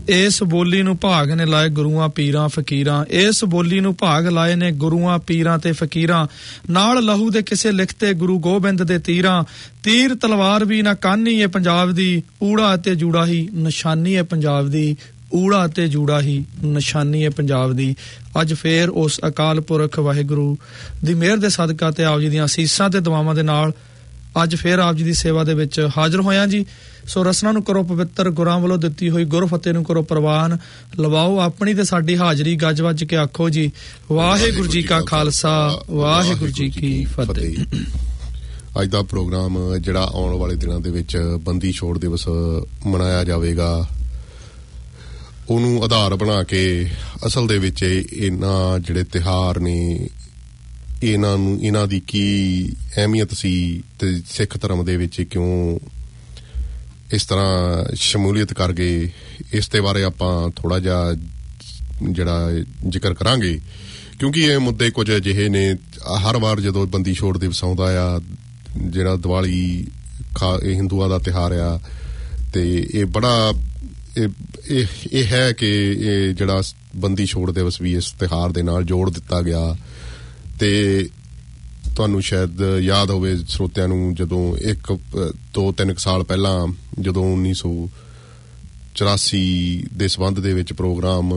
ਇਸ ਬੋਲੀ ਨੂੰ ਭਾਗ ਨੇ ਲਾਏ ਗੁਰੂਆਂ ਪੀਰਾਂ ਫਕੀਰਾਂ, ਇਸ ਬੋਲੀ ਨੂੰ ਭਾਗ ਲਾਏ ਨੇ ਗੁਰੂਆਂ ਪੀਰਾਂ ਤੇ ਫਕੀਰਾਂ, ਨਾਲ ਲਹੂ ਦੇ ਕਿਸੇ ਲਿਖਤੇ ਗੁਰੂ ਗੋਬਿੰਦ ਦੇ ਤੀਰਾਂ, ਤੀਰ ਤਲਵਾਰ ਵੀ ਨਾ ਕਾਨੀ ਏ ਪੰਜਾਬ ਦੀ, ਊੜਾ ਅਤੇ ਜੂੜਾ ਹੀ ਨਿਸ਼ਾਨੀ ਏ ਪੰਜਾਬ ਦੀ, ਊੜਾ ਅਤੇ ਜੂੜਾ ਹੀ ਨਿਸ਼ਾਨੀ ਏ ਪੰਜਾਬ ਦੀ। ਅੱਜ ਫੇਰ ਉਸ ਅਕਾਲ ਪੁਰਖ ਵਾਹਿਗੁਰੂ ਦੀ ਮਿਹਰ ਦੇ ਸਦਕਾ ਤੇ ਆਪ ਜੀ ਦੀਆਂ ਅਸੀਸਾਂ ਤੇ ਦੁਆਵਾਂ ਦੇ ਨਾਲ ਅੱਜ ਫੇਰ ਆਪ ਜੀ ਦੀ ਸੇਵਾ ਦੇ ਵਿੱਚ ਹਾਜ਼ਰ ਹੋਇਆ ਜੀ। ਸੋ ਰਸਨਾ ਨੂੰ ਕਰੋ ਪਵਿੱਤਰ, ਗੁਰਾਂ ਵੱਲੋਂ ਦਿੱਤੀ ਹੋਈ ਗੁਰਫਤਿਹ ਨੂੰ ਕਰੋ ਪ੍ਰਵਾਨ, ਲਵਾਓ ਆਪਣੀ ਤੇ ਸਾਡੀ ਹਾਜ਼ਰੀ, ਗੱਜ ਵੱਜ ਕੇ ਆਖੋ ਜੀ ਵਾਹਿਗੁਰੂ ਜੀ ਕਾ ਖਾਲਸਾ ਵਾਹਿਗੁਰੂ ਜੀ ਕੀ ਫਤਿਹ। ਅੱਜ ਦਾ ਪ੍ਰੋਗਰਾਮ ਜਿਹੜਾ ਆਉਣ ਵਾਲੇ ਦਿਨਾਂ ਦੇ ਵਿੱਚ ਬੰਦੀ ਛੋੜ ਦਿਵਸ ਮਨਾਇਆ ਜਾਵੇਗਾ, ਉਹਨੂੰ ਆਧਾਰ ਬਣਾ ਕੇ ਅਸਲ ਦੇ ਵਿੱਚ ਇਹਨਾਂ ਜਿਹੜੇ ਤਿਉਹਾਰ ਨੇ ਇਹਨਾਂ ਦੀ ਕੀ ਅਹਿਮੀਅਤ ਸੀ ਤੇ ਸਿੱਖ ਧਰਮ ਦੇ ਵਿੱਚ ਕਿਉਂ ਇਸ ਤਰ੍ਹਾਂ ਸ਼ਮੂਲੀਅਤ ਕਰ ਗਏ, ਇਸ ਦੇ ਬਾਰੇ ਆਪਾਂ ਥੋੜਾ ਜਿਹਾ ਜਿਹੜਾ ਜ਼ਿਕਰ ਕਰਾਂਗੇ, ਕਿਉਂਕਿ ਇਹ ਮੁੱਦੇ ਕੁਝ ਅਜਿਹੇ ਨੇ ਹਰ ਵਾਰ ਜਦੋਂ ਬੰਦੀ ਛੋੜ ਦਿਵਸ ਆਉਂਦਾ ਆ, ਜਿਹੜਾ ਦੀਵਾਲੀ ਇਹ ਹਿੰਦੂਆਂ ਦਾ ਤਿਉਹਾਰ ਆ, ਤੇ ਇਹ ਬੜਾ ਇਹ ਹੈ ਕਿ ਇਹ ਜਿਹੜਾ ਬੰਦੀ ਛੋੜ ਦਿਵਸ ਵੀ ਇਸ ਤਿਉਹਾਰ ਦੇ ਨਾਲ ਜੋੜ ਦਿੱਤਾ ਗਿਆ। ਤੇ ਤੁਹਾਨੂੰ ਸ਼ਾਇਦ ਯਾਦ ਹੋਵੇ ਸਰੋਤਿਆਂ ਨੂੰ, ਜਦੋਂ 2-3 ਸਾਲ ਪਹਿਲਾਂ ਜਦੋਂ 1984 ਦੇ ਸੰਬੰਧ ਦੇ ਵਿੱਚ ਪ੍ਰੋਗਰਾਮ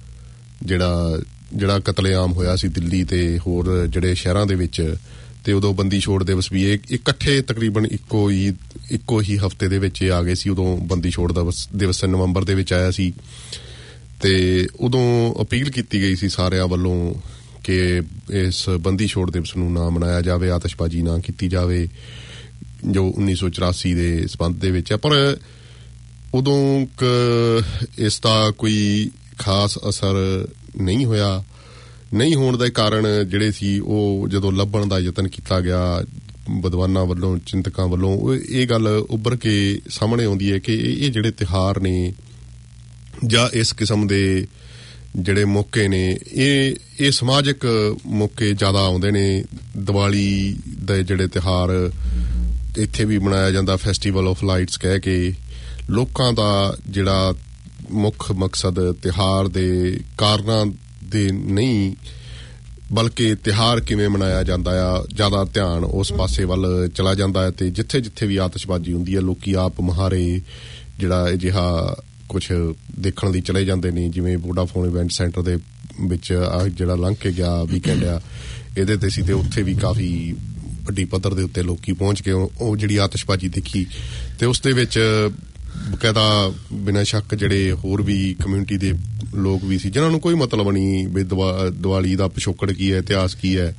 ਜਿਹੜਾ ਕਤਲੇਆਮ ਹੋਇਆ ਸੀ ਦਿੱਲੀ ਤੇ ਹੋਰ ਜਿਹੜੇ ਸ਼ਹਿਰਾਂ ਦੇ ਵਿੱਚ, ਤੇ ਉਦੋਂ ਬੰਦੀ ਛੋੜ ਦਿਵਸ ਵੀ ਇਕੱਠੇ ਤਕਰੀਬਨ ਇੱਕੋ ਹੀ ਹਫ਼ਤੇ ਦੇ ਵਿੱਚ ਆ ਗਏ ਸੀ। ਉਦੋਂ ਬੰਦੀ ਛੋੜ ਦਿਵਸ ਨਵੰਬਰ ਦੇ ਵਿੱਚ ਆਇਆ ਸੀ, ਤੇ ਉਦੋਂ ਅਪੀਲ ਕੀਤੀ ਗਈ ਸੀ ਸਾਰਿਆਂ ਵੱਲੋਂ ਕਿ ਇਸ ਬੰਦੀ ਛੋੜ ਦਿਵਸ ਨੂੰ ਨਾ ਮਨਾਇਆ ਜਾਵੇ, ਆਤਿਸ਼ਬਾਜ਼ੀ ਨਾ ਕੀਤੀ ਜਾਵੇ, ਜੋ 1984 ਦੇ ਸੰਬੰਧ ਦੇ ਵਿੱਚ ਹੈ। ਪਰ ਉਦੋਂ ਇਸ ਦਾ ਕੋਈ ਖਾਸ ਅਸਰ ਨਹੀਂ ਹੋਇਆ। ਨਹੀਂ ਹੋਣ ਦਾ ਕਾਰਨ ਜਿਹੜੇ ਸੀ ਉਹ ਜਦੋਂ ਲੱਭਣ ਦਾ ਯਤਨ ਕੀਤਾ ਗਿਆ ਵਿਦਵਾਨਾਂ ਵੱਲੋਂ, ਚਿੰਤਕਾਂ ਵੱਲੋਂ, ਇਹ ਗੱਲ ਉੱਭਰ ਕੇ ਸਾਹਮਣੇ ਆਉਂਦੀ ਹੈ ਕਿ ਇਹ ਜਿਹੜੇ ਤਿਉਹਾਰ ਨੇ ਜਾਂ ਇਸ ਕਿਸਮ ਦੇ ਜਿਹੜੇ ਮੌਕੇ ਨੇ ਇਹ ਸਮਾਜਿਕ ਮੌਕੇ ਜ਼ਿਆਦਾ ਆਉਂਦੇ ਨੇ। ਦੀਵਾਲੀ ਦੇ ਜਿਹੜੇ ਤਿਉਹਾਰ ਇੱਥੇ ਵੀ ਮਨਾਇਆ ਜਾਂਦਾ, ਫੈਸਟੀਵਲ ਆਫ ਲਾਈਟਸ ਕਹਿ ਕੇ, ਲੋਕਾਂ ਦਾ ਜਿਹੜਾ ਮੁੱਖ ਮਕਸਦ ਤਿਉਹਾਰ ਦੇ ਕਾਰਨਾਂ ਦੇ ਨਹੀਂ ਬਲਕਿ ਤਿਉਹਾਰ ਕਿਵੇਂ ਮਨਾਇਆ ਜਾਂਦਾ ਆ, ਜ਼ਿਆਦਾ ਧਿਆਨ ਉਸ ਪਾਸੇ ਵੱਲ ਚਲਾ ਜਾਂਦਾ ਹੈ। ਤੇ ਜਿੱਥੇ ਜਿੱਥੇ ਵੀ ਆਤਿਸ਼ਬਾਜ਼ੀ ਹੁੰਦੀ ਹੈ ਲੋਕੀ ਆਪ ਮੁਹਾਰੇ ਜਿਹੜਾ ਅਜਿਹਾ ਕੁਛ ਦੇਖਣ ਲਈ ਚਲੇ ਜਾਂਦੇ ਨੇ। ਜਿਵੇਂ ਵੋਡਾਫੋਨ ਇਵੈਂਟ ਸੈਂਟਰ ਦੇ ਵਿੱਚ ਜਿਹੜਾ ਲੰਘ ਕੇ ਗਿਆ ਵੀਕਐਂਡ ਆ, ਇਹਦੇ ਤੇ ਸੀ, ਤੇ ਉੱਥੇ ਵੀ ਕਾਫੀ ਵੱਡੀ ਪੱਧਰ ਦੇ ਉੱਤੇ ਲੋਕੀ ਪਹੁੰਚ ਕੇ ਉਹ ਜਿਹੜੀ ਆਤਿਸ਼ਬਾਜ਼ੀ ਦੇਖੀ, ਤੇ ਉਸ ਦੇ ਵਿੱਚ ਬਕਾਇਦਾ ਬਿਨਾਂ ਸ਼ੱਕ ਜਿਹੜੇ ਹੋਰ ਵੀ ਕਮਿਊਨਿਟੀ ਦੇ ਲੋਕ ਵੀ ਸੀ ਜਿਨ੍ਹਾਂ ਨੂੰ ਕੋਈ ਮਤਲਬ ਨਹੀਂ ਵੀ ਦੀਵਾਲੀ ਦਾ ਪਿਛੋਕੜ ਕੀ ਹੈ, ਇਤਿਹਾਸ ਕੀ ਹੈ।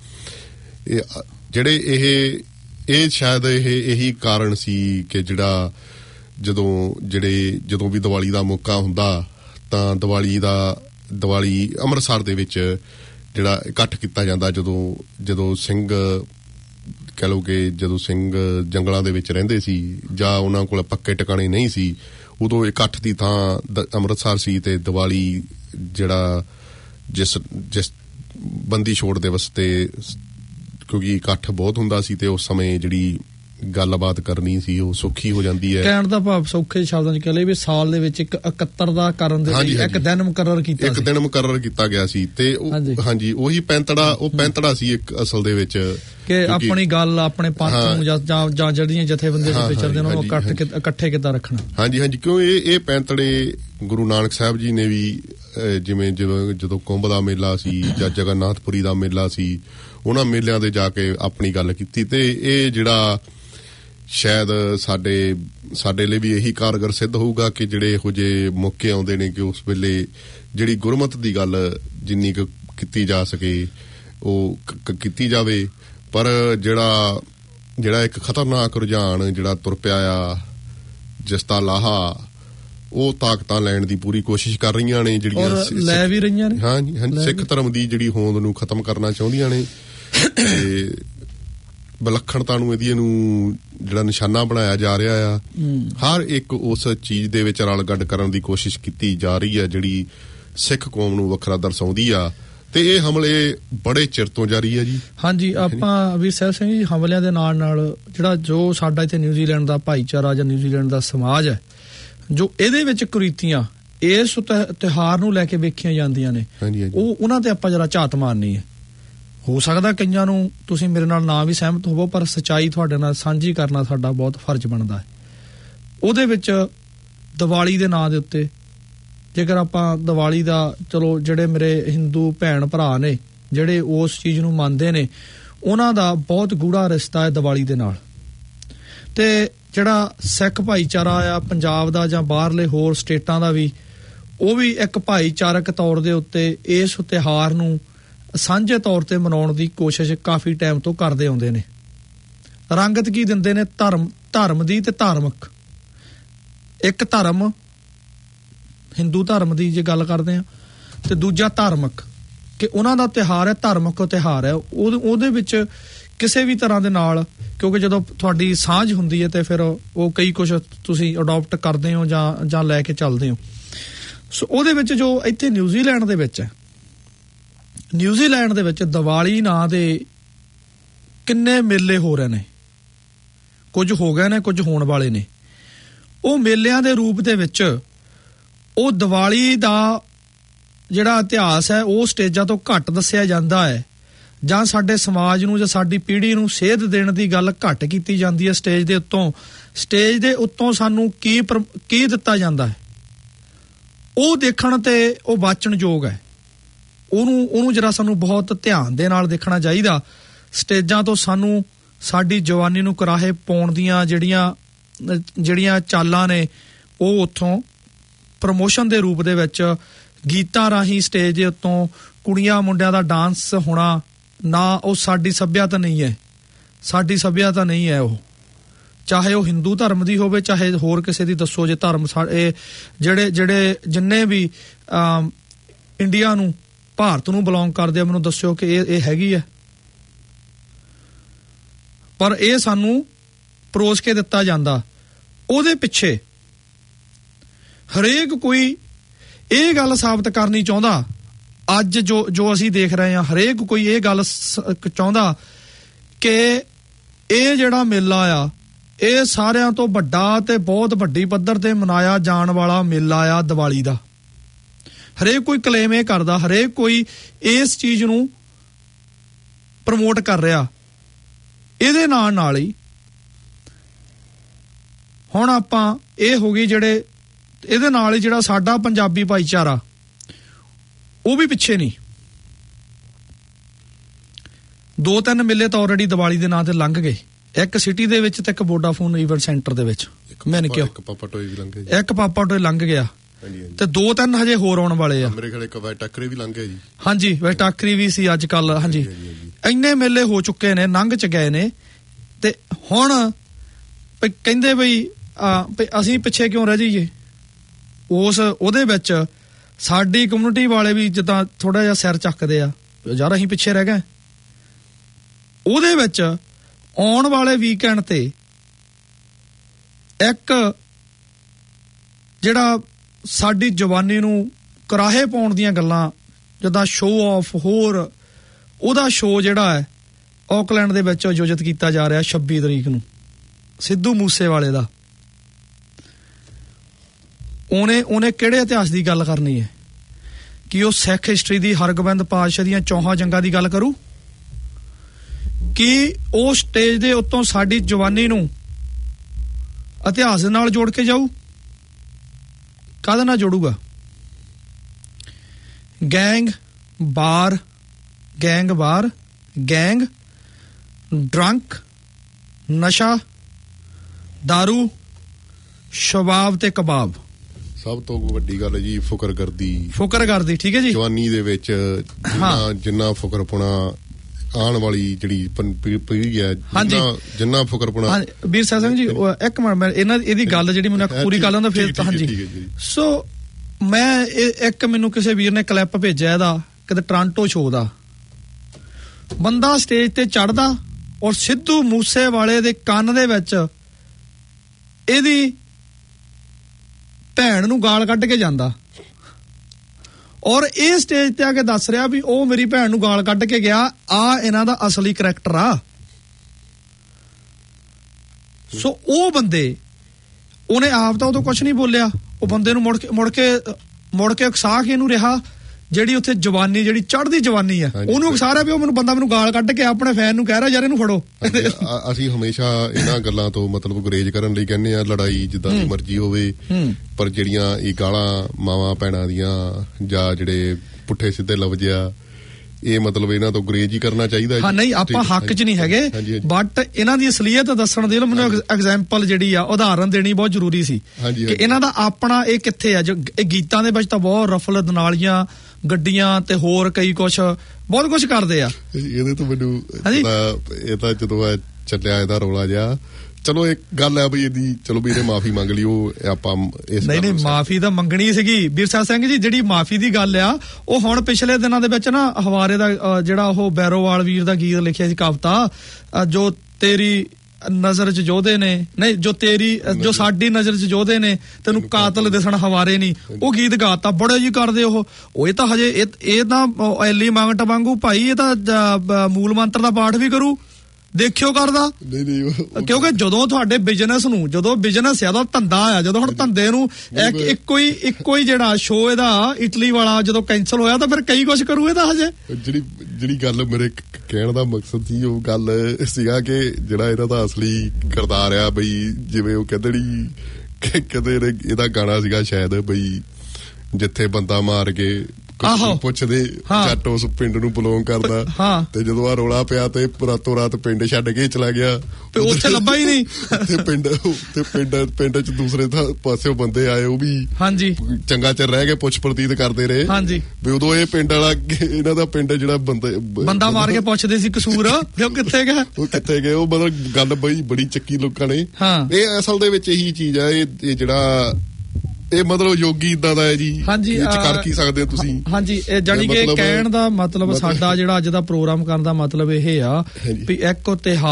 ਜਿਹੜੇ ਇਹ ਸ਼ਾਇਦ ਇਹੀ ਕਾਰਨ ਸੀ ਕਿ ਜਦੋਂ ਵੀ ਦੀਵਾਲੀ ਦਾ ਮੌਕਾ ਹੁੰਦਾ ਤਾਂ ਦੀਵਾਲੀ ਅੰਮ੍ਰਿਤਸਰ ਦੇ ਵਿੱਚ ਜਿਹੜਾ ਇਕੱਠ ਕੀਤਾ ਜਾਂਦਾ, ਜਦੋਂ ਸਿੰਘ ਕਹਿ ਲਓ ਕਿ ਜਦੋਂ ਸਿੰਘ ਜੰਗਲਾਂ ਦੇ ਵਿੱਚ ਰਹਿੰਦੇ ਸੀ ਜਾਂ ਉਹਨਾਂ ਕੋਲ ਪੱਕੇ ਟਿਕਾਣੇ ਨਹੀਂ ਸੀ, ਉਦੋਂ ਇਕੱਠ ਦੀ ਥਾਂ ਅੰਮ੍ਰਿਤਸਰ ਸੀ। ਤੇ ਦੀਵਾਲੀ ਜਿਹੜਾ ਜਿਸ ਬੰਦੀ ਛੋੜ ਦਿਵਸ ਤੇ ਕਿਉਂਕਿ ਇਕੱਠ ਬਹੁਤ ਹੁੰਦਾ ਸੀ ਤੇ ਉਸ ਸਮੇਂ ਜਿਹੜੀ ਗੱਲਬਾਤ ਕਰਨੀ ਸੀ ਉਹ ਸੌਖੀ ਹੋ ਜਾਂਦੀ ਹੈ। ਕਹਿਣ ਦਾ ਭਾਵ ਸੌਖੇ ਸ਼ਬਦਾਂ 'ਚ ਕਹਿ ਲਈਏ ਵੀ ਸਾਲ ਦੇ ਵਿੱਚ ਇੱਕ 71 ਦਾ ਕਰਨ ਦੇ ਲਈ ਇੱਕ ਦਿਨ ਮੁਕਰਰ ਕੀਤਾ ਗਿਆ ਸੀ। ਤੇ ਹਾਂਜੀ ਉਹੀ ਪੈਂਤੜਾ ਸੀ ਇੱਕ ਅਸਲ ਦੇ ਵਿੱਚ, ਕਿ ਆਪਣੀ ਗੱਲ ਆਪਣੇ ਪੰਥ ਨੂੰ ਜਾਂ ਜਿਹੜੀਆਂ ਜਥੇਬੰਦੀਆਂ 'ਚ ਵਿਚਰਦੇ ਨੇ ਉਹਨੂੰ ਇਕੱਠੇ ਕਿੱਦਾਂ ਰੱਖਣਾ। ਹਾਂਜੀ ਕਿਉਂ ਇਹ ਪੈਂਤੜੇ ਗੁਰੂ ਨਾਨਕ ਸਾਹਿਬ ਜੀ ਨੇ ਵੀ ਜਿਵੇਂ ਜਦੋਂ ਕੁੰਭ ਦਾ ਮੇਲਾ ਸੀ ਜਾਂ ਜਗਨਨਾਥਪੁਰੀ ਦਾ ਮੇਲਾ ਸੀ, ਉਹਨਾਂ ਮੇਲਿਆਂ ਦੇ ਜਾ ਕੇ ਆਪਣੀ ਗੱਲ ਕੀਤੀ। ਤੇ ਇਹ ਜਿਹੜਾ ਸ਼ਾਇਦ ਸਾਡੇ ਲਈ ਵੀ ਇਹੀ ਕਾਰਗਰ ਸਿੱਧ ਹੋਊਗਾ ਕਿ ਜਿਹੜੇ ਇਹੋ ਜਿਹੇ ਮੌਕੇ ਆਉਂਦੇ ਨੇ ਕਿ ਉਸ ਵੇਲੇ ਜਿਹੜੀ ਗੁਰਮਤ ਦੀ ਗੱਲ ਜਿੰਨੀ ਕੁ ਕੀਤੀ ਜਾ ਸਕੇ ਉਹ ਕੀਤੀ ਜਾਵੇ। ਪਰ ਜਿਹੜਾ ਇੱਕ ਖਤਰਨਾਕ ਰੁਝਾਨ ਜਿਹੜਾ ਤੁਰ ਪਿਆ ਆ, ਜਿਸ ਦਾ ਲਾਹਾ ਉਹ ਤਾਕਤਾਂ ਲੈਣ ਦੀ ਪੂਰੀ ਕੋਸ਼ਿਸ਼ ਕਰ ਰਹੀਆਂ ਨੇ, ਜਿਹੜੀਆਂ ਲੈ ਵੀ ਰਹੀਆਂ ਨੇ। ਹਾਂਜੀ ਸਿੱਖ ਧਰਮ ਦੀ ਜਿਹੜੀ ਹੋਂਦ ਨੂੰ ਖਤਮ ਕਰਨਾ ਚਾਹੁੰਦੀਆਂ ਨੇ ਤੇ ਵਿਲੱਖਣਤਾ ਨੂੰ ਇਹਨੂੰ ਜਿਹੜਾ ਨਿਸ਼ਾਨਾ ਬਣਾਇਆ ਜਾ ਰਿਹਾ ਆ। ਹਰ ਇੱਕ ਉਸ ਚੀਜ਼ ਦੇ ਵਿੱਚ ਰਲ ਗੱਡ ਕਰਨ ਦੀ ਕੋਸ਼ਿਸ਼ ਕੀਤੀ ਜਾ ਰਹੀ ਹੈ ਜਿਹੜੀ ਸਿੱਖ ਕੌਮ ਨੂੰ ਵੱਖਰਾ ਦਰਸਾਉਂਦੀ ਆ। ਤੇ ਇਹ ਹਮਲੇ ਬੜੇ ਚਿਰ ਤੋਂ ਜਾਰੀ ਹੈ ਜੀ। ਹਾਂਜੀ ਆਪਾਂ ਵੀਰ ਸਾਹਿਬ ਸਿੰਘ ਜੀ, ਹਮਲਿਆਂ ਦੇ ਨਾਲ ਜਿਹੜਾ ਜੋ ਸਾਡਾ ਇੱਥੇ ਨਿਊਜ਼ੀਲੈਂਡ ਦਾ ਭਾਈਚਾਰਾ ਜਾਂ ਨਿਊਜ਼ੀਲੈਂਡ ਦਾ ਸਮਾਜ ਹੈ, ਜੋ ਇਹਦੇ ਵਿੱਚ ਕੁਰੀਤੀਆਂ ਇਸ ਤਿਉਹਾਰ ਨੂੰ ਲੈ ਕੇ ਵੇਖੀਆਂ ਜਾਂਦੀਆਂ ਨੇ, ਉਹ ਉਹਨਾਂ ਤੇ ਆਪਾਂ ਜਰਾ ਝਾਤ ਮਾਰਨੀ ਹੈ। ਹੋ ਸਕਦਾ ਕਈਆਂ ਨੂੰ ਤੁਸੀਂ ਮੇਰੇ ਨਾਲ ਨਾ ਵੀ ਸਹਿਮਤ ਹੋਵੋ, ਪਰ ਸੱਚਾਈ ਤੁਹਾਡੇ ਨਾਲ ਸਾਂਝੀ ਕਰਨਾ ਸਾਡਾ ਬਹੁਤ ਫਰਜ਼ ਬਣਦਾ ਹੈ। ਉਹਦੇ ਵਿੱਚ ਦੀਵਾਲੀ ਦੇ ਨਾਂ ਦੇ ਉੱਤੇ, ਜੇਕਰ ਆਪਾਂ ਦੀਵਾਲੀ ਦਾ, ਚਲੋ ਜਿਹੜੇ ਮੇਰੇ ਹਿੰਦੂ ਭੈਣ ਭਰਾ ਨੇ ਜਿਹੜੇ ਉਸ ਚੀਜ਼ ਨੂੰ ਮੰਨਦੇ ਨੇ, ਉਹਨਾਂ ਦਾ ਬਹੁਤ ਗੂੜਾ ਰਿਸ਼ਤਾ ਹੈ ਦੀਵਾਲੀ ਦੇ ਨਾਲ। ਤੇ ਜਿਹੜਾ ਸਿੱਖ ਭਾਈਚਾਰਾ ਆ ਪੰਜਾਬ ਦਾ ਜਾਂ ਬਾਹਰਲੇ ਹੋਰ ਸਟੇਟਾਂ ਦਾ ਵੀ, ਉਹ ਵੀ ਇੱਕ ਭਾਈਚਾਰਕ ਤੌਰ ਦੇ ਉੱਤੇ ਇਸ ਤਿਉਹਾਰ ਨੂੰ ਸਾਂਝੇ ਤੌਰ ਤੇ ਮਨਾਉਣ ਦੀ ਕੋਸ਼ਿਸ਼ ਕਾਫੀ ਟਾਈਮ ਤੋਂ ਕਰਦੇ ਆਉਂਦੇ ਨੇ। ਰੰਗਤ ਕੀ ਦਿੰਦੇ ਨੇ? ਧਰਮ ਦੀ ਤੇ ਧਾਰਮਿਕ। ਇੱਕ ਧਰਮ ਹਿੰਦੂ ਧਰਮ ਦੀ ਜੇ ਗੱਲ ਕਰਦੇ ਆ, ਤੇ ਦੂਜਾ ਧਾਰਮਿਕ, ਕਿ ਉਹਨਾਂ ਦਾ ਤਿਉਹਾਰ ਹੈ, ਧਾਰਮਿਕ ਤਿਉਹਾਰ ਹੈ। ਉਹਦੇ ਵਿੱਚ ਕਿਸੇ ਵੀ ਤਰ੍ਹਾਂ ਦੇ ਨਾਲ, ਕਿਉਂਕਿ ਜਦੋਂ ਤੁਹਾਡੀ ਸਾਂਝ ਹੁੰਦੀ ਹੈ ਤੇ ਫਿਰ ਉਹ ਕਈ ਕੁਝ ਤੁਸੀਂ ਅਡਾਪਟ ਕਰਦੇ ਹੋ ਜਾਂ ਲੈ ਕੇ ਚੱਲਦੇ ਹੋ। ਸੋ ਉਹਦੇ ਵਿੱਚ ਜੋ ਇੱਥੇ ਨਿਊਜ਼ੀਲੈਂਡ ਦੇ ਵਿੱਚ ਹੈ, ਨਿਊਜ਼ੀਲੈਂਡ ਦੇ ਵਿੱਚ ਦੀਵਾਲੀ ਨਾਂ ਦੇ ਕਿੰਨੇ ਮੇਲੇ ਹੋ ਰਹੇ ਨੇ, ਕੁਝ ਹੋ ਗਏ ਨੇ, ਕੁਝ ਹੋਣ ਵਾਲੇ ਨੇ। ਉਹ ਮੇਲਿਆਂ ਦੇ ਰੂਪ ਦੇ ਵਿੱਚ ਉਹ ਦੀਵਾਲੀ ਦਾ ਜਿਹੜਾ ਇਤਿਹਾਸ ਹੈ ਉਹ ਸਟੇਜਾਂ ਤੋਂ ਘੱਟ ਦੱਸਿਆ ਜਾਂਦਾ ਹੈ, ਜਾਂ ਸਾਡੇ ਸਮਾਜ ਨੂੰ ਜਾਂ ਸਾਡੀ ਪੀੜ੍ਹੀ ਨੂੰ ਸੇਧ ਦੇਣ ਦੀ ਗੱਲ ਘੱਟ ਕੀਤੀ ਜਾਂਦੀ ਹੈ ਸਟੇਜ ਦੇ ਉੱਤੋਂ। ਸਟੇਜ ਦੇ ਉੱਤੋਂ ਸਾਨੂੰ ਕੀ ਦਿੱਤਾ ਜਾਂਦਾ ਹੈ, ਉਹ ਦੇਖਣ ਤੇ ਉਹ ਵਾਚਣਯੋਗ ਹੈ। ਉਹਨੂੰ ਜਰਾ ਸਾਨੂੰ ਬਹੁਤ ਧਿਆਨ ਦੇ ਨਾਲ ਦੇਖਣਾ ਚਾਹੀਦਾ। ਸਟੇਜਾਂ ਤੋਂ ਸਾਨੂੰ ਸਾਡੀ ਜਵਾਨੀ ਨੂੰ ਕਰਾਹੇ ਪਾਉਣ ਦੀਆਂ ਜਿਹੜੀਆਂ ਚਾਲਾਂ ਨੇ, ਉਹ ਉੱਥੋਂ ਪ੍ਰਮੋਸ਼ਨ ਦੇ ਰੂਪ ਦੇ ਵਿੱਚ ਗੀਤਾਂ ਰਾਹੀਂ ਸਟੇਜ ਦੇ ਉੱਤੋਂ ਕੁੜੀਆਂ ਮੁੰਡਿਆਂ ਦਾ ਡਾਂਸ ਹੋਣਾ ਨਾ, ਉਹ ਸਾਡੀ ਸੱਭਿਅਤਾ ਨਹੀਂ ਹੈ। ਸਾਡੀ ਸੱਭਿਅਤਾ ਨਹੀਂ ਹੈ ਉਹ, ਚਾਹੇ ਉਹ ਹਿੰਦੂ ਧਰਮ ਦੀ ਹੋਵੇ, ਚਾਹੇ ਹੋਰ ਕਿਸੇ ਦੀ। ਦੱਸੋ ਜੇ ਧਰਮ ਇਹ ਜਿਹੜੇ ਜਿੰਨੇ ਵੀ ਇੰਡੀਆ ਨੂੰ, ਭਾਰਤ ਨੂੰ ਬਿਲੋਂਗ ਕਰਦੇ ਆ, ਮੈਨੂੰ ਦੱਸਿਓ ਕਿ ਇਹ ਹੈਗੀ ਹੈ। ਪਰ ਇਹ ਸਾਨੂੰ ਪਰੋਸ ਕੇ ਦਿੱਤਾ ਜਾਂਦਾ। ਉਹਦੇ ਪਿੱਛੇ ਹਰੇਕ ਕੋਈ ਇਹ ਗੱਲ ਸਾਬਤ ਕਰਨੀ ਚਾਹੁੰਦਾ, ਅੱਜ ਜੋ ਅਸੀਂ ਦੇਖ ਰਹੇ ਹਾਂ, ਹਰੇਕ ਕੋਈ ਇਹ ਗੱਲ ਚਾਹੁੰਦਾ ਕਿ ਇਹ ਜਿਹੜਾ ਮੇਲਾ ਆ, ਇਹ ਸਾਰਿਆਂ ਤੋਂ ਵੱਡਾ ਤੇ ਬਹੁਤ ਵੱਡੀ ਪੱਧਰ ਤੇ ਮਨਾਇਆ ਜਾਣ ਵਾਲਾ ਮੇਲਾ ਆ ਦੀਵਾਲੀ ਦਾ। ਹਰੇਕ ਕੋਈ ਕਲੇਮ ਇਹ ਕਰਦਾ, ਹਰੇਕ ਕੋਈ ਇਸ ਚੀਜ਼ ਨੂੰ ਪ੍ਰਮੋਟ ਕਰ ਰਿਹਾ। ਇਹਦੇ ਨਾਲ ਹੀ ਹੁਣ ਆਪਾਂ ਇਹ ਹੋ ਗਈ, ਜਿਹੜੇ ਇਹਦੇ ਨਾਲ ਹੀ ਜਿਹੜਾ ਸਾਡਾ ਪੰਜਾਬੀ ਭਾਈਚਾਰਾ, ਉਹ ਵੀ ਪਿੱਛੇ ਨਹੀਂ। 2-3 ਮੇਲੇ ਤਾਂ ਆਲਰੇਡੀ ਦੀਵਾਲੀ ਦੇ ਨਾਂ ਤੇ ਲੰਘ ਗਏ, ਇੱਕ ਸਿਟੀ ਦੇ ਵਿੱਚ ਤੇ ਇੱਕ ਵੋਡਾਫੋਨ ਈਵੈਂਟ ਸੈਂਟਰ ਦੇ ਵਿੱਚ। ਮੈਨੇ ਕਿਹਾ ਇੱਕ ਪਾਪਾ ਟੋਏ ਲੰਘ ਗਿਆ, ਤੇ 2-3 ਹਜੇ ਹੋਰ ਆਉਣ ਵਾਲੇ ਆ। ਮੇਰੇ ਖਿਆਲ ਇੱਕ ਵੈਟਾਕਰੀ ਵੀ ਲੰਘ ਗਿਆ ਜੀ। ਹਾਂਜੀ, ਵੈਟਾਕਰੀ ਵੀ ਸੀ ਅੱਜ ਕੱਲ। ਹਾਂਜੀ, ਇੰਨੇ ਮੇਲੇ ਹੋ ਚੁੱਕੇ ਨੇ, ਲੰਘ ਚ ਗਏ ਨੇ। ਤੇ ਹੁਣ ਕਹਿੰਦੇ ਬਈ ਅਸੀਂ ਪਿੱਛੇ ਕਿਉਂ ਰਹਿ ਜਾਈਏ। ਉਹਦੇ ਵਿੱਚ ਸਾਡੀ ਕਮਿਊਨਿਟੀ ਵਾਲੇ ਵੀ ਜਿੱਦਾਂ ਥੋੜਾ ਜਿਹਾ ਸਿਰ ਚੱਕਦੇ ਆ, ਯਾਰ ਅਸੀਂ ਪਿੱਛੇ ਰਹਿ ਗਏ। ਉਹਦੇ ਵਿੱਚ ਆਉਣ ਵਾਲੇ ਵੀਕਐਂਡ ਤੇ ਇੱਕ ਜਿਹੜਾ ਸਾਡੀ ਜਵਾਨੀ ਨੂੰ ਕਰਾਹੇ ਪਾਉਣ ਦੀਆਂ ਗੱਲਾਂ, ਜਿੱਦਾਂ ਸ਼ੋਅ ਆਫ, ਹੋਰ ਉਹਦਾ ਸ਼ੋਅ ਜਿਹੜਾ ਹੈ ਆਕਲੈਂਡ ਦੇ ਵਿੱਚ ਆਯੋਜਿਤ ਕੀਤਾ ਜਾ ਰਿਹਾ 26 ਤਰੀਕ ਨੂੰ, ਸਿੱਧੂ ਮੂਸੇਵਾਲੇ ਦਾ। ਉਹਨੇ ਕਿਹੜੇ ਇਤਿਹਾਸ ਦੀ ਗੱਲ ਕਰਨੀ ਹੈ? ਕਿ ਉਹ ਸਿੱਖ ਹਿਸਟਰੀ ਦੀ, ਹਰਗੋਬਿੰਦ ਪਾਤਸ਼ਾਹ ਦੀਆਂ 4 ਜੰਗਾਂ ਦੀ ਗੱਲ ਕਰੂ? ਕਿ ਉਹ ਸਟੇਜ ਦੇ ਉੱਤੋਂ ਸਾਡੀ ਜਵਾਨੀ ਨੂੰ ਇਤਿਹਾਸ ਦੇ ਨਾਲ ਜੋੜ ਕੇ ਜਾਊ? ਕਾਹਦੇ ਨਾਲ ਜੋੜੂਗਾ? ਗੈਂਗ ਬਾਰ, ਗੈਂਗ, ਡਰੰਕ, ਨਸ਼ਾ, ਦਾਰੂ, ਸ਼ਬਾਬ ਤੇ ਕਬਾਬ। ਸਭ ਤੋਂ ਵੱਡੀ ਗੱਲ ਹੈ ਜੀ ਫੁਕਰਗਰਦੀ। ਠੀਕ ਹੈ ਜੀ। ਜਵਾਨੀ ਦੇ ਵਿੱਚ ਜਿੰਨਾ ਫੁਕਰਪੁਣਾ ਆਉਣ ਵਾਲੀ ਜਿਹੜੀ ਪੀੜ੍ਹੀ ਹੈ, ਜਿੰਨਾ ਫੁਕਰਪੁਣਾ। ਵੀਰ ਸਾਹਿਬ ਸਿੰਘ ਜੀ ਇੱਕ ਮਿੰਟ, ਮੈਂ ਇਹਦੀ ਗੱਲ ਜਿਹੜੀ ਮੈਨੂੰ ਪੂਰੀ ਕਰ ਲੈਂਦਾ ਫਿਰ। ਹਾਂਜੀ, ਸੋ ਮੈਂ ਮੈਨੂੰ ਕਿਸੇ ਵੀਰ ਨੇ ਕਲਿੱਪ ਭੇਜਿਆ ਇਹਦਾ, ਕਿਤੇ ਟੋਰਾਂਟੋ ਸ਼ੋਅ ਦਾ। ਬੰਦਾ ਸਟੇਜ ਤੇ ਚੜ੍ਹਦਾ ਔਰ ਸਿੱਧੂ ਮੂਸੇਵਾਲੇ ਦੇ ਕੰਨ ਦੇ ਵਿੱਚ ਇਹਦੀ ਭੈਣ ਨੂੰ ਗਾਲ ਕੱਢ ਕੇ ਜਾਂਦਾ, ਔਰ ਇਹ ਸਟੇਜ ਤੇ ਆ ਕੇ ਦੱਸ ਰਿਹਾ ਵੀ ਉਹ ਮੇਰੀ ਭੈਣ ਨੂੰ ਗਾਲ ਕੱਢ ਕੇ ਗਿਆ, ਆ ਇਹਨਾਂ ਦਾ ਅਸਲੀ ਕਰੈਕਟਰ ਆ। ਸੋ ਉਹ ਬੰਦੇ, ਉਹਨੇ ਆਪ ਤਾਂ ਉਦੋਂ ਕੁਛ ਨਹੀਂ ਬੋਲਿਆ, ਉਹ ਬੰਦੇ ਨੂੰ ਮੁੜ ਕੇ ਮੁੜ ਕੇ ਉਕਸਾ ਕੇ ਇਹਨੂੰ ਰਿਹਾ ਜਿਹੜੀ ਉੱਥੇ ਜਵਾਨੀ, ਜਿਹੜੀ ਚੜ੍ਹਦੀ ਜਵਾਨੀ ਆ, ਉਹਨੂੰ ਉਕਸਾ ਰਿਹਾ ਵੀ ਉਹ ਮੈਨੂੰ ਗਾਲ ਕੱਢ ਕੇ ਆਪਣੇ ਫੈਨ ਨੂੰ ਕਹਿ ਰਿਹਾ ਯਾਰ ਇਹਨੂੰ ਫੜੋ। ਅਸੀਂ ਹਮੇਸ਼ਾ ਇਹਨਾਂ ਗੱਲਾਂ ਤੋਂ ਮਤਲਬ ਗੁਰੇਜ਼ ਕਰਨ ਲਈ ਕਹਿੰਦੇ ਆ, ਲੜਾਈ ਜਿੱਦਾਂ ਦੀ ਮਰਜ਼ੀ ਹੋਵੇ, ਪਰ ਜਿਹੜੀਆਂ ਇਹ ਗਾਲਾਂ ਮਾਵਾਂ ਭੈਣਾਂ ਦੀਆਂ ਜਾਂ ਜਿਹੜੇ ਪੁੱਠੇ ਸਿੱਧੇ ਲਫ਼ਜ਼ ਆ, ਇਹ ਮਤਲਬ ਇਹਨਾਂ ਤੋਂ ਗੁਰੇਜ਼ ਹੀ ਕਰਨਾ ਚਾਹੀਦਾ। ਹਾਂ, ਨਹੀਂ ਆਪਾਂ ਹੱਕ 'ਚ ਨਹੀਂ ਹੈਗੇ, ਬਟ ਇਹਨਾਂ ਦੀ ਅਸਲੀਅਤ ਦੱਸਣ ਦੀ ਮੈਨੂੰ ਐਗਜ਼ਾਮਪਲ ਜਿਹੜੀ ਆ, ਉਦਾਹਰਨ ਦੇਣੀ ਬਹੁਤ ਜ਼ਰੂਰੀ ਸੀ ਕਿ ਇਹਨਾਂ ਦਾ ਆਪਣਾ ਇਹ ਕਿੱਥੇ ਆ। ਜੋ ਇਹ ਗੀਤਾਂ ਦੇ ਵਿੱਚ ਤਾਂ ਬਹੁਤ ਰਫਲ ਦਨਾਲੀਆਂ, ਗੱਡੀਆਂ ਤੇ ਹੋਰ ਕਈ ਕੁਛ ਬਹੁਤ ਕੁਛ ਕਰਦੇ ਆ। ਇਹਦੇ ਤੋਂ ਮੈਨੂੰ ਇਹ ਤਾਂ ਜਦੋਂ ਚੱਲਿਆ ਇਹਦਾ ਰੌਲਾ ਜਿਹਾ, ਚਲੋ ਇੱਕ ਗੱਲ ਹੈ ਬਈ ਇਹਦੀ, ਚਲੋ ਵੀ ਇਹਨੇ ਮਾਫੀ ਮੰਗ ਲਈ, ਉਹ ਆਪਾਂ ਇਸ ਨਹੀਂ ਮਾਫੀ ਤਾਂ ਮੰਗਣੀ ਸੀਗੀ ਬਿਰਸਾ ਸਿੰਘ ਜੀ। ਜਿਹੜੀ ਮਾਫੀ ਦੀ ਗੱਲ ਆ, ਉਹ ਹੁਣ ਪਿਛਲੇ ਦਿਨਾਂ ਦੇ ਵਿੱਚ ਨਾ ਹਵਾਰੇ ਦਾ ਜਿਹੜਾ ਉਹ ਬੈਰੋਵਾਲ ਵੀਰ ਦਾ ਗੀਤ ਲਿਖਿਆ ਸੀ, ਕਵਿਤਾ, ਜੋ ਤੇਰੀ ਨਜ਼ਰ 'ਚ ਯੋਧੇ ਨੇ, ਨਹੀਂ ਜੋ ਸਾਡੀ ਨਜ਼ਰ 'ਚ ਯੋਧੇ ਨੇ, ਤੈਨੂੰ ਕਾਤਲ ਦਿਸਣ ਹਵਾਰੇ ਨਹੀਂ, ਉਹ ਗੀਤ ਗਾਤਾ ਬੜੇ ਜੀ ਕਰਦੇ ਉਹ ਇਹ ਤਾਂ ਹਜੇ ਇਹ ਤਾਂ ਐਲੀ ਮੰਗਟ ਵਾਂਗੂ ਭਾਈ, ਇਹ ਤਾਂ ਮੂਲ ਮੰਤਰ ਦਾ ਪਾਠ ਵੀ ਕਰੂ, ਦੇਖਿਓ ਕਰਦਾ। ਕਿਉਂਕਿ ਜਦੋਂ ਤੁਹਾਡੇ ਬਿਜ਼ਨਸ ਨੂੰ, ਜਦੋਂ ਬਿਜ਼ਨਸ ਆ, ਉਹਦਾ ਧੰਦਾ ਆ, ਜਦੋਂ ਹੁਣ ਧੰਦੇ ਨੂੰ ਇੱਕੋ ਹੀ ਜਿਹੜਾ ਸ਼ੋਅ ਇਹਦਾ ਇਟਲੀ ਵਾਲਾ ਜਦੋਂ ਕੈਂਸਲ ਹੋਇਆ, ਤਾਂ ਫਿਰ ਕਈ ਕੁਛ ਕਰੂ ਇਹਦਾ ਹਜੇ। ਜਿਹੜੀ ਗੱਲ ਮੇਰੇ ਕਹਿਣ ਦਾ ਮਕਸਦ ਸੀ, ਉਹ ਗੱਲ ਸੀਗਾ ਕਿ ਜਿਹੜਾ ਇਹਨਾਂ ਦਾ ਅਸਲੀ ਕਿਰਦਾਰ ਆ ਬਈ, ਜਿਵੇਂ ਉਹ ਕਹਿੰਦੇ ਇਹਦਾ ਗਾਣਾ ਸੀਗਾ ਸ਼ਾਇਦ ਬਈ, ਜਿੱਥੇ ਬੰਦਾ ਮਾਰ ਕੇ ਪੁੱਛਦੇ ਜੱਟ ਉਸ ਪਿੰਡ ਨੂੰ ਬਿਲੋਂਗ ਕਰਦਾ, ਤੇ ਜਦੋਂ ਆ ਰੌਲਾ ਪਿਆ ਤੇ ਰਾਤੋਂ ਰਾਤ ਪਿੰਡ ਛੱਡ ਕੇ ਚਲਾ ਗਿਆ, ਉੱਥੇ ਲੱਭਾ ਹੀ ਨਹੀਂ। ਪਿੰਡ ਚ ਦੂਸਰੇ ਪਾਸਿਓਂ ਬੰਦੇ ਆਏ, ਉਹ ਵੀ ਚੰਗਾ ਚਿਰ ਰਹਿ ਕੇ ਪੁੱਛ ਪ੍ਰਤੀਤ ਕਰਦੇ ਰਹੇ ਵੀ ਉਦੋਂ ਇਹ ਪਿੰਡ ਵਾਲਾ, ਇਹਨਾਂ ਦਾ ਪਿੰਡ ਜਿਹੜਾ ਬੰਦਾ ਮਾਰ ਕੇ ਪੁੱਛਦੇ ਸੀ ਕਸੂਰ, ਉਹ ਕਿੱਥੇ ਗਏ। ਉਹ ਮਤਲਬ ਗੱਲ ਬੜੀ ਚੱਕੀ ਲੋਕਾਂ ਨੇ। ਇਹ ਅਸਲ ਦੇ ਵਿੱਚ ਇਹੀ ਚੀਜ਼ ਆ, ਇਹ ਜਿਹੜਾ ਇਹ ਮਤਲਬ ਯੋਗੀ ਇਦਾਂ ਦਾ ਹੈ ਜੀ, ਇਹ ਚ ਕਰ ਕੀ ਸਕਦੇ ਹੋ ਤੁਸੀਂ। ਹਾਂਜੀ, ਇਹ ਜਾਨੀ ਕਿ ਕਹਿਣ ਦਾ ਮਤਲਬ ਸਾਡਾ ਜਿਹੜਾ ਅੱਜ ਦਾ ਪ੍ਰੋਗਰਾਮ ਕਰਨ ਦਾ ਮਤਲਬ ਇਹ ਆ ਵੀ ਇੱਕ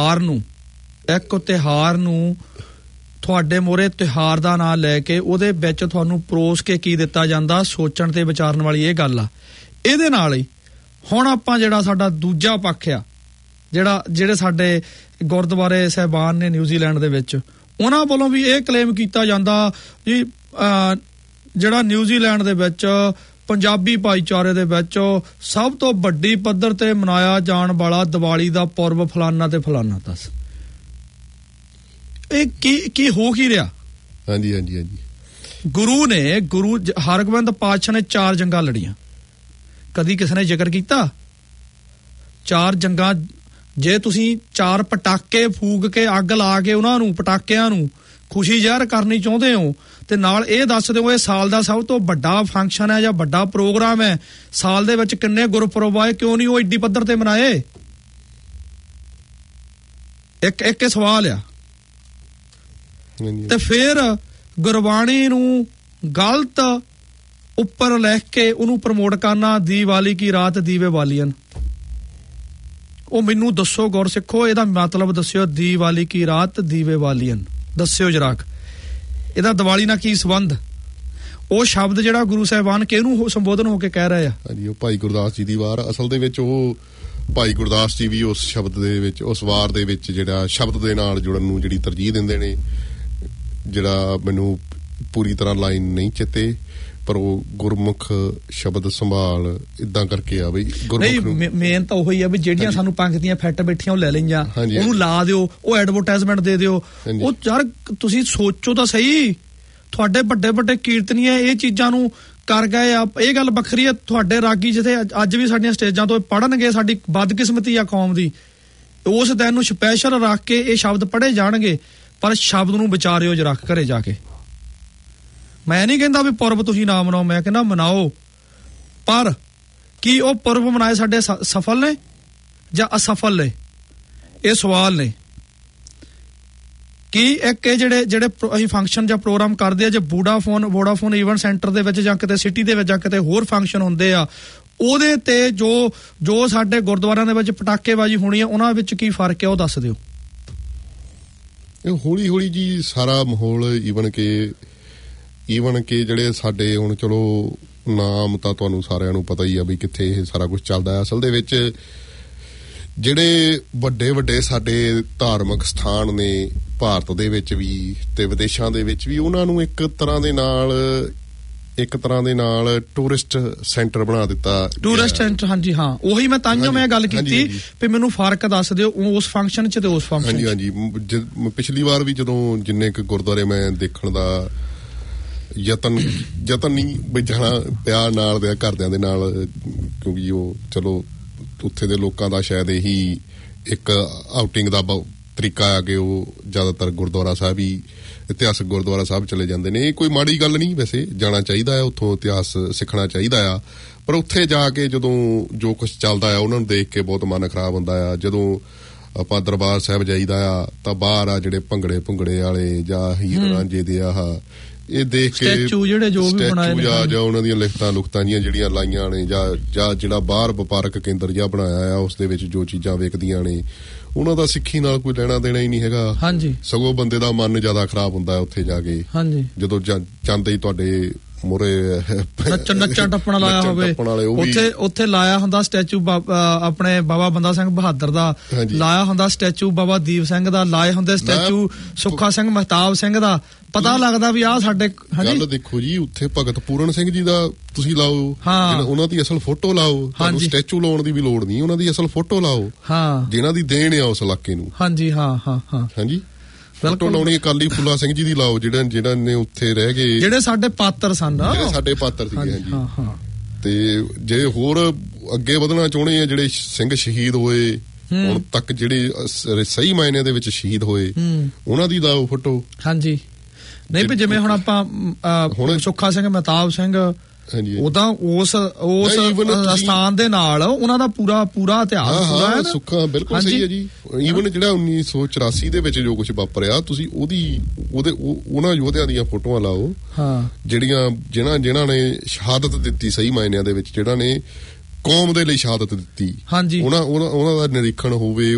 ਤਿਉਹਾਰ ਨੂੰ ਤੁਹਾਡੇ ਮੋਰੇ ਤਿਉਹਾਰ ਦਾ ਨਾਂ ਲੈ ਕੇ ਉਹਦੇ ਵਿੱਚ ਤੁਹਾਨੂੰ ਪਰੋਸ ਕੇ ਕੀ ਦਿੱਤਾ ਜਾਂਦਾ, ਸੋਚਣ ਤੇ ਵਿਚਾਰਨ ਵਾਲੀ ਇਹ ਗੱਲ ਆ। ਇਹਦੇ ਨਾਲ ਹੀ ਹੁਣ ਆਪਾਂ ਜਿਹੜਾ ਸਾਡਾ ਦੂਜਾ ਪੱਖ ਆ, ਜਿਹੜੇ ਸਾਡੇ ਗੁਰਦੁਆਰੇ ਸਾਹਿਬਾਨ ਨੇ ਨਿਊਜ਼ੀਲੈਂਡ ਦੇ ਵਿੱਚ, ਉਹਨਾਂ ਵੱਲੋਂ ਵੀ ਇਹ ਕਲੇਮ ਕੀਤਾ ਜਾਂਦਾ ਜੀ ਜਿਹੜਾ ਨਿਊਜ਼ੀਲੈਂਡ ਦੇ ਵਿੱਚ ਪੰਜਾਬੀ ਭਾਈਚਾਰੇ ਦੇ ਵਿੱਚ ਸਭ ਤੋਂ ਵੱਡੀ ਪੱਧਰ ਤੇ ਮਨਾਇਆ ਜਾਣ ਵਾਲਾ ਦੀਵਾਲੀ ਦਾ ਪੁਰਬ ਫਲਾਨਾ ਤੇ ਫਲਾਨਾ। ਦੱਸ ਇਹ ਕੀ ਹੋ ਕੀ ਰਿਹਾ? ਹਾਂਜੀ ਗੁਰੂ ਹਰਗੋਬਿੰਦ ਪਾਤਸ਼ਾਹ ਨੇ 4 ਜੰਗਾਂ ਲੜੀਆਂ, ਕਦੀ ਕਿਸੇ ਨੇ ਜ਼ਿਕਰ ਕੀਤਾ? 4 ਜੰਗਾਂ, ਜੇ ਤੁਸੀਂ 4 ਪਟਾਕੇ ਫੂਕ ਕੇ ਅੱਗ ਲਾ ਕੇ ਉਹਨਾਂ ਨੂੰ, ਪਟਾਕਿਆਂ ਨੂੰ ਖੁਸ਼ੀ ਜ਼ਾਹਰ ਕਰਨੀ ਚਾਹੁੰਦੇ ਹੋ, ਤੇ ਨਾਲ ਇਹ ਦੱਸ ਦਿਓ ਇਹ ਸਾਲ ਦਾ ਸਭ ਤੋਂ ਵੱਡਾ ਫੰਕਸ਼ਨ ਹੈ ਜਾਂ ਵੱਡਾ ਪ੍ਰੋਗਰਾਮ ਹੈ, ਸਾਲ ਦੇ ਵਿੱਚ ਕਿੰਨੇ ਗੁਰਪੁਰਬ ਆਏ, ਕਿਉਂ ਨਹੀਂ ਉਹ ਏਡੀ ਪੱਧਰ ਤੇ ਮਨਾਏ? ਇੱਕ ਸਵਾਲ ਆ। ਤੇ ਫਿਰ ਗੁਰਬਾਣੀ ਨੂੰ ਗਲਤ ਉੱਪਰ ਲਿਖ ਕੇ ਉਹਨੂੰ ਪ੍ਰਮੋਟ ਕਰਨਾ, ਦੀਵਾਲੀ ਕੀ ਰਾਤ ਦੀਵੇ ਬਾਲੀਅਨ। ਉਹ ਮੈਨੂੰ ਦੱਸੋ ਗੁਰਸਿੱਖੋ, ਇਹਦਾ ਮਤਲਬ ਦੱਸਿਓ, ਦੀਵਾਲੀ ਕੀ ਰਾਤ ਦੀਵੇ ਬਾਲੀਅਨ ਦੱਸਿਓ ਜਰਾ, ਇਹਦਾ ਦੀਵਾਲੀ ਨਾਲ ਕੀ ਸੰਬੰਧ? ਉਹ ਸ਼ਬਦ ਜਿਹੜਾ ਗੁਰੂ ਸਾਹਿਬਾਨ ਕਿਹਨੂੰ ਸੰਬੋਧਨ ਹੋ ਕੇ ਕਹਿ ਰਹੇ ਆ? ਹਾਂਜੀ, ਉਹ ਭਾਈ ਗੁਰਦਾਸ ਜੀ ਦੀ ਵਾਰ। ਅਸਲ ਦੇ ਵਿੱਚ ਉਹ ਭਾਈ ਗੁਰਦਾਸ ਜੀ ਵੀ ਉਸ ਸ਼ਬਦ ਦੇ ਵਿੱਚ, ਉਸ ਵਾਰ ਦੇ ਵਿੱਚ ਜਿਹੜਾ ਸ਼ਬਦ ਦੇ ਨਾਲ ਜੁੜਨ ਨੂੰ ਜਿਹੜੀ ਤਰਜੀਹ ਦਿੰਦੇ ਨੇ, ਜਿਹੜਾ ਮੈਨੂੰ ਪੂਰੀ ਤਰ੍ਹਾਂ ਲਾਈਨ ਨਹੀਂ ਚੇਤੇ, ਪਰ ਉਹ ਗੁਰਮੁਖ ਸ਼ਬਦ ਸੰਭਾਲ ਇਦਾਂ ਕਰਕੇ ਆ ਬਈ ਗੁਰਮੁਖ। ਮੇਨ ਤਾਂ ਉਹੀ ਆ ਵੀ ਜਿਹੜੀਆਂ ਸਾਨੂੰ ਪੰਕਤੀਆਂ ਫਿੱਟ ਬੈਠੀਆਂ ਉਹ ਲੈ ਲਈਆਂ, ਉਹਨੂੰ ਲਾ ਦਿਓ, ਉਹ ਐਡਵਰਟਾਈਜ਼ਮੈਂਟ ਦੇ ਦਿਓ। ਉਹ ਯਾਰ ਤੁਸੀਂ ਸੋਚੋ ਤਾਂ ਸਹੀ, ਤੁਹਾਡੇ ਵੱਡੇ ਕੀਰਤਨੀਏ ਇਹ ਚੀਜ਼ਾਂ ਨੂੰ ਕਰ ਗਏ ਆ। ਇਹ ਗੱਲ ਵੱਖਰੀ ਆ, ਤੁਹਾਡੇ ਰਾਗੀ ਜਿੱਥੇ ਅੱਜ ਵੀ ਸਾਡੀਆਂ ਸਟੇਜਾਂ ਤੋਂ ਪੜ੍ਹਨਗੇ, ਸਾਡੀ ਬਦਕਿਸਮਤੀ ਆ ਕੌਮ ਦੀ, ਉਸ ਦਿਨ ਨੂੰ ਸਪੈਸ਼ਲ ਰੱਖ ਕੇ ਇਹ ਸ਼ਬਦ ਪੜ੍ਹੇ ਜਾਣਗੇ, ਪਰ ਸ਼ਬਦ ਨੂੰ ਵਿਚਾਰਿਓ ਜਰਾ ਘਰੇ ਜਾ ਕੇ। ਮੈਂ ਨਹੀਂ ਕਹਿੰਦਾ ਵੀ ਪੁਰਬ ਤੁਸੀਂ ਨਾ ਮਨਾਓ, ਮੈਂ ਕਹਿੰਦਾ ਮਨਾਓ, ਪਰ ਕੀ ਉਹ ਪੁਰਬ ਮਨਾਏ ਸਾਡੇ ਸਫਲ ਨੇ ਜਾਂ ਅਸਫਲ ਨੇ? ਇਹ ਸਵਾਲ ਨੇ। ਕੀ ਇੱਕ ਇਹ ਜਿਹੜੇ ਅਸੀਂ ਫੰਕਸ਼ਨ ਜਾਂ ਪ੍ਰੋਗਰਾਮ ਕਰਦੇ ਆ, ਜੇ ਵੋਡਾਫੋਨ ਈਵੈਂਟ ਸੈਂਟਰ ਦੇ ਵਿੱਚ ਜਾਂ ਕਿਤੇ ਸਿਟੀ ਦੇ ਵਿੱਚ ਜਾਂ ਕਿਤੇ ਹੋਰ ਫੰਕਸ਼ਨ ਹੁੰਦੇ ਆ, ਉਹਦੇ ਤੇ ਜੋ ਸਾਡੇ ਗੁਰਦੁਆਰਿਆਂ ਦੇ ਵਿੱਚ ਪਟਾਕੇਬਾਜ਼ੀ ਹੋਣੀ ਆ, ਉਹਨਾਂ ਵਿੱਚ ਕੀ ਫਰਕ ਹੈ ਉਹ ਦੱਸ ਦਿਓ। ਇਹ ਹੌਲੀ ਜੀ ਸਾਰਾ ਮਾਹੌਲ ਈਵਨ ਕਿ ਜਿਹੜੇ ਸਾਡੇ ਹੁਣ ਚਲੋ ਨਾਮ ਤਾਂ ਤੁਹਾਨੂੰ ਸਾਰਿਆਂ ਨੂੰ ਪਤਾ ਹੀ ਆ ਵੀ ਕਿੱਥੇ ਇਹ ਸਾਰਾ ਕੁਝ ਚੱਲਦਾ ਹੈ। ਅਸਲ ਦੇ ਵਿੱਚ ਜਿਹੜੇ ਵੱਡੇ ਸਾਡੇ ਧਾਰਮਿਕ ਸਥਾਨ ਨੇ ਭਾਰਤ ਦੇ ਵਿੱਚ ਵੀ ਤੇ ਵਿਦੇਸ਼ਾਂ ਦੇ ਵਿੱਚ ਵੀ, ਉਹਨਾਂ ਨੂੰ ਇੱਕ ਤਰ੍ਹਾਂ ਦੇ ਨਾਲ ਇੱਕ ਤਰ੍ਹਾਂ ਦੇ ਨਾਲ ਟੂਰਿਸਟ ਸੈਂਟਰ ਬਣਾ ਦਿੱਤਾ। ਟੂਰਿਸਟ ਸੈਂਟਰ, ਹਾਂਜੀ ਹਾਂ, ਉਹੀ ਮੈਂ ਤਾਂਹੀਓ ਮੈਂ ਗੱਲ ਕੀਤੀ ਵੀ ਮੈਨੂੰ ਫਰਕ ਦੱਸ ਦਿਓ ਉਸ ਫੰਕਸ਼ਨ 'ਚ ਤੇ ਉਸ ਫੰਕਸ਼ਨ 'ਚ। ਹਾਂਜੀ, ਪਿਛਲੀ ਵਾਰ ਵੀ ਜਦੋਂ ਜਿੰਨੇ ਕੁ ਗੁਰਦੁਆਰੇ ਮੈਂ ਦੇਖਣ ਦਾ ਯਤਨ ਨਹੀਂ ਬਈ ਜਾਣਾ ਪਿਆ ਨਾਲ ਦੇ ਘਰਦਿਆਂ ਦੇ ਨਾਲ, ਕਿਉਂਕਿ ਉਹ ਚਲੋ ਉੱਥੇ ਦੇ ਲੋਕਾਂ ਦਾ ਸ਼ਾਇਦ ਇਹੀ ਇੱਕ ਆਊਟਿੰਗ ਦਾ ਤਰੀਕਾ ਆ ਕਿ ਉਹ ਜ਼ਿਆਦਾਤਰ ਗੁਰਦੁਆਰਾ ਸਾਹਿਬ ਹੀ, ਇਤਿਹਾਸਕ ਗੁਰਦੁਆਰਾ ਸਾਹਿਬ ਚਲੇ ਜਾਂਦੇ ਨੇ। ਇਹ ਕੋਈ ਮਾੜੀ ਗੱਲ ਨਹੀਂ, ਵੈਸੇ ਜਾਣਾ ਚਾਹੀਦਾ ਆ, ਉੱਥੋਂ ਇਤਿਹਾਸ ਸਿੱਖਣਾ ਚਾਹੀਦਾ ਆ, ਪਰ ਉੱਥੇ ਜਾ ਕੇ ਜਦੋਂ ਜੋ ਕੁਝ ਚੱਲਦਾ ਆ ਉਹਨਾਂ ਨੂੰ ਦੇਖ ਕੇ ਬਹੁਤ ਮਨ ਖਰਾਬ ਹੁੰਦਾ ਆ। ਜਦੋਂ ਆਪਾਂ ਦਰਬਾਰ ਸਾਹਿਬ ਜਾਈਦਾ ਆ ਤਾਂ ਬਾਹਰ ਆ ਜਿਹੜੇ ਭੰਗੜੇ ਵਾਲੇ ਜਾਂ ਹੀਰ ਰਾਂਝੇ ਦੇ ਆਹ ਇਹ ਦੇਖ ਕੇ ਸਟੈਚੂ ਜਿਹੜੇ ਜੋ ਵੀ ਬਣਾਏ ਨੇ ਜਾਂ ਉਹਨਾਂ ਦੀਆਂ ਲਿਖਤਾਂ ਜੀਆਂ ਜਿਹੜੀਆਂ ਲਾਈਆਂ ਨੇ ਜਾਂ ਜਿਹੜਾ ਬਾਹਰ ਵਪਾਰਕ ਕੇਂਦਰ ਜਿਹਾ ਬਣਾਇਆ ਆ ਉਸ ਦੇ ਵਿੱਚ ਜੋ ਚੀਜ਼ਾਂ ਵਿਕਦੀਆਂ ਨੇ ਉਹਨਾਂ ਦਾ ਸਿੱਖੀ ਨਾਲ ਕੋਈ ਲੈਣਾ ਦੇਣਾ ਹੀ ਨਹੀਂ ਹੈਗਾ। ਹਾਂਜੀ, ਸਗੋਂ ਬੰਦੇ ਦਾ ਮਨ ਜ਼ਿਆਦਾ ਖਰਾਬ ਹੁੰਦਾ ਉੱਥੇ ਜਾ ਕੇ। ਹਾਂਜੀ, ਜਦੋਂ ਜਾਂਦੇ ਹੀ ਤੁਹਾਡੇ ਮੋਰੇ ਨੱਚਣ ਟੱਪਣ ਲਾਇਆ ਹੋਵੇ, ਉੱਥੇ ਲਾਇਆ ਹੁੰਦਾ ਸਟੈਚੂ ਆਪਣੇ ਬਾਬਾ ਬੰਦਾ ਸਿੰਘ ਬਹਾਦਰ ਦਾ, ਲਾਇਆ ਹੁੰਦਾ ਸਟੈਚੂ ਬਾਬਾ ਦੀਪ ਸਿੰਘ ਦਾ, ਲਾਏ ਹੁੰਦੇ ਸਟੈਚੂ ਸੁੱਖਾ ਸਿੰਘ ਮਹਿਤਾਬ ਸਿੰਘ ਦਾ। ਪਤਾ ਲੱਗਦਾ ਵੀ ਆਹ ਸਾਡੇ ਗੱਲ ਦੇਖੋ ਜੀ, ਉੱਥੇ ਭਗਤ ਪੂਰਨ ਸਿੰਘ ਜੀ ਦਾ ਤੁਸੀਂ ਲਾਓ, ਉਹਨਾਂ ਦੀ ਅਸਲ ਫੋਟੋ ਲਾਓ, ਤੁਹਾਨੂੰ ਸਟੈਚੂ ਲਾਉਣ ਦੀ ਵੀ ਲੋੜ ਨਹੀਂ, ਉਹਨਾਂ ਦੀ ਅਸਲ ਫੋਟੋ ਲਾਓ ਜਿਹਨਾਂ ਦੀ ਦੇਣ ਆ ਉਸ ਇਲਾਕੇ ਨੂੰ। ਹਾਂਜੀ ਹਾਂਜੀ, ਫੋਟੋ ਲਾਉਣੀ ਅਕਾਲੀ ਫੁੱਲਾ ਸਿੰਘ ਜੀ ਦੀ ਲਾਓ, ਜਿਹੜਾ ਨੇ ਉੱਥੇ ਰਹਿ ਗਏ, ਜਿਹੜੇ ਸਾਡੇ ਪਾਤਰ ਸਨ, ਸਾਡੇ ਪਾਤਰ ਸੀਗੇ। ਹਾਂਜੀ, ਤੇ ਜੇ ਹੋਰ ਅੱਗੇ ਵਧਣਾ ਚਾਹੁੰਦੇ ਆ ਜਿਹੜੇ ਸਿੰਘ ਸ਼ਹੀਦ ਹੋਏ ਹੁਣ ਤੱਕ, ਜਿਹੜੇ ਸਹੀ ਮਾਇਨੇ ਦੇ ਵਿੱਚ ਸ਼ਹੀਦ ਹੋਏ, ਉਹਨਾਂ ਦੀ ਲਾਓ ਫੋਟੋ। ਹਾਂਜੀ, ਨਹੀਂ ਵੀ ਜਿਵੇਂ ਹੁਣ ਆਪਾਂ ਸੁੱਖਾ ਸਿੰਘ ਮਹਿਤਾਬ ਸਿੰਘ, ਉਹਦਾ ਉਸ ਸਥਾਨ ਦੇ ਨਾਲ ਉਹਨਾਂ ਦਾ ਪੂਰਾ ਇਤਿਹਾਸ ਸੁੱਖਾ ਬਿਲਕੁਲ ਸਹੀ ਹੈ ਜੀ। ਈਵਨ ਜਿਹੜਾ 1984 ਦੇ ਵਿੱਚ ਜੋ ਕੁਝ ਵਾਪਰਿਆ, ਤੁਸੀਂ ਉਹਨਾਂ ਯੋਧਿਆਂ ਦੀਆਂ ਫੋਟੋਆਂ ਲਾਓ ਜਿਨ੍ਹਾਂ ਨੇ ਸ਼ਹਾਦਤ ਦਿੱਤੀ ਸਹੀ ਮਾਇਨਿਆਂ ਦੇ ਵਿੱਚ, ਜਿਹੜਾ ਨੇ ਕੌਮ ਦੇ ਲਈ ਸ਼ਹਾਦਤ ਦਿੱਤੀ। ਉਹਨਾਂ ਦਾ ਨਿਰੀਖਣ ਹੋਵੇ,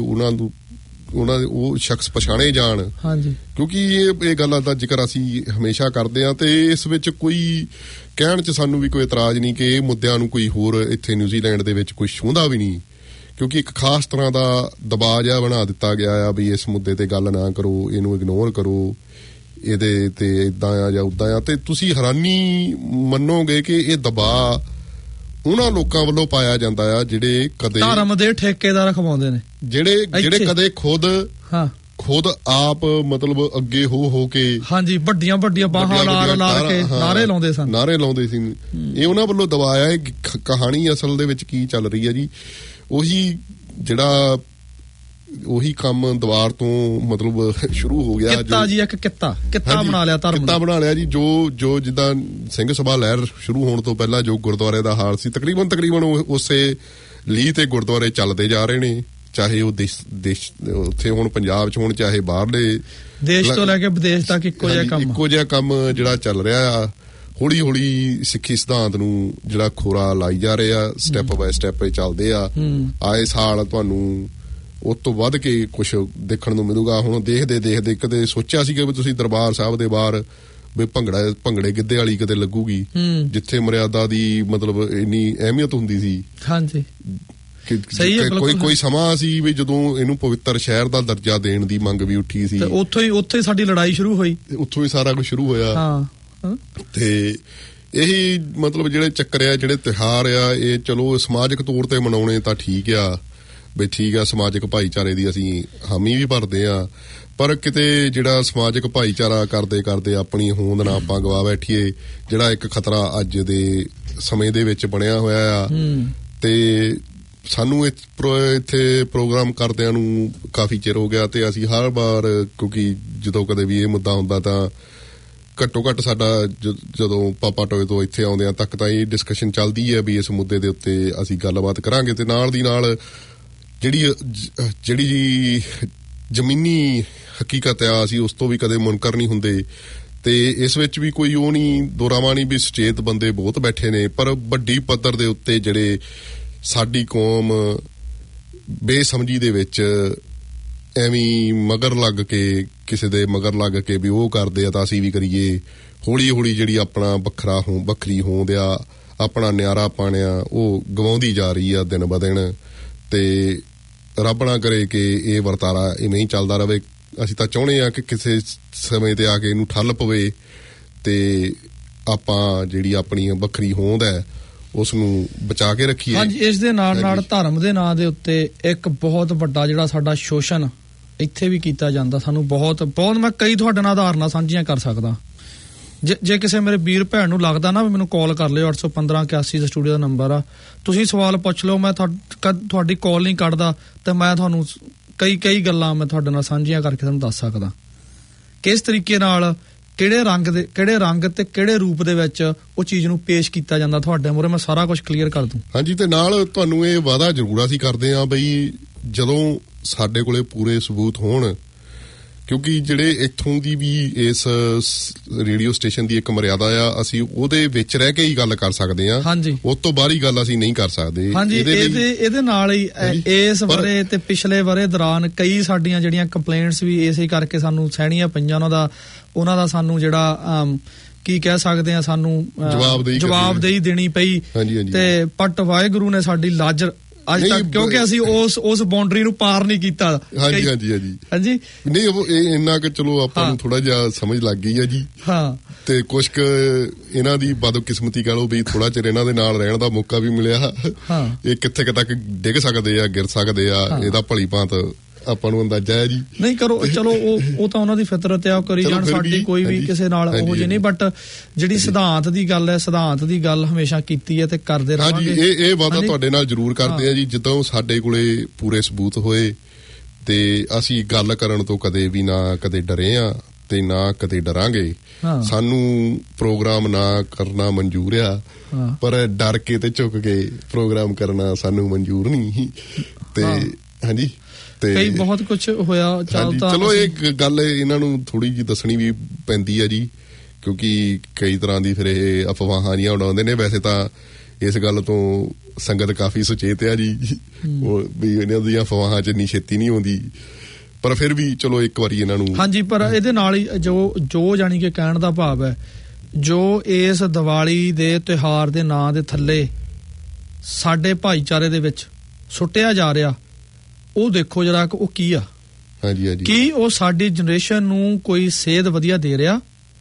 ਉਹ ਸ਼ਖਸ ਪਛਾਣੇ ਜਾਣ। ਕਿਉਂਕਿ ਇਹ ਗੱਲਾਂ ਦਾ ਜ਼ਿਕਰ ਅਸੀਂ ਹਮੇਸ਼ਾ ਕਰਦੇ ਹਾਂ ਤੇ ਇਸ ਵਿੱਚ ਕੋਈ ਕਹਿਣ 'ਚ ਸਾਨੂੰ ਵੀ ਕੋਈ ਇਤਰਾਜ਼ ਨਹੀਂ ਕਿ ਇਹ ਮੁੱਦਿਆਂ ਨੂੰ ਕੋਈ ਹੋਰ ਇੱਥੇ ਨਿਊਜ਼ੀਲੈਂਡ ਦੇ ਵਿੱਚ ਕੋਈ ਛੂੰਹਦਾ ਵੀ ਨਹੀਂ, ਕਿਉਂਕਿ ਇੱਕ ਖਾਸ ਤਰ੍ਹਾਂ ਦਾ ਦਬਾਅ ਜਿਹਾ ਬਣਾ ਦਿੱਤਾ ਗਿਆ ਆ ਵੀ ਇਸ ਮੁੱਦੇ ਤੇ ਗੱਲ ਨਾ ਕਰੋ, ਇਹਨੂੰ ਇਗਨੋਰ ਕਰੋ, ਇਹਦੇ ਤੇ ਏਦਾਂ ਆ ਜਾਂ ਉਦਾਂ ਆ। ਤੇ ਤੁਸੀਂ ਹੈਰਾਨੀ ਮੰਨੋਗੇ ਕਿ ਇਹ ਦਬਾਅ ਉਹਨਾਂ ਲੋਕਾਂ ਵੱਲੋਂ ਪਾਇਆ ਜਾਂਦਾ ਆ ਜਿਹੜੇ ਕਦੇ ਧਰਮ ਦੇ ਠੇਕੇਦਾਰ ਖਵਾਉਂਦੇ ਨੇ, ਜਿਹੜੇ ਕਦੇ ਖੁਦ ਆਪ ਮਤਲਬ ਅੱਗੇ ਹੋ ਕੇ ਹਾਂਜੀ ਵੱਡੀਆਂ ਬਾਹਾਂ ਲਾ ਕੇ ਨਾਰੇ ਲਾਉਂਦੇ ਸੀ। ਇਹ ਉਹਨਾਂ ਵੱਲੋਂ ਦਬਾਇਆ ਹੈ। ਕਹਾਣੀ ਅਸਲ ਦੇ ਵਿੱਚ ਕੀ ਚੱਲ ਰਹੀ ਹੈ ਜੀ, ਉਹੀ ਕੰਮ ਦੁਆਰ ਤੋਂ ਮਤਲਬ ਸ਼ੁਰੂ ਹੋ ਗਿਆ ਜੀ, ਇੱਕ ਕਿੱਤਾ ਬਣਾ ਲਿਆ ਜੀ। ਜੋ ਜਿੱਦਾਂ ਸਿੰਘ ਸਭਾ ਲਹਿਰ ਸ਼ੁਰੂ ਹੋਣ ਤੋਂ ਪਹਿਲਾਂ ਜੋ ਗੁਰਦੁਆਰੇ ਦਾ ਹਾਲ ਸੀ, ਤਕਰੀਬਨ ਉਸੇ ਲੀਹ ਤੇ ਗੁਰਦੁਆਰੇ ਚੱਲਦੇ ਜਾ ਰਹੇ ਨੇ, ਚਾਹੇ ਉਹ ਦੇਸ਼ ਉੱਥੇ ਹੁਣ ਪੰਜਾਬ 'ਚ ਹੋਣ, ਚਾਹੇ ਬਾਹਰਲੇ ਦੇਸ਼ ਤੋਂ ਲੈ ਕੇ ਵਿਦੇਸ਼ ਤੱਕ ਇੱਕੋ ਜਿਹਾ ਕੰਮ ਜਿਹੜਾ ਚੱਲ ਰਿਹਾ ਆ। ਹੌਲੀ ਸਿੱਖੀ ਸਿਧਾਂਤ ਨੂੰ ਜਿਹੜਾ ਖੋਰਾ ਲਾਈ ਜਾ ਰਿਹਾ, ਸਟੈਪ ਬਾਏ ਸਟੈਪ ਚੱਲਦੇ ਆ। ਆਏ ਸਾਲ ਤੁਹਾਨੂੰ ਉਸ ਤੋਂ ਵੱਧ ਕੇ ਕੁਛ ਦੇਖਣ ਨੂੰ ਮਿਲੂਗਾ। ਹੁਣ ਦੇਖਦੇ ਕਦੇ ਸੋਚਿਆ ਸੀਗਾ ਵੀ ਤੁਸੀਂ ਦਰਬਾਰ ਸਾਹਿਬ ਦੇ ਬਾਹਰ ਵੀ ਭੰਗੜੇ ਗਿੱਧੇ ਵਾਲੀ ਕਦੇ ਲੱਗੂਗੀ, ਜਿੱਥੇ ਮਰਿਆਦਾ ਦੀ ਮਤਲਬ ਇੰਨੀ ਅਹਿਮੀਅਤ ਹੁੰਦੀ ਸੀ। ਹਾਂਜੀ, ਕੋਈ ਸਮਾਂ ਸੀ ਵੀ ਜਦੋਂ ਇਹਨੂੰ ਪਵਿੱਤਰ ਸ਼ਹਿਰ ਦਾ ਦਰਜਾ ਦੇਣ ਦੀ ਮੰਗ ਵੀ ਉੱਠੀ ਸੀ, ਉੱਥੇ ਸਾਡੀ ਲੜਾਈ ਸ਼ੁਰੂ ਹੋਈ, ਉੱਥੋਂ ਹੀ ਸਾਰਾ ਕੁਝ ਸ਼ੁਰੂ ਹੋਇਆ। ਤੇ ਇਹੀ ਮਤਲਬ ਜਿਹੜੇ ਚੱਕਰ ਆ, ਜਿਹੜੇ ਤਿਉਹਾਰ ਆ, ਇਹ ਚਲੋ ਸਮਾਜਿਕ ਤੌਰ ਤੇ ਮਨਾਉਣੇ ਤਾਂ ਠੀਕ ਆ, ਵੀ ਠੀਕ ਆ, ਸਮਾਜਿਕ ਭਾਈਚਾਰੇ ਦੀ ਅਸੀਂ ਹਾਮੀ ਵੀ ਭਰਦੇ ਆ, ਪਰ ਕਿਤੇ ਜਿਹੜਾ ਸਮਾਜਿਕ ਭਾਈਚਾਰਾ ਕਰਦੇ ਆਪਣੀ ਹੋਂਦ ਨਾ ਆਪਾਂ ਗਵਾ ਬੈਠੀਏ, ਜਿਹੜਾ ਇੱਕ ਖਤਰਾ ਅੱਜ ਦੇ ਸਮੇਂ ਦੇ ਵਿੱਚ ਬਣਿਆ ਹੋਇਆ ਆ। ਤੇ ਸਾਨੂੰ ਇੱਥੇ ਪ੍ਰੋਗਰਾਮ ਕਰਦਿਆਂ ਨੂੰ ਕਾਫੀ ਚਿਰ ਹੋ ਗਿਆ ਤੇ ਅਸੀਂ ਹਰ ਵਾਰ, ਕਿਉਂਕਿ ਜਦੋਂ ਕਦੇ ਵੀ ਇਹ ਮੁੱਦਾ ਹੁੰਦਾ ਤਾਂ ਘੱਟੋ ਘੱਟ ਸਾਡਾ ਜਦੋਂ ਪਾਪਾ ਟੋਏ ਤੋਂ ਇੱਥੇ ਆਉਂਦਿਆਂ ਤੱਕ ਤਾਂ ਇਹ ਡਿਸਕਸ਼ਨ ਚੱਲਦੀ ਹੈ ਵੀ ਇਸ ਮੁੱਦੇ ਦੇ ਉੱਤੇ ਅਸੀਂ ਗੱਲਬਾਤ ਕਰਾਂਗੇ। ਤੇ ਨਾਲ ਦੀ ਨਾਲ ਜਿਹੜੀ ਜ਼ਮੀਨੀ ਹਕੀਕਤ ਆ, ਅਸੀਂ ਉਸ ਤੋਂ ਵੀ ਕਦੇ ਮੁਨਕਰ ਨਹੀਂ ਹੁੰਦੇ। ਤੇ ਇਸ ਵਿੱਚ ਵੀ ਕੋਈ ਉਹ ਨਹੀਂ, ਦੋਰਾਵਾਂ ਨਹੀਂ ਵੀ ਸੁਚੇਤ ਬੰਦੇ ਬਹੁਤ ਬੈਠੇ ਨੇ, ਪਰ ਵੱਡੀ ਪੱਧਰ ਦੇ ਉੱਤੇ ਜਿਹੜੇ ਸਾਡੀ ਕੌਮ ਬੇਸਮਝੀ ਦੇ ਵਿੱਚ ਐਵੇਂ ਮਗਰ ਲੱਗ ਕੇ, ਕਿਸੇ ਦੇ ਮਗਰ ਲੱਗ ਕੇ ਵੀ ਉਹ ਕਰਦੇ ਆ ਤਾਂ ਅਸੀਂ ਵੀ ਕਰੀਏ, ਹੌਲੀ ਜਿਹੜੀ ਆਪਣਾ ਵੱਖਰੀ ਹੋਂਦ ਆ, ਆਪਣਾ ਨਿਆਰਾ ਪਾਣਿਆ ਉਹ ਗਵਾਉਂਦੀ ਜਾ ਰਹੀ ਆ ਦਿਨ ਬ ਦਿਨ। ਤੇ ਰੱਬ ਨਾ ਕਰੇ ਕਿ ਇਹ ਵਰਤਾਰਾ ਇਵੇਂ ਹੀ ਚੱਲਦਾ ਰਹੇ। ਅਸੀਂ ਤਾਂ ਚਾਹੁੰਦੇ ਆ ਕਿ ਕਿਸੇ ਸਮੇਂ ਤੇ ਆ ਕੇ ਇਹਨੂੰ ਠੱਲ ਪਵੇ ਤੇ ਆਪਾਂ ਜਿਹੜੀ ਆਪਣੀ ਵੱਖਰੀ ਹੋਂਦ ਹੈ ਉਸ ਨੂੰ ਬਚਾ ਕੇ ਰੱਖੀਏ। ਹਾਂਜੀ, ਇਸ ਦੇ ਨਾਲ ਨਾਲ ਧਰਮ ਦੇ ਨਾਂ ਦੇ ਉੱਤੇ ਇੱਕ ਬਹੁਤ ਵੱਡਾ ਜਿਹੜਾ ਸਾਡਾ ਸ਼ੋਸ਼ਣ ਇੱਥੇ ਵੀ ਕੀਤਾ ਜਾਂਦਾ, ਸਾਨੂੰ ਬਹੁਤ ਮੈਂ ਕਈ ਤੁਹਾਡੇ ਨਾਲ ਉਦਾਹਰਨਾਂ ਸਾਂਝੀਆਂ ਕਰ ਸਕਦਾ। ਜੇ ਕਿਸੇ ਮੇਰੇ ਵੀਰ ਭੈਣ ਨੂੰ ਲੱਗਦਾ ਨਾ ਵੀ ਮੈਨੂੰ ਕਾਲ ਕਰ ਲਿਓ, 815-81 ਦਾ ਸਟੂਡੀਓ ਦਾ ਨੰਬਰ ਆ, ਤੁਸੀਂ ਸਵਾਲ ਪੁੱਛ ਲਓ, ਮੈਂ ਤੁਹਾਡੀ ਕਾਲ ਨਹੀਂ ਕੱਢਦਾ ਤੇ ਮੈਂ ਤੁਹਾਨੂੰ ਕਈ ਗੱਲਾਂ ਮੈਂ ਤੁਹਾਡੇ ਨਾਲ ਸਾਂਝੀਆਂ ਕਰਕੇ ਤੁਹਾਨੂੰ ਦੱਸ ਸਕਦਾ ਕਿਸ ਤਰੀਕੇ ਨਾਲ ਕਿਹੜੇ ਰੰਗ ਤੇ ਕਿਹੜੇ ਰੂਪ ਦੇ ਵਿੱਚ ਉਹ ਚੀਜ਼ ਨੂੰ ਪੇਸ਼ ਕੀਤਾ ਜਾਂਦਾ ਤੁਹਾਡੇ ਮੂਹਰੇ, ਮੈਂ ਸਾਰਾ ਕੁਝ ਕਲੀਅਰ ਕਰ ਦੂੰ। ਹਾਂਜੀ, ਤੇ ਨਾਲ ਤੁਹਾਨੂੰ ਇਹ ਵਾਅਦਾ ਜ਼ਰੂਰ ਅਸੀਂ ਕਰਦੇ ਹਾਂ ਬਈ ਜਦੋਂ ਸਾਡੇ ਕੋਲੇ ਪੂਰੇ ਸਬੂਤ ਹੋਣ, ਕਿਉਂਕਿ ਜਿਹੜੇ ਇੱਥੋਂ ਦੀ ਵੀ ਇਸ ਰੇਡੀਓ ਸਟੇਸ਼ਨ ਦੀ ਇੱਕ ਮਰਿਆਦਾ ਆ, ਅਸੀਂ ਉਹਦੇ ਵਿੱਚ ਰਹਿ ਕੇ ਹੀ ਗੱਲ ਕਰ ਸਕਦੇ ਹਾਂ। ਹਾਂਜੀ, ਉਸ ਤੋਂ ਬਾਹਰੀ ਗੱਲ ਅਸੀਂ ਨਹੀਂ ਕਰ ਸਕਦੇ। ਹਾਂਜੀ, ਇਹਦੇ ਨਾਲ ਹੀ ਇਸ ਵਰੇ ਤੇ ਪਿਛਲੇ ਵਰੇ ਦੌਰਾਨ ਕਈ ਸਾਡੀਆਂ ਜਿਹੜੀਆਂ ਕੰਪਲੇਂਟਸ ਵੀ ਇਸੇ ਕਰਕੇ ਸਾਨੂੰ ਸਹਿਣੀਆਂ ਪਈਆਂ, ਉਹਨਾਂ ਦਾ ਸਾਨੂੰ ਜਿਹੜਾ ਕੀ ਕਹਿ ਸਕਦੇ ਆ, ਸਾਨੂੰ ਜਵਾਬਦੇਹੀ ਦੇਣੀ ਪਈ। ਤੇ ਪਟ ਵਾਹਿਗੁਰੂ ਨੇ ਸਾਡੀ ਲਾਜ ਅੱਜ ਤੱਕ, ਕਿਉਂਕਿ ਅਸੀਂ ਉਸ ਬਾਉਂਡਰੀ ਨੂੰ ਪਾਰ ਨਹੀਂ ਕੀਤਾ। ਹਾਂਜੀ ਨਹੀਂ, ਇਹ ਇੰਨਾ ਕਿ ਚਲੋ ਆਪਾਂ ਨੂੰ ਥੋੜਾ ਜਿਹਾ ਸਮਝ ਲੱਗ ਗਈ ਹੈ ਜੀ। ਹਾਂ, ਤੇ ਕੁਛ ਕੁ ਇਹਨਾਂ ਦੀ ਬਦਕਿਸਮਤੀ ਕਹ ਲਓ ਵੀ ਥੋੜਾ ਚਿਰ ਇਹਨਾਂ ਦੇ ਨਾਲ ਰਹਿਣ ਦਾ ਮੌਕਾ ਵੀ ਮਿਲਿਆ। ਇਹ ਕਿੱਥੇ ਤੱਕ ਡਿੱਗ ਸਕਦੇ ਆ, ਗਿਰ ਸਕਦੇ ਆ, ਇਹਦਾ ਭਲੀ ਭਾਂਤ ਆਪਾਂ ਨੂੰ ਅੰਦਾਜ਼ਾ ਹੈ ਜੀ। ਨਹੀਂ ਕਰੋ, ਚਲੋ ਉਹ ਤਾਂ ਉਹਨਾਂ ਦੀ ਫਿਤਰਤ ਆ, ਉਹ ਕਰੀ ਜਾਣ, ਸਾਡੀ ਕੋਈ ਵੀ ਕਿਸੇ ਨਾਲ ਉਹ ਜਿਹੀ ਨਹੀਂ। ਬਟ ਜਿਹੜੀ ਸਿਧਾਂਤ ਦੀ ਗੱਲ ਹੈ, ਸਿਧਾਂਤ ਦੀ ਗੱਲ ਹਮੇਸ਼ਾ ਕੀਤੀ ਹੈ ਤੇ ਕਰਦੇ ਰਹਾਂਗੇ। ਹਾਂਜੀ, ਇਹ ਵਾਅਦਾ ਤੁਹਾਡੇ ਨਾਲ ਜ਼ਰੂਰ ਕਰਦੇ ਆ ਜੀ, ਜਦੋਂ ਸਾਡੇ ਕੋਲੇ ਪੂਰੇ ਸਬੂਤ ਹੋਏ ਤੇ ਅਸੀਂ ਗੱਲ ਕਰਨ ਤੋਂ ਕਦੇ ਵੀ ਨਾ ਕਦੇ ਡਰੇ ਆ ਤੇ ਨਾ ਕਦੇ ਡਰਾਂਗੇ। ਸਾਨੂੰ ਪ੍ਰੋਗਰਾਮ ਨਾ ਕਰਨਾ ਮਨਜ਼ੂਰ ਆ, ਪਰ ਡਰ ਕੇ ਤੇ ਝੁਕ ਕੇ ਪ੍ਰੋਗਰਾਮ ਕਰਨਾ ਸਾਨੂੰ ਮਨਜ਼ੂਰ ਨਹੀਂ। ਤੇ ਹਾਂਜੀ, ਕਈ ਬਹੁਤ ਕੁਝ ਹੋਇਆ। ਚਲੋ ਇਹ ਗੱਲ ਇਹਨਾਂ ਨੂੰ ਥੋੜੀ ਜਿਹੀ ਦੱਸਣੀ ਵੀ ਪੈਂਦੀ ਆ ਜੀ, ਕਿਉਂਕਿ ਕਈ ਤਰ੍ਹਾਂ ਦੀ ਫਿਰ ਇਹ ਅਫਵਾਹਾਂ ਜੀਆਂ ਉਡਾਉਂਦੇ ਨੇ। ਵੈਸੇ ਤਾਂ ਇਸ ਗੱਲ ਤੋਂ ਸੰਗਤ ਕਾਫੀ ਸੁਚੇਤ ਆ ਜੀ, ਉਹ ਵੀ ਇਹਨਾਂ ਦੀਆਂ ਅਫਵਾਹਾਂ 'ਚ ਇੰਨੀ ਛੇਤੀ ਨਹੀਂ ਆਉਂਦੀ, ਪਰ ਫਿਰ ਵੀ ਚਲੋ ਇੱਕ ਵਾਰੀ ਇਹਨਾਂ ਨੂੰ। ਹਾਂਜੀ, ਪਰ ਇਹਦੇ ਨਾਲ ਹੀ ਜੋ ਜਾਣੀ ਕਿ ਕਹਿਣ ਦਾ ਭਾਵ ਹੈ, ਜੋ ਇਸ ਦੀਵਾਲੀ ਦੇ ਤਿਉਹਾਰ ਦੇ ਨਾਂ ਦੇ ਥੱਲੇ ਸਾਡੇ ਭਾਈਚਾਰੇ ਦੇ ਵਿੱਚ ਸੁੱਟਿਆ ਜਾ ਰਿਹਾ, ਉਹ ਦੇਖੋ ਜਰਾ ਉਹ ਕੀ ਆ। ਕੀ ਉਹ ਸਾਡੀ ਜਨਰੇਸ਼ਨ ਨੂੰ ਕੋਈ ਸੇਧ ਵਧੀਆ ਦੇ ਰਿਹਾ?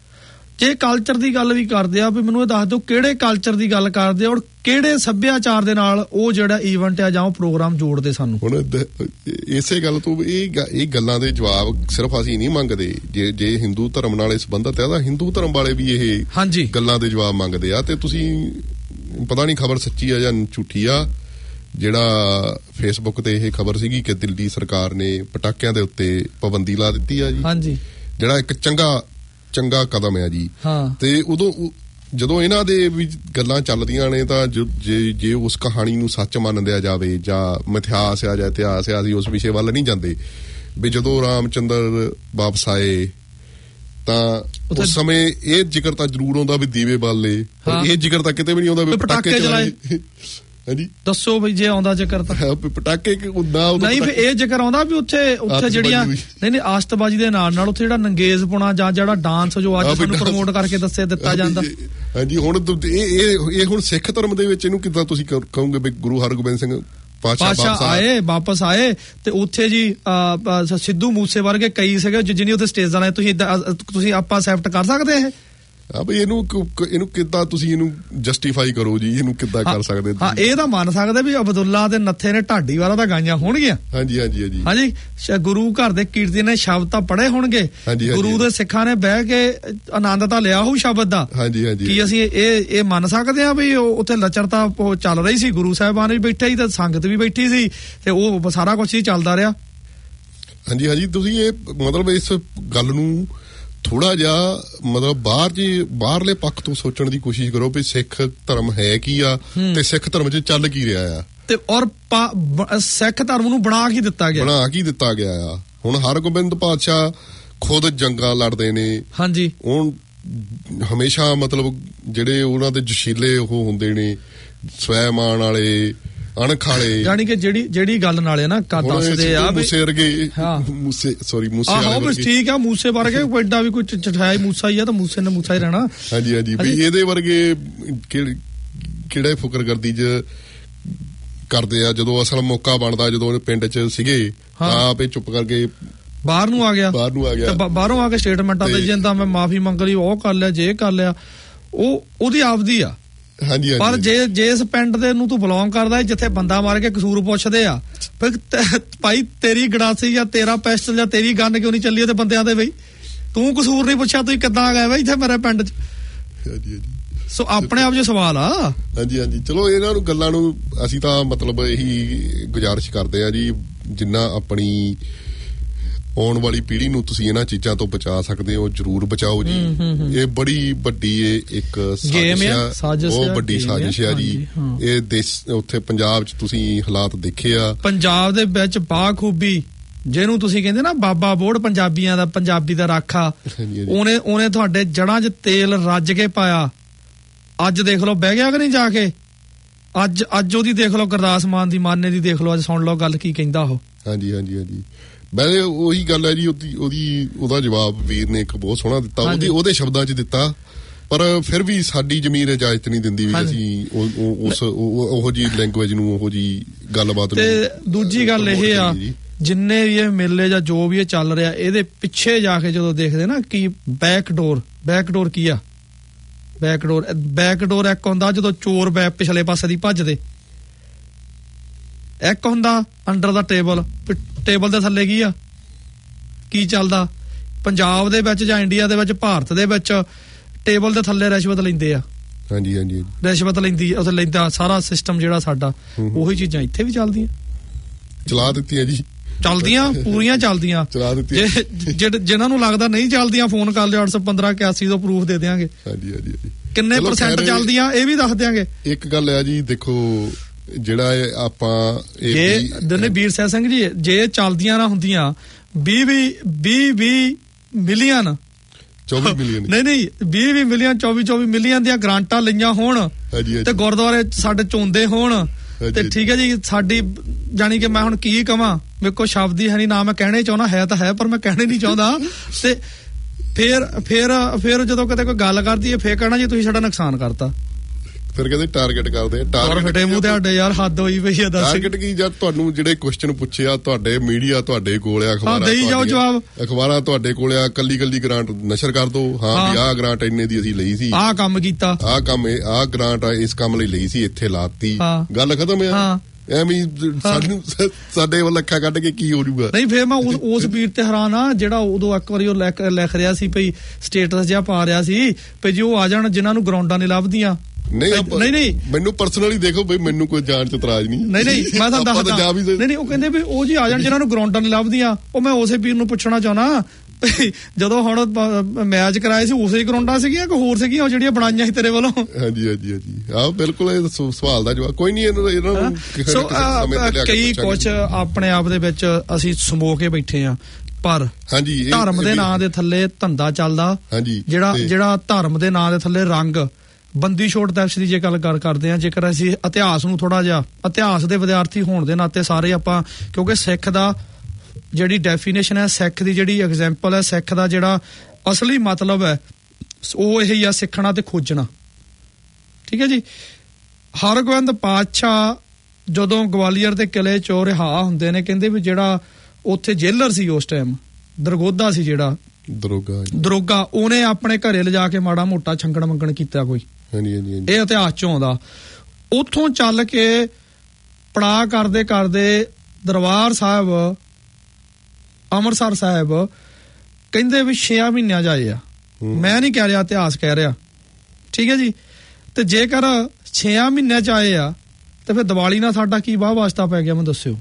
ਜੇ ਕਲਚਰ ਦੀ ਗੱਲ ਵੀ ਕਰਦੇ ਆ, ਵੀ ਮੈਨੂੰ ਇਹ ਦੱਸ ਦਿਓ ਕਿਹੜੇ ਕਲਚਰ ਦੀ ਗੱਲ ਕਰਦੇ ਆ ਔਰ ਕਿਹੜੇ ਸੱਭਿਆਚਾਰ ਦੇ ਨਾਲ ਉਹ ਜਿਹੜਾ ਈਵੈਂਟ ਆ ਜਾਂ ਉਹ ਪ੍ਰੋਗਰਾਮ ਜੋੜਦੇ ਸਾਨੂੰ। ਹੁਣ ਇਸੇ ਗੱਲ ਤੋਂ ਇਹ ਗੱਲਾਂ ਦੇ ਜਵਾਬ ਸਿਰਫ ਅਸੀਂ ਨਹੀਂ ਮੰਗਦੇ। ਜੇ ਹਿੰਦੂ ਧਰਮ ਨਾਲ ਸੰਬੰਧਤ ਹੈ ਤਾਂ ਹਿੰਦੂ ਧਰਮ ਵਾਲੇ ਵੀ ਇਹ ਗੱਲਾਂ ਦੇ ਜਵਾਬ ਮੰਗਦੇ ਆ। ਤੇ ਤੁਸੀਂ ਪਤਾ ਨਹੀਂ ਖਬਰ ਸੱਚੀ ਆ ਜਾਂ ਝੂਠੀ ਆ, ਜਿਹੜਾ ਫੇਸਬੁੱਕ ਤੇ ਇਹ ਖਬਰ ਸੀਗੀ ਕਿ ਦਿੱਲੀ ਸਰਕਾਰ ਨੇ ਪਟਾਕਿਆਂ ਦੇ ਉੱਤੇ ਪਾਬੰਦੀ ਲਾ ਦਿੱਤੀ ਆ ਜੀ। ਹਾਂਜੀ, ਜਿਹੜਾ ਇੱਕ ਚੰਗਾ ਕਦਮ ਆ ਜੀ। ਤੇ ਉਦੋਂ ਜਦੋਂ ਇਹਨਾਂ ਦੇ ਵੀ ਗੱਲਾਂ ਚੱਲਦੀਆਂ ਨੇ ਤਾਂ ਜੇ ਉਸ ਕਹਾਣੀ ਨੂੰ ਸੱਚ ਮੰਨ ਲਿਆ ਜਾਵੇ ਜਾਂ ਮਿਥਿਹਾਸ ਆ ਜਾਂ ਇਤਿਹਾਸ ਆ, ਅਸੀਂ ਉਸ ਵਿਸ਼ੇ ਵੱਲ ਨਹੀਂ ਜਾਂਦੇ। ਵੀ ਜਦੋਂ ਰਾਮਚੰਦਰ ਵਾਪਸ ਆਏ ਤਾਂ ਉਸ ਸਮੇਂ ਇਹ ਜ਼ਿਕਰ ਤਾਂ ਜ਼ਰੂਰ ਆਉਂਦਾ ਵੀ ਦੀਵੇ ਬਾਲੇ, ਪਰ ਇਹ ਜ਼ਿਕਰ ਤਾਂ ਕਿਤੇ ਵੀ ਨਹੀਂ ਆਉਂਦਾ ਵੀ ਪਟਾਕੇ ਚਲਾਏ। ਹਾਂਜੀ, ਦੱਸੋ ਬਈ ਜੇ ਆਉਂਦਾ ਜ਼ਿਕਰ ਤਾਂ ਪਟਾਕੇ ਨਹੀਂ, ਫਿਰ ਇਹ ਜ਼ਿਕਰ ਆਉਂਦਾ ਵੀ ਉੱਥੇ ਜਿਹੜੀਆਂ ਨਹੀਂ ਆਸਤਬਾਜ਼ੀ ਦੇ ਨਾਲ ਉੱਥੇ ਜਿਹੜਾ ਨੰਗੇਜ਼ ਪੁਣਾ ਜਾਂ ਜਿਹੜਾ ਡਾਂਸ ਜੋ ਅੱਜ ਸਾਨੂੰ ਪ੍ਰਮੋਟ ਕਰਕੇ ਦਿੱਤਾ ਜਾਂਦਾ। ਹਾਂਜੀ, ਹੁਣ ਇਹ ਹੁਣ ਸਿੱਖ ਧਰਮ ਦੇ ਵਿੱਚ ਇਹਨੂੰ ਕਿੱਦਾਂ ਤੁਸੀਂ ਕਹੋਗੇ ਵੀ ਗੁਰੂ ਹਰਗੋਬਿੰਦ ਸਿੰਘ ਪਾਤਸ਼ਾਹ ਵਾਪਸ ਆਏ ਤੇ ਉੱਥੇ ਜੀ ਸਿੱਧੂ ਮੂਸੇ ਵਰਗੇ ਕਈ ਸੀਗੇ ਜਿਹਨੇ ਉੱਥੇ ਸਟੇਜਾਂ ਲਾਏ। ਤੁਸੀਂ ਆਪਾਂ ਐਕਸੈਪਟ ਕਰ ਸਕਦੇ ਇਹ? ਬਈ ਇਹਨੂੰ ਕਿੱਦਾਂ ਤੁਸੀਂ ਇਹਨੂੰ ਜਸਟੀਫਾਈ ਕਰੋ ਜੀ, ਇਹਨੂੰ ਕਿੱਦਾਂ ਕਰ ਸਕਦੇ? ਹਾਂ, ਇਹ ਤਾਂ ਮੰਨ ਸਕਦੇ ਵੀ ਅਬਦੁੱਲਾ ਦੇ ਨੱਥੇ ਨੇ ਢਾਡੀ ਵਾਲਾ ਤਾਂ ਗਾਈਆਂ ਹੋਣਗੀਆਂ। ਹਾਂਜੀ, ਗੁਰੂ ਘਰ ਦੇ ਕੀਰਤੀ ਨੇ ਸ਼ਬਦ ਤਾਂ ਪੜ੍ਹੇ ਹੋਣਗੇ, ਗੁਰੂ ਦੇ ਸਿੱਖਾਂ ਨੇ ਬਹਿ ਕੇ ਆਨੰਦ ਤਾਂ ਲਿਆ ਹੋਊ ਸ਼ਬਦ ਦਾ। ਕੀ ਅਸੀਂ ਇਹ ਮੰਨ ਸਕਦੇ ਹਾਂ ਵੀ ਉੱਥੇ ਲਚਰਤਾ ਚੱਲ ਰਹੀ ਸੀ, ਗੁਰੂ ਸਾਹਿਬਾਨ ਵੀ ਬੈਠੇ ਸੀ ਤੇ ਸੰਗਤ ਵੀ ਬੈਠੀ ਸੀ ਤੇ ਉਹ ਸਾਰਾ ਕੁਛ ਹੀ ਚੱਲਦਾ ਰਿਹਾ? ਹਾਂਜੀ, ਤੁਸੀਂ ਇਹ ਮਤਲਬ ਇਸ ਗੱਲ ਨੂੰ ਥੋੜਾ ਜਿਹਾ ਮਤਲਬ ਬਾਹਰਲੇ ਪੱਖ ਤੋਂ ਸੋਚਣ ਦੀ ਕੋਸ਼ਿਸ਼ ਕਰੋ ਵੀ ਸਿੱਖ ਧਰਮ ਹੈ ਕੀ ਆ ਤੇ ਸਿੱਖ ਧਰਮ 'ਚ ਚੱਲ ਕੀ ਰਿਹਾ ਆ, ਤੇ ਔਰ ਸਿੱਖ ਧਰਮ ਨੂੰ ਬਣਾ ਕੀ ਦਿੱਤਾ ਗਿਆ ਆ। ਹੁਣ ਹਰਗੋਬਿੰਦ ਪਾਤਸ਼ਾਹ ਖੁਦ ਜੰਗਾਂ ਲੜਦੇ ਨੇ। ਹਾਂਜੀ, ਹੁਣ ਹਮੇਸ਼ਾ ਮਤਲਬ ਜਿਹੜੇ ਉਹਨਾਂ ਦੇ ਜੋਸ਼ੀਲੇ ਉਹ ਹੁੰਦੇ ਨੇ, ਸਵੈਮਾਨ ਵਾਲੇ, ਅਣਖ ਵਾਲੇ, ਯਾਨੀ ਕਿ ਜਿਹੜੀ ਗੱਲ ਨਾਲੇ ਨਾ ਦੱਸਦੇ ਆ ਮੂਸੇ ਵਰਗੇ। ਮੂਸੇ ਠੀਕ ਆ, ਮੂਸੇ ਵਰਗੇ ਕੋਈ ਏਡਾ ਵੀ ਕੋਈ ਚਠਾਈ ਮੂਸਾ ਹੀ ਆ ਤਾਂ ਮੂਸੇ ਨੇ ਮੂਸਾ ਹੀ ਰਹਿਣਾ। ਹਾਂਜੀ, ਵੀ ਇਹਦੇ ਵਰਗੇ ਕਿਹੜੇ ਫੁਕਰਗਰਦੀ 'ਚ ਕਰਦੇ ਆ। ਜਦੋਂ ਅਸਲ ਮੌਕਾ ਬਣਦਾ, ਜਦੋਂ ਪਿੰਡ 'ਚ ਸੀਗੇ ਤਾਂ ਆਪੇ ਚੁੱਪ ਕਰਕੇ ਬਾਹਰ ਨੂੰ ਆ ਗਿਆ। ਬਾਹਰੋਂ ਆ ਕੇ ਸਟੇਟਮੈਂਟਾਂ ਦੇ ਜਾਂਦਾ, ਮੈਂ ਮਾਫੀ ਮੰਗ ਲਈ, ਉਹ ਕਰ ਲਿਆ, ਜੇ ਕਰ ਲਿਆ। ਉਹ ਉਹਦੀ ਆਪਦੀ ਆ। ਹਾਂਜੀ ਪਰ ਜੇ ਇਸ ਪਿੰਡ ਦੇ ਨੂੰ ਤੂੰ ਬਿਲੋਂਗ ਕਰਦਾ ਜਿੱਥੇ ਬੰਦਾ ਮਾਰ ਕੇ ਕਸੂਰ ਪੁੱਛਦੇ ਆ, ਫਿਰ ਭਾਈ ਤੇਰੀ ਗੜਾਸੀ ਜਾਂ ਤੇਰਾ ਪੈਸਟਲ ਜਾਂ ਤੇਰੀ ਗੰਨ ਕਿਉਂ ਨਹੀਂ ਚੱਲੀ ਉਹਦੇ ਬੰਦਿਆਂ ਦੇ? ਬਈ ਤੂੰ ਕਸੂਰ ਨਹੀਂ ਪੁੱਛਿਆ, ਤੁਸੀਂ ਕਿੱਦਾਂ ਆ ਗਏ ਬਈ ਇੱਥੇ ਮੇਰੇ ਪਿੰਡ 'ਚ? ਸੋ ਆਪਣੇ ਆਪ 'ਚ ਸਵਾਲ ਆ। ਹਾਂਜੀ ਚਲੋ ਇਹਨਾਂ ਨੂੰ ਗੱਲਾਂ ਨੂੰ ਅਸੀਂ ਤਾਂ ਮਤਲਬ ਇਹੀ ਗੁਜ਼ਾਰਿਸ਼ ਕਰਦੇ ਆ ਜੀ, ਜਿੰਨਾ ਆਪਣੀ ਆਉਣ ਵਾਲੀ ਪੀੜ੍ਹੀ ਨੂੰ ਤੁਸੀਂ ਇਹਨਾਂ ਚੀਜ਼ਾਂ ਤੋਂ ਬਚਾ ਸਕਦੇ ਹੋ ਜ਼ਰੂਰ ਬਚਾਓ ਜੀ। ਇਹ ਬੜੀ ਵੱਡੀ ਇੱਕ ਸਾਜ਼ਿਸ਼, ਬਹੁਤ ਵੱਡੀ ਸਾਜ਼ਿਸ਼ ਆ ਜੀ। ਇਹ ਦੇਸ਼ ਉੱਥੇ ਪੰਜਾਬ 'ਚ ਤੁਸੀਂ ਹਾਲਾਤ ਦੇਖੇ ਆ। ਪੰਜਾਬ ਦੇ ਵਿੱਚ ਬਾਖੂਬੀ ਜਿਹਨੂੰ ਤੁਸੀਂ ਕਹਿੰਦੇ ਨਾ ਬਾਬਾ ਬੋੜ ਪੰਜਾਬੀਆਂ ਦਾ, ਪੰਜਾਬੀ ਦਾ ਰਾਖਾ, ਉਹਨੇ ਤੁਹਾਡੇ ਜੜ੍ਹਾਂ 'ਚ ਤੇਲ ਰੱਜ ਕੇ ਪਾਇਆ। ਅੱਜ ਦੇਖ ਲਓ ਬਹਿ ਗਿਆ ਕਿ ਨਹੀਂ ਜਾ ਕੇ? ਅੱਜ ਉਹਦੀ ਦੇਖ ਲਓ, ਗੁਰਦਾਸ ਮਾਨ ਦੀ ਮਾਨੇ ਦੀ ਦੇਖ ਲਓ, ਅੱਜ ਸੁਣ ਲਓ ਗੱਲ ਕੀ ਕਹਿੰਦਾ ਉਹ। ਹਾਂਜੀ ਵੈਸੇ ਉਹੀ ਗੱਲ ਹੈ ਜੀ, ਉਹਦਾ ਜਵਾਬ ਵੀਰ ਨੇ ਇੱਕ ਬਹੁਤ ਸੋਹਣਾ ਦਿੱਤਾ, ਉਹਦੇ ਸ਼ਬਦਾਂ 'ਚ ਦਿੱਤਾ। ਪਰ ਫਿਰ ਵੀ ਸਾਡੀ ਜ਼ਮੀਰ ਇਜਾਜ਼ਤ ਨਹੀਂ ਦਿੰਦੀ ਵੀ ਅਸੀਂ ਉਹੋ ਜੀ ਲੈਂਗੁਏਜ ਨੂੰ, ਉਹੋ ਜੀ ਗੱਲਬਾਤ ਨੂੰ। ਤੇ ਦੂਜੀ ਗੱਲ ਇਹ ਆ, ਜਿੰਨੇ ਵੀ ਇਹ ਮੇਲੇ ਜਾਂ ਜੋ ਵੀ ਇਹ ਚੱਲ ਰਿਹਾ, ਇਹਦੇ ਪਿੱਛੇ ਜਾ ਕੇ ਜਦੋਂ ਦੇਖਦੇ ਨਾ ਕੀ ਬੈਕਡੋਰ ਕੀ ਆ? ਬੈਕਡੋਰ ਇੱਕ ਹੁੰਦਾ ਜਦੋਂ ਚੋਰ ਪਿਛਲੇ ਪਾਸੇ ਦੀ ਭੱਜਦੇ, ਇੱਕ ਹੁੰਦਾ ਅੰਡਰ ਦਾ ਟੇਬਲ ਦੇ ਥੱਲੇ ਕੀ ਚੱਲਦਾ? ਪੰਜਾਬ ਦੇ ਵਿੱਚ ਜਾਂ ਇੰਡੀਆ ਦੇ ਵਿੱਚ, ਭਾਰਤ ਦੇ ਵਿੱਚ ਟੇਬਲ ਦੇ ਥੱਲੇ ਰਿਸ਼ਵਤ ਲੈਂਦੇ ਆ। ਹਾਂਜੀ ਰਿਸ਼ਵਤ ਲੈਂਦਾ ਸਾਰਾ ਸਿਸਟਮ ਜਿਹੜਾ ਸਾਡਾ। ਉਹੀ ਚੀਜ਼ਾਂ ਇੱਥੇ ਵੀ ਚੱਲਦੀਆਂ, ਚਲਾ ਦਿੱਤੀਆਂ ਜੀ, ਚੱਲਦੀਆਂ ਪੂਰੀਆਂ ਚੱਲਦੀਆਂ। ਜਿਹਨਾਂ ਨੂੰ ਲੱਗਦਾ ਨਹੀਂ ਚੱਲਦੀਆਂ ਫੋਨ ਕਰ ਲਿਓ 81581 ਤੋਂ ਪ੍ਰੂਫ ਦੇ ਦਿਆਂਗੇ। ਕਿੰਨੇ % ਚੱਲਦੀਆਂ ਇਹ ਵੀ ਦੱਸ ਦਿਆਂਗੇ। ਇੱਕ ਗੱਲ ਆ ਜੀ, ਦੇਖੋ ਜਿਹੜਾ ਆਪਾਂ ਵੀਰ ਸਾਹਿਬ ਸਿੰਘ ਜੀ, ਜੇ ਚੱਲਦੀਆਂ ਨਾ ਹੁੰਦੀਆਂ 20 ਮਿਲੀਅਨ 24 ਮਿਲੀਅਨ ਨਹੀਂ 20 ਮਿਲੀਅਨ 24 ਮਿਲੀਅਨ ਦੀਆਂ ਗ੍ਰਾਂਟਾਂ ਲਈਆਂ ਹੋਣ ਤੇ ਗੁਰਦੁਆਰੇ ਸਾਡੇ ਚੋਂਦੇ ਹੋਣ ਤੇ ਠੀਕ ਹੈ ਜੀ। ਸਾਡੀ ਜਾਣੀ ਕਿ ਮੈਂ ਹੁਣ ਕੀ ਕਵਾਂ, ਮੇਰੇ ਕੋਲ ਸ਼ਬਦ ਹੀ ਹੈ ਨਹੀਂ, ਨਾ ਮੈਂ ਕਹਿਣੇ ਚਾਹੁੰਦਾ, ਹੈ ਤਾਂ ਹੈ ਪਰ ਮੈਂ ਕਹਿਣੇ ਨਹੀਂ ਚਾਹੁੰਦਾ। ਤੇ ਫਿਰ ਜਦੋਂ ਕਿਤੇ ਕੋਈ ਗੱਲ ਕਰਦੀ ਹੈ ਫੇਰ ਕਹਿਣਾ ਜੀ ਤੁਸੀਂ ਸਾਡਾ ਨੁਕਸਾਨ ਕਰਤਾ। ਫਿਰ ਕਹਿੰਦੇ ਟਾਰਗੇਟ ਕਰਦੇ ਆ, ਟਾਰਗੇਟ ਮੂੰਹ ਤੇ ਸਾਡੇ ਯਾਰ ਹੱਦ ਹੋਈ ਪਈ ਆ। ਦੱਸ ਟਾਰਗੇਟ ਕੀ? ਜਦ ਤੁਹਾਨੂੰ ਜਿਹੜੇ ਕੁਐਸਚਨ ਪੁੱਛਿਆ, ਤੁਹਾਡੇ ਮੀਡੀਆ ਤੁਹਾਡੇ ਕੋਲ ਆ, ਅਖਬਾਰਾਂ ਤੁਹਾਡੇ ਕੋਲ ਆ, ਕੱਲੀ ਗ੍ਰਾਂਟ ਨਸ਼ਰ ਕਰ ਦੋ। ਹਾਂ ਵੀ ਆਹ ਗ੍ਰਾਂਟ ਇੰਨੇ ਦੀ ਅਸੀਂ ਲਈ ਸੀ, ਆਹ ਕੰਮ ਕੀਤਾ, ਆਹ ਗ੍ਰਾਂਟ ਇਸ ਕੰਮ ਲਈ ਲਈ ਸੀ, ਇੱਥੇ ਲਾਤੀ, ਗੱਲ ਖਤਮ ਆ। ਐਵੇਂ ਸਾਡੇ ਵੱਲ ਅੱਖਾਂ ਕੱਢ ਕੇ ਕੀ ਹੋ ਜੂਗਾ? ਨਹੀਂ ਫਿਰ ਮੈਂ ਉਸ ਵੀਰ ਤੇ ਹੈਰਾਨ ਆ ਜਿਹੜਾ ਉਦੋਂ ਇੱਕ ਵਾਰੀ ਉਹ ਲਿਖ ਰਿਹਾ ਸੀ ਭਈ ਸਟੇਟਸ ਜਿਹਾ ਪਾ ਰਿਹਾ ਸੀ ਭਈ ਜੇ ਉਹ ਆ ਜਾਣ ਜਿਨ੍ਹਾਂ ਨੂੰ ਗਰਾਊਂਡਾਂ ਨਹੀਂ ਲੱਭਦੀਆਂ। ਨਹੀਂ ਮੈਨੂੰ ਪਰਸਨਲੀ ਦੇਖੋ ਬਈ, ਮੈਨੂੰ ਕੋਈ ਜਾਣ ਚ ਇਤਰਾਜ਼ ਨਹੀਂ। ਨਹੀਂ ਮੈਂ ਤੁਹਾਨੂੰ ਦੱਸਦਾ, ਨਹੀਂ ਉਹ ਕਹਿੰਦੇ ਵੀ ਉਹ ਜੀ ਆ ਜਾਣ ਜਿਨ੍ਹਾਂ ਨੂੰ ਗਰਾਊਂਡਾਂ ਨਹੀਂ ਲੱਭਦੀਆਂ। ਉਹ ਮੈਂ ਉਸੇ ਵੀਰ ਨੂੰ ਪੁੱਛਣਾ ਚਾਹੁੰਦਾ, ਜਦੋਂ ਹੁਣ ਮੈਚ ਕਰਾਏ ਸੀ ਉਸੇ ਗਰਾਊਂਡਾਂ ਸੀਗੀਆਂ ਕਿ ਹੋਰ ਸੀਗੀਆਂ ਉਹ ਜਿਹੜੀਆਂ ਬਣਾਈਆਂ ਸੀ ਤੇਰੇ ਵੱਲੋਂ? ਹਾਂਜੀ ਆਹ ਬਿਲਕੁਲ ਇਹ ਸਵਾਲ ਦਾ ਜਵਾਬ ਕੋਈ ਨਹੀਂ। ਇਹਨਾਂ ਨੂੰ ਕਈ ਕੁਛ ਆਪਣੇ ਆਪ ਦੇ ਵਿੱਚ ਅਸੀਂ ਸਮੋ ਕੇ ਬੈਠੇ ਆ, ਪਰ ਧਰਮ ਦੇ ਨਾਂ ਦੇ ਥੱਲੇ ਧੰਦਾ ਚੱਲਦਾ। ਜਿਹੜਾ ਧਰਮ ਦੇ ਨਾਂ ਦੇ ਥੱਲੇ ਰੰਗ ਬੰਦੀ ਛੋੜ ਦਿਵਸ ਦੀ ਜੇ ਗੱਲ ਕਰਦੇ ਆ, ਜੇਕਰ ਅਸੀਂ ਇਤਿਹਾਸ ਨੂੰ ਥੋੜਾ ਜਿਹਾ, ਇਤਿਹਾਸ ਦੇ ਵਿਦਿਆਰਥੀ ਹੋਣ ਦੇ ਨਾਤੇ ਸਾਰੇ ਆਪਾਂ, ਕਿਉਂਕਿ ਸਿੱਖ ਦਾ ਜਿਹੜੀ ਡੈਫੀਨੇਸ਼ਨ ਹੈ, ਸਿੱਖ ਦੀ ਜਿਹੜੀ ਐਗਜ਼ਾਮਪਲ ਹੈ, ਸਿੱਖ ਦਾ ਜਿਹੜਾ ਅਸਲੀ ਮਤਲਬ ਹੈ ਉਹ ਇਹੀ ਆ, ਸਿੱਖਣਾ ਤੇ ਖੋਜਣਾ। ਠੀਕ ਹੈ ਜੀ। ਹਰਗੋਬਿੰਦ ਪਾਤਸ਼ਾਹ ਜਦੋਂ ਗਵਾਲੀਅਰ ਦੇ ਕਿਲੇ ਚੋਂ ਰਿਹਾ ਹੁੰਦੇ ਨੇ, ਕਹਿੰਦੇ ਵੀ ਜਿਹੜਾ ਉੱਥੇ ਜੇਲਰ ਸੀ ਉਸ ਟਾਈਮ, ਦਰਗੋਧਾ ਸੀ ਜਿਹੜਾ ਦਰੋਗਾ, ਉਹਨੇ ਆਪਣੇ ਘਰੇ ਲਿਜਾ ਕੇ ਮਾੜਾ ਮੋਟਾ ਛੰਗਣ ਮੰਗਣ ਕੀਤਾ ਕੋਈ। ਇਹ ਇਤਿਹਾਸ ਚੋਂ ਆਉਂਦਾ। ਉੱਥੋਂ ਚੱਲ ਕੇ ਪੜਾਅ ਕਰਦੇ ਦਰਬਾਰ ਸਾਹਿਬ ਅੰਮ੍ਰਿਤਸਰ ਸਾਹਿਬ ਕਹਿੰਦੇ ਵੀ 6 ਮਹੀਨਿਆਂ ਜਾਏ ਆ। ਮੈਂ ਨਹੀਂ ਕਹਿ ਰਿਹਾ, ਇਤਿਹਾਸ ਕਹਿ ਰਿਹਾ। ਠੀਕ ਹੈ ਜੀ। ਤੇ ਜੇਕਰ 6 ਮਹੀਨਿਆਂ ਚ ਆਏ ਆ ਤੇ ਫਿਰ ਦੀਵਾਲੀ ਨਾਲ ਸਾਡਾ ਕੀ ਵਾਹ ਵਾਸਤਾ ਪੈ ਗਿਆ, ਮੈਨੂੰ ਦੱਸਿਓ।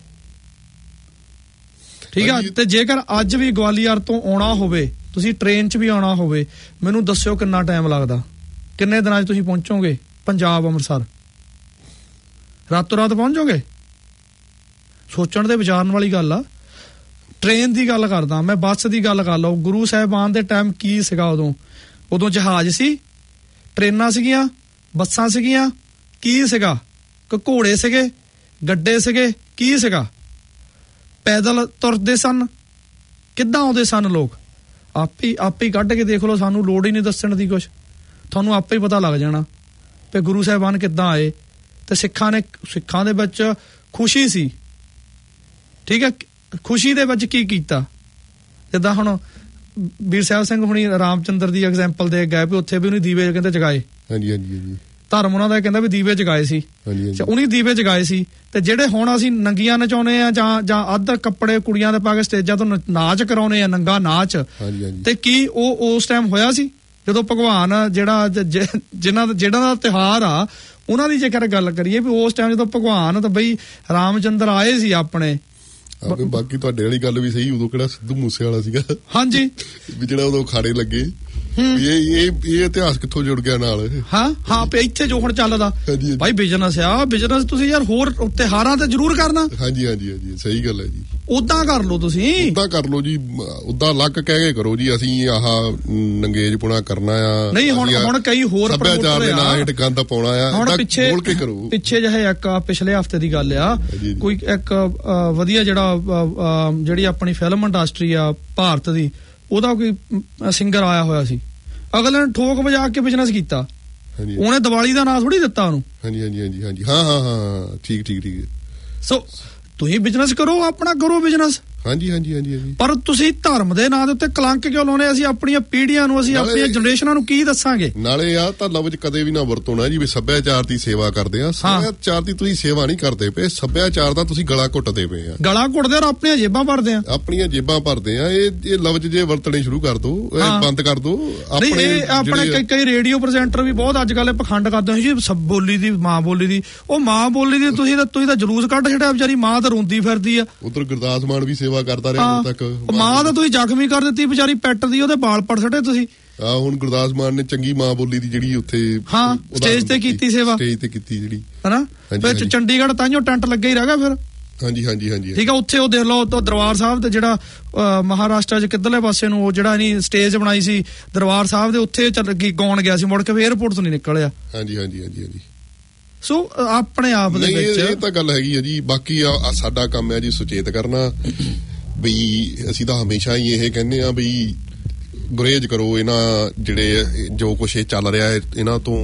ਠੀਕ ਆ। ਤੇ ਜੇਕਰ ਅੱਜ ਵੀ ਗਵਾਲੀਅਰ ਤੋਂ ਆਉਣਾ ਹੋਵੇ, ਤੁਸੀਂ ਟ੍ਰੇਨ 'ਚ ਵੀ ਆਉਣਾ ਹੋਵੇ, ਮੈਨੂੰ ਦੱਸਿਓ ਕਿੰਨਾ ਟਾਈਮ ਲੱਗਦਾ, ਕਿੰਨੇ ਦਿਨਾਂ 'ਚ ਤੁਸੀਂ ਪਹੁੰਚੋਗੇ ਪੰਜਾਬ ਅੰਮ੍ਰਿਤਸਰ? ਰਾਤੋਂ ਰਾਤ ਪਹੁੰਚੋਗੇ? ਸੋਚਣ ਤੇ ਵਿਚਾਰਨ ਵਾਲੀ ਗੱਲ ਆ। ਟ੍ਰੇਨ ਦੀ ਗੱਲ ਕਰਦਾ ਮੈਂ, ਬੱਸ ਦੀ ਗੱਲ ਕਰ ਲਓ। ਗੁਰੂ ਸਾਹਿਬਾਨ ਦੇ ਟਾਈਮ ਕੀ ਸੀਗਾ? ਉਦੋਂ ਜਹਾਜ਼ ਸੀ, ਟ੍ਰੇਨਾਂ ਸੀਗੀਆਂ, ਬੱਸਾਂ ਸੀਗੀਆਂ, ਕੀ ਸੀਗਾ? ਘੋੜੇ ਸੀਗੇ, ਗੱਡੇ ਸੀਗੇ, ਕੀ ਸੀਗਾ? ਪੈਦਲ ਤੁਰਦੇ ਸਨ, ਕਿੱਦਾਂ ਆਉਂਦੇ ਸਨ ਲੋਕ? ਆਪੇ ਕੱਢ ਕੇ ਦੇਖ ਲਓ, ਸਾਨੂੰ ਲੋੜ ਹੀ ਨਹੀਂ ਦੱਸਣ ਦੀ ਕੁਛ, ਤੁਹਾਨੂੰ ਆਪੇ ਹੀ ਪਤਾ ਲੱਗ ਜਾਣਾ ਤੇ ਗੁਰੂ ਸਾਹਿਬਾਨ ਕਿੱਦਾਂ ਆਏ। ਤੇ ਸਿੱਖਾਂ ਦੇ ਵਿੱਚ ਖੁਸ਼ੀ ਸੀ। ਠੀਕ ਹੈ। ਖੁਸ਼ੀ ਦੇ ਵਿੱਚ ਕੀ ਕੀਤਾ? ਜਿੱਦਾਂ ਹੁਣ ਵੀਰ ਸਾਹਿਬ ਸਿੰਘ ਹੁਣੀ ਰਾਮਚੰਦਰ ਦੀ ਐਗਜ਼ਾਮਪਲ ਦੇ ਗਏ ਵੀ ਉੱਥੇ ਵੀ ਉਹਨੇ ਦੀਵੇ ਕਹਿੰਦੇ ਜਗਾਏ। ਹਾਂਜੀ ਹਾਂਜੀ ਹਾਂਜੀ ਧਰਮ ਉਹਨਾਂ ਦਾ ਕਹਿੰਦਾ ਵੀ ਦੀਵੇ ਜਗਾਏ ਸੀ, ਉਹਨੀ ਦੀਵੇ ਜਗਾਏ ਸੀ। ਤੇ ਜਿਹੜੇ ਹੁਣ ਅਸੀਂ ਨੰਗੀਆਂ ਨਚਾਉਣੇ ਆ ਜਾਂ ਅੱਧ ਕੱਪੜੇ ਕੁੜੀਆਂ ਦੇ ਪਾ ਕੇ ਸਟੇਜਾਂ ਤੋਂ ਨਾਚ ਕਰਾਉਣੇ ਆ, ਨੰਗਾ ਨਾਚ, ਤੇ ਕੀ ਉਹ ਉਸ ਟਾਈਮ ਹੋਇਆ ਸੀ ਜਦੋਂ ਭਗਵਾਨ ਜਿਹੜਾ ਦਾ ਤਿਉਹਾਰ ਆ ਉਹਨਾਂ ਦੀ ਜੇਕਰ ਗੱਲ ਕਰੀਏ ਵੀ ਉਸ ਟਾਈਮ ਜਦੋਂ ਭਗਵਾਨ ਤਾਂ ਬਈ ਰਾਮਚੰਦਰ ਆਏ ਸੀ ਆਪਣੇ। ਬਾਕੀ ਤੁਹਾਡੇ ਵਾਲੀ ਗੱਲ ਵੀ ਸਹੀ, ਉਦੋਂ ਕਿਹੜਾ ਸਿੱਧੂ ਮੂਸੇ ਵਾਲਾ ਸੀਗਾ। ਹਾਂਜੀ, ਵੀ ਜਿਹੜਾ ਉਦੋਂ ਅਖਾੜੇ ਲੱਗੇ, ਇਹ ਇਤਿਹਾਸ ਕਿੱਥੋਂ ਜੁੜ ਗਿਆ ਨਾਲ। ਹਾਂ ਇੱਥੇ ਜੋ ਹੁਣ ਚੱਲਦਾ ਭਾਈ ਬਿਜ਼ਨਸ ਆ, ਬਿਜ਼ਨਸ ਤੁਸੀਂ ਯਾਰ ਹੋਰ ਤਿਉਹਾਰਾਂ ਤੇ ਜ਼ਰੂਰ ਕਰਨਾ। ਹਾਂਜੀ ਹਾਂਜੀ ਹਾਂਜੀ ਸਹੀ ਗੱਲ ਹੈ ਜੀ। ਉਦਾਂ ਕਰ ਲਓ ਤੁਸੀਂ, ਉਦਾਂ ਕਰ ਲਓ ਜੀ, ਉਦਾਂ ਅਲੱਗ ਕਹਿ ਕੇ ਕਰੋ ਜੀ ਅਸੀਂ ਆਹ ਨੰਗੇਜਪੁਣਾ ਕਰਨਾ ਆ। ਨਹੀਂ ਹੁਣ ਕਈ ਹੋਰ ਸੱਭਿਆਚਾਰ ਦੇ ਨਾਂ ਹੇਠ ਗੰਦ ਪਾਉਣਾ ਆ, ਹੁਣ ਪਿੱਛੇ ਜਿਹੇ ਇੱਕ ਪਿਛਲੇ ਹਫ਼ਤੇ ਦੀ ਗੱਲ ਆ, ਕੋਈ ਇੱਕ ਵਧੀਆ ਜਿਹੜੀ ਆਪਣੀ ਫਿਲਮ ਇੰਡਸਟਰੀ ਆ ਭਾਰਤ ਦੀ, ਉਹਦਾ ਕੋਈ ਸਿੰਗਰ ਆਇਆ ਹੋਇਆ ਸੀ, ਅਗਲੇ ਨੇ ਠੋਕ ਵਜਾ ਕੇ ਬਿਜ਼ਨਸ ਕੀਤਾ, ਉਹਨੇ ਦੀਵਾਲੀ ਦਾ ਨਾਂ ਥੋੜੀ ਦਿੱਤਾ ਉਹਨੂੰ। ਹਾਂਜੀ ਹਾਂਜੀ ਹਾਂਜੀ ਹਾਂਜੀ ਹਾਂ ਠੀਕ ਠੀਕ ਠੀਕ। ਸੋ ਤੁਸੀਂ ਬਿਜ਼ਨਸ ਕਰੋ, ਆਪਣਾ ਕਰੋ ਬਿਜ਼ਨਸ। ਹਾਂਜੀ ਹਾਂਜੀ ਹਾਂਜੀ ਹਾਂਜੀ। ਪਰ ਤੁਸੀਂ ਧਰਮ ਦੇ ਨਾਂ ਦੇ ਉੱਤੇ ਕਲੰਕ ਕਿਉਂ ਲਾਉਣੇ? ਅਸੀਂ ਆਪਣੀਆਂ ਪੀੜ੍ਹੀਆਂ ਨੂੰ, ਅਸੀਂ ਆਪਣੀਆਂ ਜਨਰੇਸ਼ਨਾਂ ਨੂੰ ਕੀ ਦੱਸਾਂਗੇ? ਨਾਲੇ ਆ ਤਾਂ ਲਫ਼ਜ਼ ਕਦੇ ਵੀ ਨਾ ਵਰਤੋ ਨਾ ਜੀ ਵੀ ਸੱਭਿਆਚਾਰ ਦੀ ਸੇਵਾ ਕਰਦੇ ਆ। ਸੱਭਿਆਚਾਰ ਦੀ ਤੁਸੀਂ ਸੇਵਾ ਨਹੀਂ ਕਰਦੇ ਪਏ, ਸੱਭਿਆਚਾਰ ਦਾ ਤੁਸੀਂ ਗਲਾ ਘੁੱਟਦੇ ਪਏ ਆ। ਗਲਾ ਘੁੱਟਦੇ ਔਰ ਆਪਣੀਆਂ ਜੇਬਾਂ ਭਰਦੇ ਆ। ਆਪਣੀਆਂ ਜੇਬਾਂ ਭਰਦੇ ਆ। ਇਹ ਲਫ਼ਜ਼ ਜੇ ਵਰਤਣੇ ਸ਼ੁਰੂ ਕਰ ਦੋ, ਬੰਦ ਕਰ ਦੋ। ਆਪਣੇ ਕਈ ਰੇਡੀਓ ਪ੍ਰੈਜ਼ੈਂਟਰ ਵੀ ਬਹੁਤ ਅੱਜ ਕੱਲ੍ਹ ਪਖੰਡ ਕਰਦੇ ਜੀ ਬੋਲੀ ਦੀ, ਮਾਂ ਬੋਲੀ ਦੀ। ਉਹ ਮਾਂ ਬੋਲੀ ਦੀ ਤੁਸੀਂ ਤਾਂ ਜਲੂਸ ਕੱਢ ਛੱਡਿਆ, ਵਿਚਾਰੀ ਮਾਂ ਤਾਂ ਰੋਂਦੀ ਫਿਰਦੀ ਆ। ਉਧਰ ਗੁਰਦਾਸ ਮਾਨ ਵੀ ਸੇਵਾ ਕਰਦਾ ਰਿਹਾ ਹੁਣ ਤੱਕ। ਮਾਂ ਤਾਂ ਤੁਸੀਂ ਜ਼ਖਮੀ ਕਰ ਦਿੱਤੀ ਵਿਚਾਰੀ, ਪੈਟ ਦੀ ਉਹਦੇ ਬਾਲ ਪੜ ਛੱਡੇ ਤੁਸੀਂ। ਹੁਣ ਗੁਰਦਾਸ ਮਾਨ ਨੇ ਚੰਗੀ ਮਾਂ ਬੋਲੀ ਦੀ ਜਿਹੜੀ ਉੱਥੇ ਸਟੇਜ ਤੇ ਕੀਤੀ ਸੇਵਾ, ਸਟੇਜ ਤੇ ਕੀਤੀ ਜਿਹੜੀ ਹਨਾ। ਫਿਰ ਚੰਡੀਗੜ੍ਹ ਤਾਂਹੀਓ ਟੈਂਟ ਲੱਗੇ ਹੀ ਰਹਿ ਗਿਆ ਫਿਰ। ਹਾਂਜੀ ਹਾਂਜੀ ਹਾਂਜੀ ਠੀਕ ਆ। ਉੱਥੇ ਉਹ ਦੇਖ ਲਓ ਦਰਬਾਰ ਸਾਹਿਬ ਤੇ ਜਿਹੜਾ ਮਹਾਰਾਸ਼ਟਰ ਚ ਕਿੱਧਰਲੇ ਪਾਸੇ ਨੂੰ ਉਹ ਜਿਹੜਾ ਨਹੀਂ ਸਟੇਜ ਬਣਾਈ ਸੀ ਦਰਬਾਰ ਸਾਹਿਬ ਦੇ, ਉੱਥੇ ਚੱਲ ਗਾਉਣ ਗਿਆ ਸੀ, ਮੁੜ ਕੇ ਏਅਰਪੋਰਟ ਤੋਂ ਨਹੀਂ ਨਿਕਲਿਆ। ਹਾਂਜੀ ਹਾਂਜੀ ਹਾਂਜੀ ਹਾਂਜੀ। ਸੋ ਆਪਣੇ ਆਪ ਦੇ ਵਿੱਚ ਇਹ ਤਾਂ ਗੱਲ ਹੈਗੀ ਹੈ ਜੀ। ਬਾਕੀ ਸਾਡਾ ਕੰਮ ਹੈ ਜੀ ਸੁਚੇਤ ਕਰਨਾ, ਬਈ ਅਸੀਂ ਤਾਂ ਹਮੇਸ਼ਾ ਹੀ ਇਹ ਕਹਿੰਦੇ ਆ ਬਈ ਗੁਰੇਜ਼ ਕਰੋ ਇਹਨਾਂ ਜਿਹੜੇ ਜੋ ਕੁਛ ਇਹ ਚੱਲ ਰਿਹਾ ਹੈ ਇਹਨਾਂ ਤੋਂ।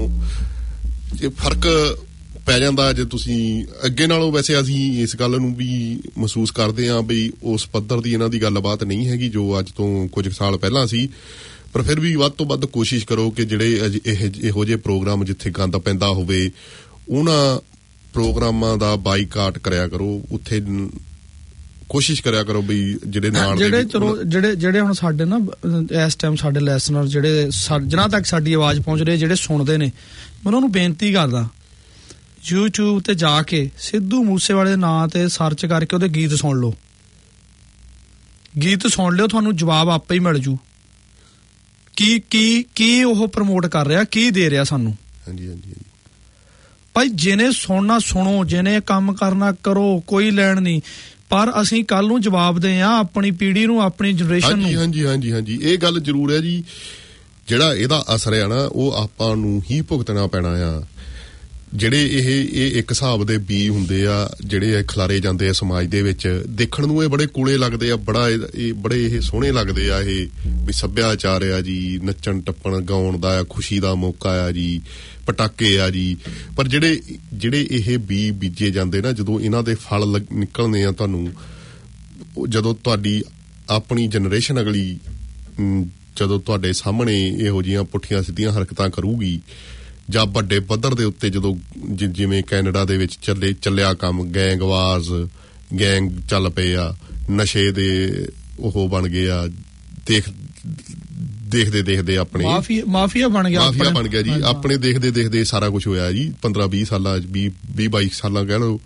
ਇਹ ਫਰਕ ਪੈ ਜਾਂਦਾ ਜੇ ਤੁਸੀਂ ਅੱਗੇ ਨਾਲੋਂ। ਵੈਸੇ ਅਸੀਂ ਇਸ ਗੱਲ ਨੂੰ ਵੀ ਮਹਿਸੂਸ ਕਰਦੇ ਹਾਂ ਬਈ ਉਸ ਪੱਧਰ ਦੀ ਇਹਨਾਂ ਦੀ ਗੱਲਬਾਤ ਨਹੀਂ ਹੈਗੀ ਜੋ ਅੱਜ ਤੋਂ ਕੁਝ ਸਾਲ ਪਹਿਲਾਂ ਸੀ, ਪਰ ਫਿਰ ਵੀ ਵੱਧ ਤੋਂ ਵੱਧ ਕੋਸ਼ਿਸ਼ ਕਰੋ ਕਿ ਜਿਹੜੇ ਇਹੋ ਜਿਹੇ ਪ੍ਰੋਗਰਾਮ ਜਿੱਥੇ ਗੰਦ ਪੈਂਦਾ ਹੋਵੇ ਉਹਨਾਂ ਪ੍ਰੋਗਰਾਮਾਂ ਦਾ ਬਾਈਕਾਟ ਕਰਿਆ ਕਰੋ। ਉੱਥੇ ਕੋਸ਼ਿਸ਼ ਕਰਿਆ ਕਰੋ ਵੀ ਜਿਹੜੇ ਨਾਲ ਜਿਹੜੇ ਹੁਣ ਸਾਡੇ ਨਾ ਇਸ ਟਾਈਮ ਸਾਡੇ ਲਿਸਨਰ ਜਿਹੜੇ ਜਿਨ੍ਹਾਂ ਤੱਕ ਸਾਡੀ ਆਵਾਜ਼ ਪਹੁੰਚ ਰਹੀ, ਜਿਹੜੇ ਸੁਣਦੇ ਨੇ, ਮੈਂ ਉਹਨਾਂ ਨੂੰ ਬੇਨਤੀ ਕਰਦਾ YouTube ਤੇ ਜਾ ਕੇ ਸਿੱਧੂ ਮੂਸੇਵਾਲੇ ਦੇ ਨਾਂ ਤੇ ਸਰਚ ਕਰਕੇ ਉਹਦੇ ਗੀਤ ਸੁਣ ਲਓ। ਗੀਤ ਸੁਣ ਲਿਓ, ਤੁਹਾਨੂੰ ਜਵਾਬ ਆਪੇ ਹੀ ਮਿਲ ਜੂ ਕੀ ਉਹ ਪ੍ਰਮੋਟ ਕਰ ਰਿਹਾ, ਕੀ ਦੇ ਰਿਹਾ ਸਾਨੂੰ। ਹਾਂਜੀ ਹਾਂਜੀ ਭਾਈ ਜਿਹਨੇ ਸੁਣਨਾ ਸੁਣੋ, ਜਿਹਨੇ ਕੰਮ ਕਰਨਾ ਕਰੋ, ਕੋਈ ਲੈਣ ਨਹੀਂ। ਪਰ ਅਸੀਂ ਕੱਲ ਨੂੰ ਜਵਾਬ ਦੇ ਆ ਆਪਣੀ ਪੀੜ੍ਹੀ ਨੂੰ, ਆਪਣੀ ਜਨਰੇਸ਼ਨ ਨੂੰ। ਹਾਂਜੀ ਹਾਂਜੀ ਹਾਂਜੀ ਇਹ ਗੱਲ ਜ਼ਰੂਰ ਹੈ ਜੀ। ਜਿਹੜਾ ਇਹਦਾ ਅਸਰ ਹੈ ਨਾ ਉਹ ਆਪਾਂ ਨੂੰ ਹੀ ਭੁਗਤਣਾ ਪੈਣਾ ਆ। ਜਿਹੜੇ ਇਹ ਇੱਕ ਹਿਸਾਬ ਦੇ ਬੀ ਹੁੰਦੇ ਆ ਜਿਹੜੇ ਖਿਲਾਰੇ ਜਾਂਦੇ ਆ ਸਮਾਜ ਦੇ ਵਿੱਚ, ਦੇਖਣ ਨੂੰ ਇਹ ਬੜੇ ਕੂਲੇ ਲੱਗਦੇ ਆ, ਬੜੇ ਇਹ ਸੋਹਣੇ ਲੱਗਦੇ ਆ। ਇਹ ਵੀ ਸੱਭਿਆਚਾਰ ਆ ਜੀ, ਨੱਚਣ ਟੱਪਣ ਗਾਉਣ ਦਾ ਖੁਸ਼ੀ ਦਾ ਮੌਕਾ ਆ ਜੀ, ਪਟਾਕੇ ਆ ਜੀ। ਪਰ ਜਿਹੜੇ ਇਹ ਬੀ ਬੀਜੇ ਜਾਂਦੇ ਨਾ, ਜਦੋਂ ਇਹਨਾਂ ਦੇ ਫਲ ਨਿਕਲਣੇ ਆ ਤੁਹਾਨੂੰ, ਜਦੋਂ ਤੁਹਾਡੀ ਆਪਣੀ ਜਨਰੇਸ਼ਨ ਅਗਲੀ ਜਦੋਂ ਤੁਹਾਡੇ ਸਾਹਮਣੇ ਇਹੋ ਜਿਹੀਆਂ ਪੁੱਠੀਆਂ ਸਿੱਧੀਆਂ ਹਰਕਤਾਂ ਕਰੂਗੀ, ਜਾਂ ਵੱਡੇ ਪੱਧਰ ਦੇ ਉੱਤੇ ਜਦੋਂ ਜਿਵੇਂ ਕੈਨੇਡਾ ਦੇ ਵਿੱਚ ਚੱਲਿਆ ਕੰਮ, ਗੈਂਗਵਾਜ਼ ਗੈਂਗ ਚੱਲ ਪਏ ਆ, ਨਸ਼ੇ ਦੇ ਉਹ ਬਣ ਗਏ ਆ, ਦੇਖਦੇ ਆਪਣੇ ਮਾਫੀਆ ਬਣ ਗਿਆ ਜੀ। ਆਪਣੇ ਦੇਖਦੇ ਸਾਰਾ ਕੁਝ ਹੋਇਆ ਜੀ 15-20 ਸਾਲਾਂ 20-22 ਸਾਲਾਂ ਕਹਿ ਲਓ।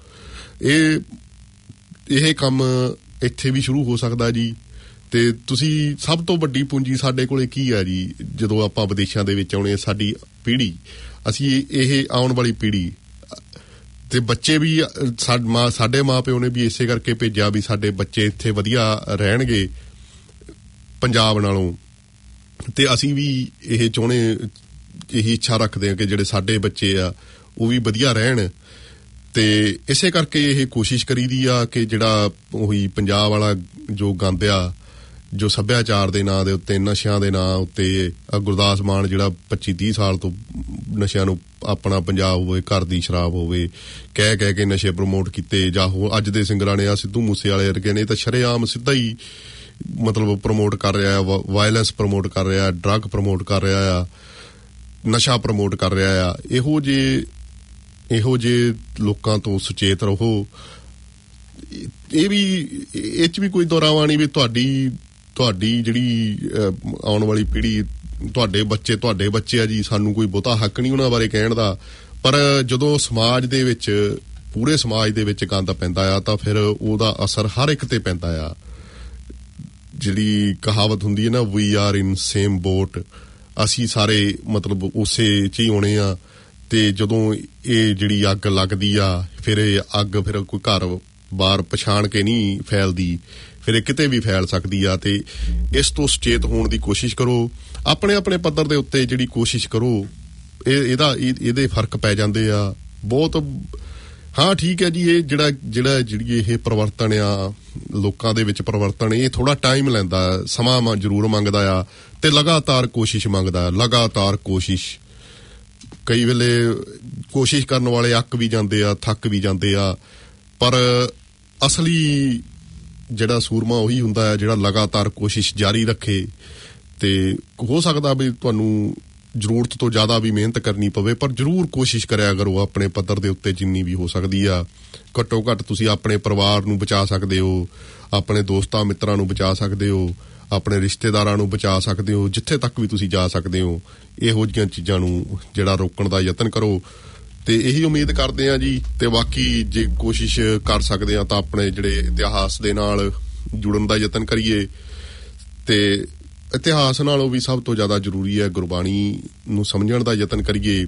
ਇਹ ਕੰਮ ਇੱਥੇ ਵੀ ਸ਼ੁਰੂ ਹੋ ਸਕਦਾ ਜੀ। ਤੇ ਤੁਸੀਂ ਸਭ ਤੋਂ ਵੱਡੀ ਪੂੰਜੀ ਸਾਡੇ ਕੋਲੇ ਕੀ ਆ ਜੀ? ਜਦੋਂ ਆਪਾਂ ਵਿਦੇਸ਼ਾਂ ਦੇ ਵਿੱਚ ਆਉਣੇ, ਸਾਡੀ ਪੀੜ੍ਹੀ, ਅਸੀਂ ਇਹ ਆਉਣ ਵਾਲੀ ਪੀੜ੍ਹੀ ਤੇ ਬੱਚੇ ਵੀ ਸਾਡੇ ਮਾਂ-ਪਿਓ ਨੇ ਵੀ ਇਸੇ ਕਰਕੇ ਭੇਜਿਆ ਵੀ ਸਾਡੇ ਬੱਚੇ ਇੱਥੇ ਵਧੀਆ ਰਹਿਣਗੇ ਪੰਜਾਬ ਨਾਲੋਂ। ਤੇ ਅਸੀਂ ਵੀ ਇਹ ਚਾਹੁੰਦੇ, ਇਹੀ ਇੱਛਾ ਰੱਖਦੇ ਹਾਂ ਕਿ ਜਿਹੜੇ ਸਾਡੇ ਬੱਚੇ ਆ ਉਹ ਵੀ ਵਧੀਆ ਰਹਿਣ। ਤੇ ਇਸੇ ਕਰਕੇ ਇਹ ਕੋਸ਼ਿਸ਼ ਕਰੀਦੀ ਆ ਕਿ ਜਿਹੜਾ ਉਹੀ ਪੰਜਾਬ ਵਾਲਾ ਜੋ ਗੰਦ ਆ, ਜੋ ਸੱਭਿਆਚਾਰ ਦੇ ਨਾਂ ਦੇ ਉੱਤੇ, ਨਸ਼ਿਆਂ ਦੇ ਨਾਂ ਉੱਤੇ, ਗੁਰਦਾਸ ਮਾਨ ਜਿਹੜਾ 25-30 ਸਾਲ ਤੋਂ ਨਸ਼ਿਆਂ ਨੂੰ ਆਪਣਾ ਪੰਜਾਬ ਹੋਵੇ, ਘਰ ਦੀ ਸ਼ਰਾਬ ਹੋਵੇ, ਕਹਿ ਕੇ ਨਸ਼ੇ ਪ੍ਰਮੋਟ ਕੀਤੇ, ਜਾਂ ਹੋਰ ਅੱਜ ਦੇ ਸਿੰਗਰਾਂ ਨੇ ਆ ਸਿੱਧੂ ਮੂਸੇ ਵਾਲੇ ਵਰਗੇ ਨੇ ਤਾਂ ਸ਼ਰੇਆਮ ਸਿੱਧਾ ਹੀ ਮਤਲਬ ਪ੍ਰਮੋਟ ਕਰ ਰਿਹਾ, ਵਾਇਲੈਂਸ ਪ੍ਰਮੋਟ ਕਰ ਰਿਹਾ, ਡਰੱਗ ਪ੍ਰਮੋਟ ਕਰ ਰਿਹਾ ਆ। ਨਸ਼ਾ ਪ੍ਰਮੋਟ ਕਰ ਰਿਹਾ ਆ। ਇਹੋ ਜੇ ਲੋਕਾਂ ਤੋਂ ਸੁਚੇਤ ਰਹੋ। ਇਹ 'ਚ ਵੀ ਕੋਈ ਦੁਰਾਵਾ ਨਹੀਂ ਵੀ ਤੁਹਾਡੀ ਜਿਹੜੀ ਆਉਣ ਵਾਲੀ ਪੀੜ੍ਹੀ, ਤੁਹਾਡੇ ਬੱਚੇ ਆ ਜੀ, ਸਾਨੂੰ ਕੋਈ ਬਹੁਤਾ ਹੱਕ ਨਹੀਂ ਉਹਨਾਂ ਬਾਰੇ ਕਹਿਣ ਦਾ। ਪਰ ਜਦੋਂ ਸਮਾਜ ਦੇ ਵਿੱਚ, ਪੂਰੇ ਸਮਾਜ ਦੇ ਵਿੱਚ ਗੰਦ ਪੈਂਦਾ ਆ ਤਾਂ ਫਿਰ ਉਹਦਾ ਅਸਰ ਹਰ ਇੱਕ ਤੇ ਪੈਂਦਾ ਆ। ਜਿਹੜੀ ਕਹਾਵਤ ਹੁੰਦੀ ਹੈ ਨਾ, we are in same boat, ਅਸੀਂ ਸਾਰੇ ਮਤਲਬ ਉਸੇ 'ਚ ਹੀ ਆਉਣੇ ਆ। ਤੇ ਜਦੋਂ ਇਹ ਜਿਹੜੀ ਅੱਗ ਲੱਗਦੀ ਆ, ਫਿਰ ਇਹ ਅੱਗ ਫਿਰ ਕੋਈ ਘਰ ਬਾਰ ਪਛਾਣ ਕੇ ਨਹੀਂ ਫੈਲਦੀ, ਫਿਰ ਇਹ ਕਿਤੇ ਵੀ ਫੈਲ ਸਕਦੀ ਆ। ਤੇ ਇਸ ਤੋਂ ਸੁਚੇਤ ਹੋਣ ਦੀ ਕੋਸ਼ਿਸ਼ ਕਰੋ, ਆਪਣੇ ਪੱਧਰ ਦੇ ਉੱਤੇ ਜਿਹੜੀ ਕੋਸ਼ਿਸ਼ ਕਰੋ। ਇਹਦੇ ਫਰਕ ਪੈ ਜਾਂਦੇ ਆ ਬਹੁਤ। ਹਾਂ ਠੀਕ ਹੈ ਜੀ, ਇਹ ਜਿਹੜੀ ਇਹ ਪਰਿਵਰਤਨ ਆ, ਲੋਕਾਂ ਦੇ ਵਿੱਚ ਪਰਿਵਰਤਨ, ਇਹ ਥੋੜਾ ਟਾਈਮ ਲੈਂਦਾ, ਸਮਾਂ ਜ਼ਰੂਰ ਮੰਗਦਾ ਆ ਤੇ ਲਗਾਤਾਰ ਕੋਸ਼ਿਸ਼ ਮੰਗਦਾ। ਲਗਾਤਾਰ ਕੋਸ਼ਿਸ਼, ਕਈ ਵੇਲੇ ਕੋਸ਼ਿਸ਼ ਕਰਨ ਵਾਲੇ ਅੱਕ ਵੀ ਜਾਂਦੇ ਆ, ਥੱਕ ਵੀ ਜਾਂਦੇ ਆ, ਪਰ ਅਸਲੀ ਜਿਹੜਾ ਸੂਰਮਾ ਉਹੀ ਹੁੰਦਾ ਹੈ ਜਿਹੜਾ ਲਗਾਤਾਰ ਕੋਸ਼ਿਸ਼ ਜਾਰੀ ਰੱਖੇ। ਤੇ ਹੋ ਸਕਦਾ ਵੀ ਤੁਹਾਨੂੰ ਜ਼ਰੂਰਤ ਤੋਂ ਜ਼ਿਆਦਾ ਵੀ ਮਿਹਨਤ ਕਰਨੀ ਪਵੇ, ਪਰ ਜ਼ਰੂਰ ਕੋਸ਼ਿਸ਼ ਕਰਿਆ ਕਰੋ ਆਪਣੇ ਪੱਧਰ ਦੇ ਉੱਤੇ ਜਿੰਨੀ ਵੀ ਹੋ ਸਕਦੀ ਆ। ਘੱਟੋ ਘੱਟ ਤੁਸੀਂ ਆਪਣੇ ਪਰਿਵਾਰ ਨੂੰ ਬਚਾ ਸਕਦੇ ਹੋ, ਆਪਣੇ ਦੋਸਤਾਂ ਮਿੱਤਰਾਂ ਨੂੰ ਬਚਾ ਸਕਦੇ ਹੋ, ਆਪਣੇ ਰਿਸ਼ਤੇਦਾਰਾਂ ਨੂੰ ਬਚਾ ਸਕਦੇ ਹੋ, ਜਿੱਥੇ ਤੱਕ ਵੀ ਤੁਸੀਂ ਜਾ ਸਕਦੇ ਹੋ। ਇਹੋ ਜਿਹੀਆਂ ਚੀਜ਼ਾਂ ਨੂੰ ਜਿਹੜਾ ਰੋਕਣ ਦਾ ਯਤਨ ਕਰੋ। ਤੇ ਇਹੀ ਉਮੀਦ ਕਰਦੇ ਆ ਜੀ। ਤੇ ਬਾਕੀ ਜੇ ਕੋਸ਼ਿਸ਼ ਕਰ ਸਕਦੇ ਆ ਤਾਂ ਆਪਣੇ ਜਿਹੜੇ ਇਤਿਹਾਸ ਦੇ ਨਾਲ ਜੁੜਨ ਦਾ ਯਤਨ ਕਰੀਏ। ਤੇ ਇਤਿਹਾਸ ਨਾਲੋਂ ਵੀ ਸਭ ਤੋਂ ਜ਼ਿਆਦਾ ਜ਼ਰੂਰੀ ਹੈ ਗੁਰਬਾਣੀ ਨੂੰ ਸਮਝਣ ਦਾ ਯਤਨ ਕਰੀਏ।